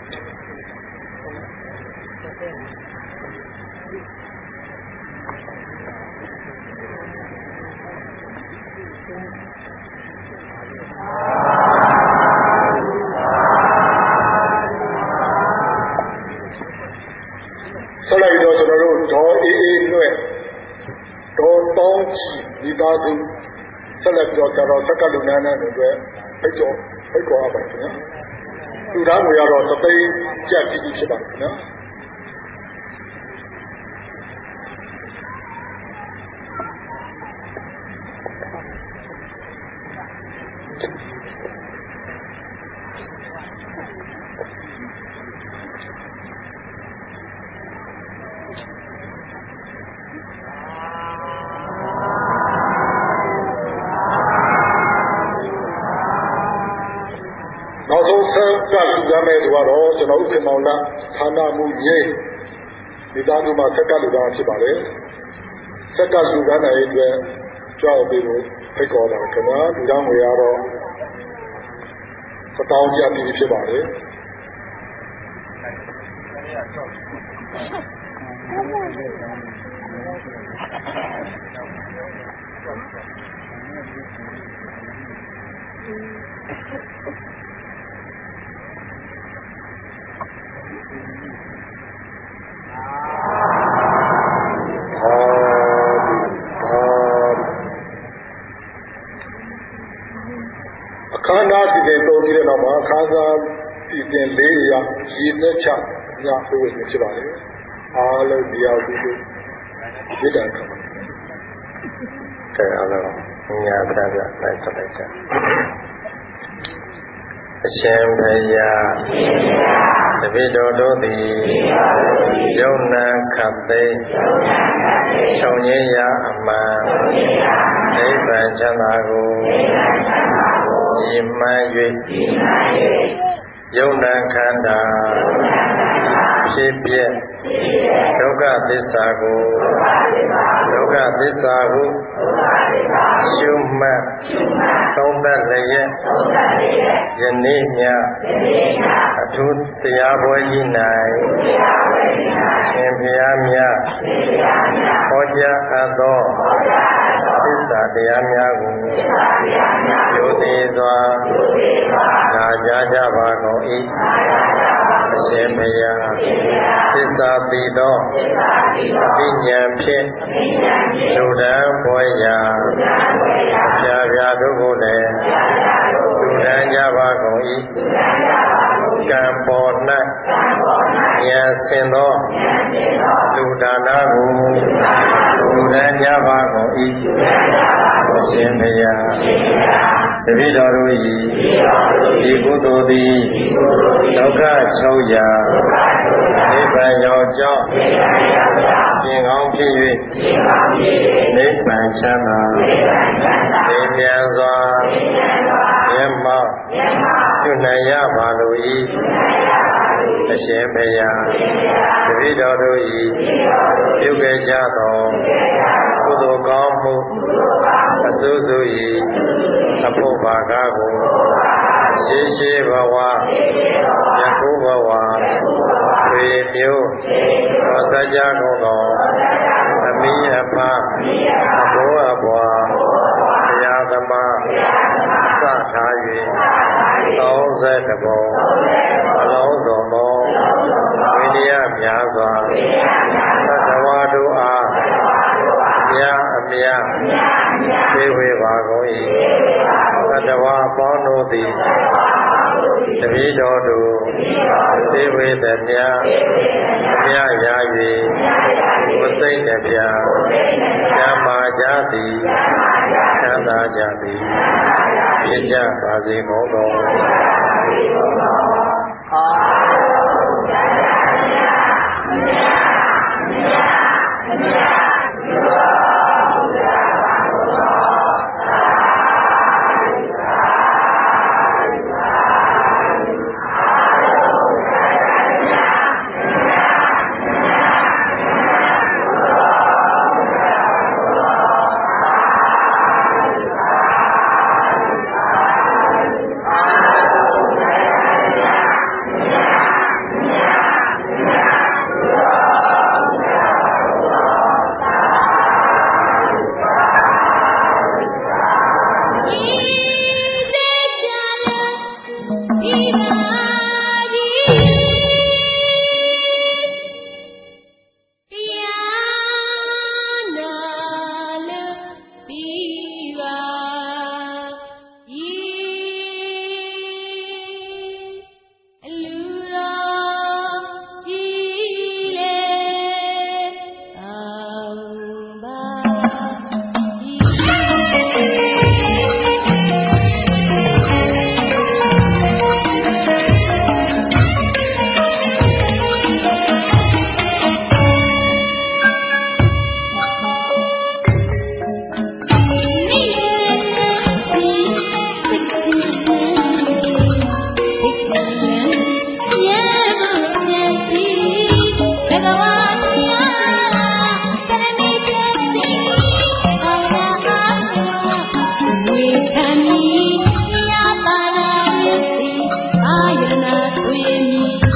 ဆက်လိုက်တော့ကျွန်တော်တို့ဒေါ်အေးအေးလွဲ့ဒေါ်တောင်းချီဒီသားစုဆက်လက်ပြီးတော့ဆရာတော်ဆက်ကလူနန်းနဲ့အတွက်ဖိတ်တော်ဖိတ်ခေါ်ရပါတယ်ခင်ဗျာလူသားငွေရတော့သသိန်းကျပ်ပြီးဖြစ်ပါတယ်ခင်ဗျာနောက်ဆုံးဆက်ကလူကမဲ့သူကတော့ကျွန်တော်ဥက္ကမောင်လာဌာနမှုရေးဒီသားတို့မှာဆက်ကလူကဖြစ်ပါလေဆက်ကလူကနိုင်အတွက်ကြောက်ပြီးလို့ဖိတ်ခေါ်တာခင်ဗျာလူသားငွေရတော့စတောင်းကြပြီးဖြစ်ပါလေအခမ်းအနားစီစဉ်သုံးပြီးတဲ့နောက်မှာအခမ်းအနားစီစဉ်လေးရရည်သက်ချညှို့ဝင်ဖြစ်ပါလေအားလုံးတရားသူတို့မေတ္တာခံပါကဲအားလုံးညာပြပြလိုက်ဆက်လိုက်ကြအရှင်ဘုရားတပိတော်တို့သည်ယုံနာခတ်သိခြုံငင်းရာအမှန်နိဗ္ဗာန်ချမ်းသာကိုကြည်မှန်း၍ယုံနာခန္ဓာဖြစ်ပြဒုက္ခသစ္စာကိုဒုက္ခသစ္စာကိုရှုမှတ်သုံးသပ်လျက်ယနေ့ညအထူးတရားပွဲကြီး၌ရှင်ဘုရားမြတ်ဟောကြားအပ်သောသစ္စာတရားများကိုယုသိစွာနာကြားကြပါကုန်၏အရှင်ဘုရားသစ္စာသိသောပညာဖြင့်လူတန်းပွဲရာပြာပြာတို့ကိုလည်းလူတန်းကြပါကုန်၏ကံပေါ်၌ဉာဏ်ဆင်သောလူဒါနကိုလူတန်းကြပါကုန်၏အရှင်ဘုရားတပည့်တော်တို့၏ဒီကုသိုလ်သည်ဒုက္ခချုပ်ရာနိဗ္ဗာန်ရောက်ကြောင်းပြင်ကောင်းဖြစ်၍နိဗ္ဗာန်ချမ်းသာသိမြန်စွာမျက်မှောက်ပြုနိုင်ရပါလို၏အရှင်ဘုရားတပည့်တော်တို့၏ပြုခဲ့ကြသောကုသိုလ်ကောင်းမှုအကျိုးစု၏အဖို့ဘာကကိုရှိရှိဘဝယခုဘဝဝေမျိုးသောစကြကုန်သောအမိအဖအဘိုးအဘွားတရားသမားစထား၍သုံးဆယ်တဘုံအလုံးစုံသောဝိနည်းများစွာသတ္တဝါတို့အားမြတ်အမြတ်သိဝေပါကုန်၏သတ္တဝါပေါင်းတို့သည်တပည့်တော်တို့သိဝေသမြတ်မြတ်ရာ၍ဝစိတ်တပြာဓမ္မာကြသည်သံသာကြသည်ဖြစ်ကြပါစေကုန်သောအာယနာသွေးမြ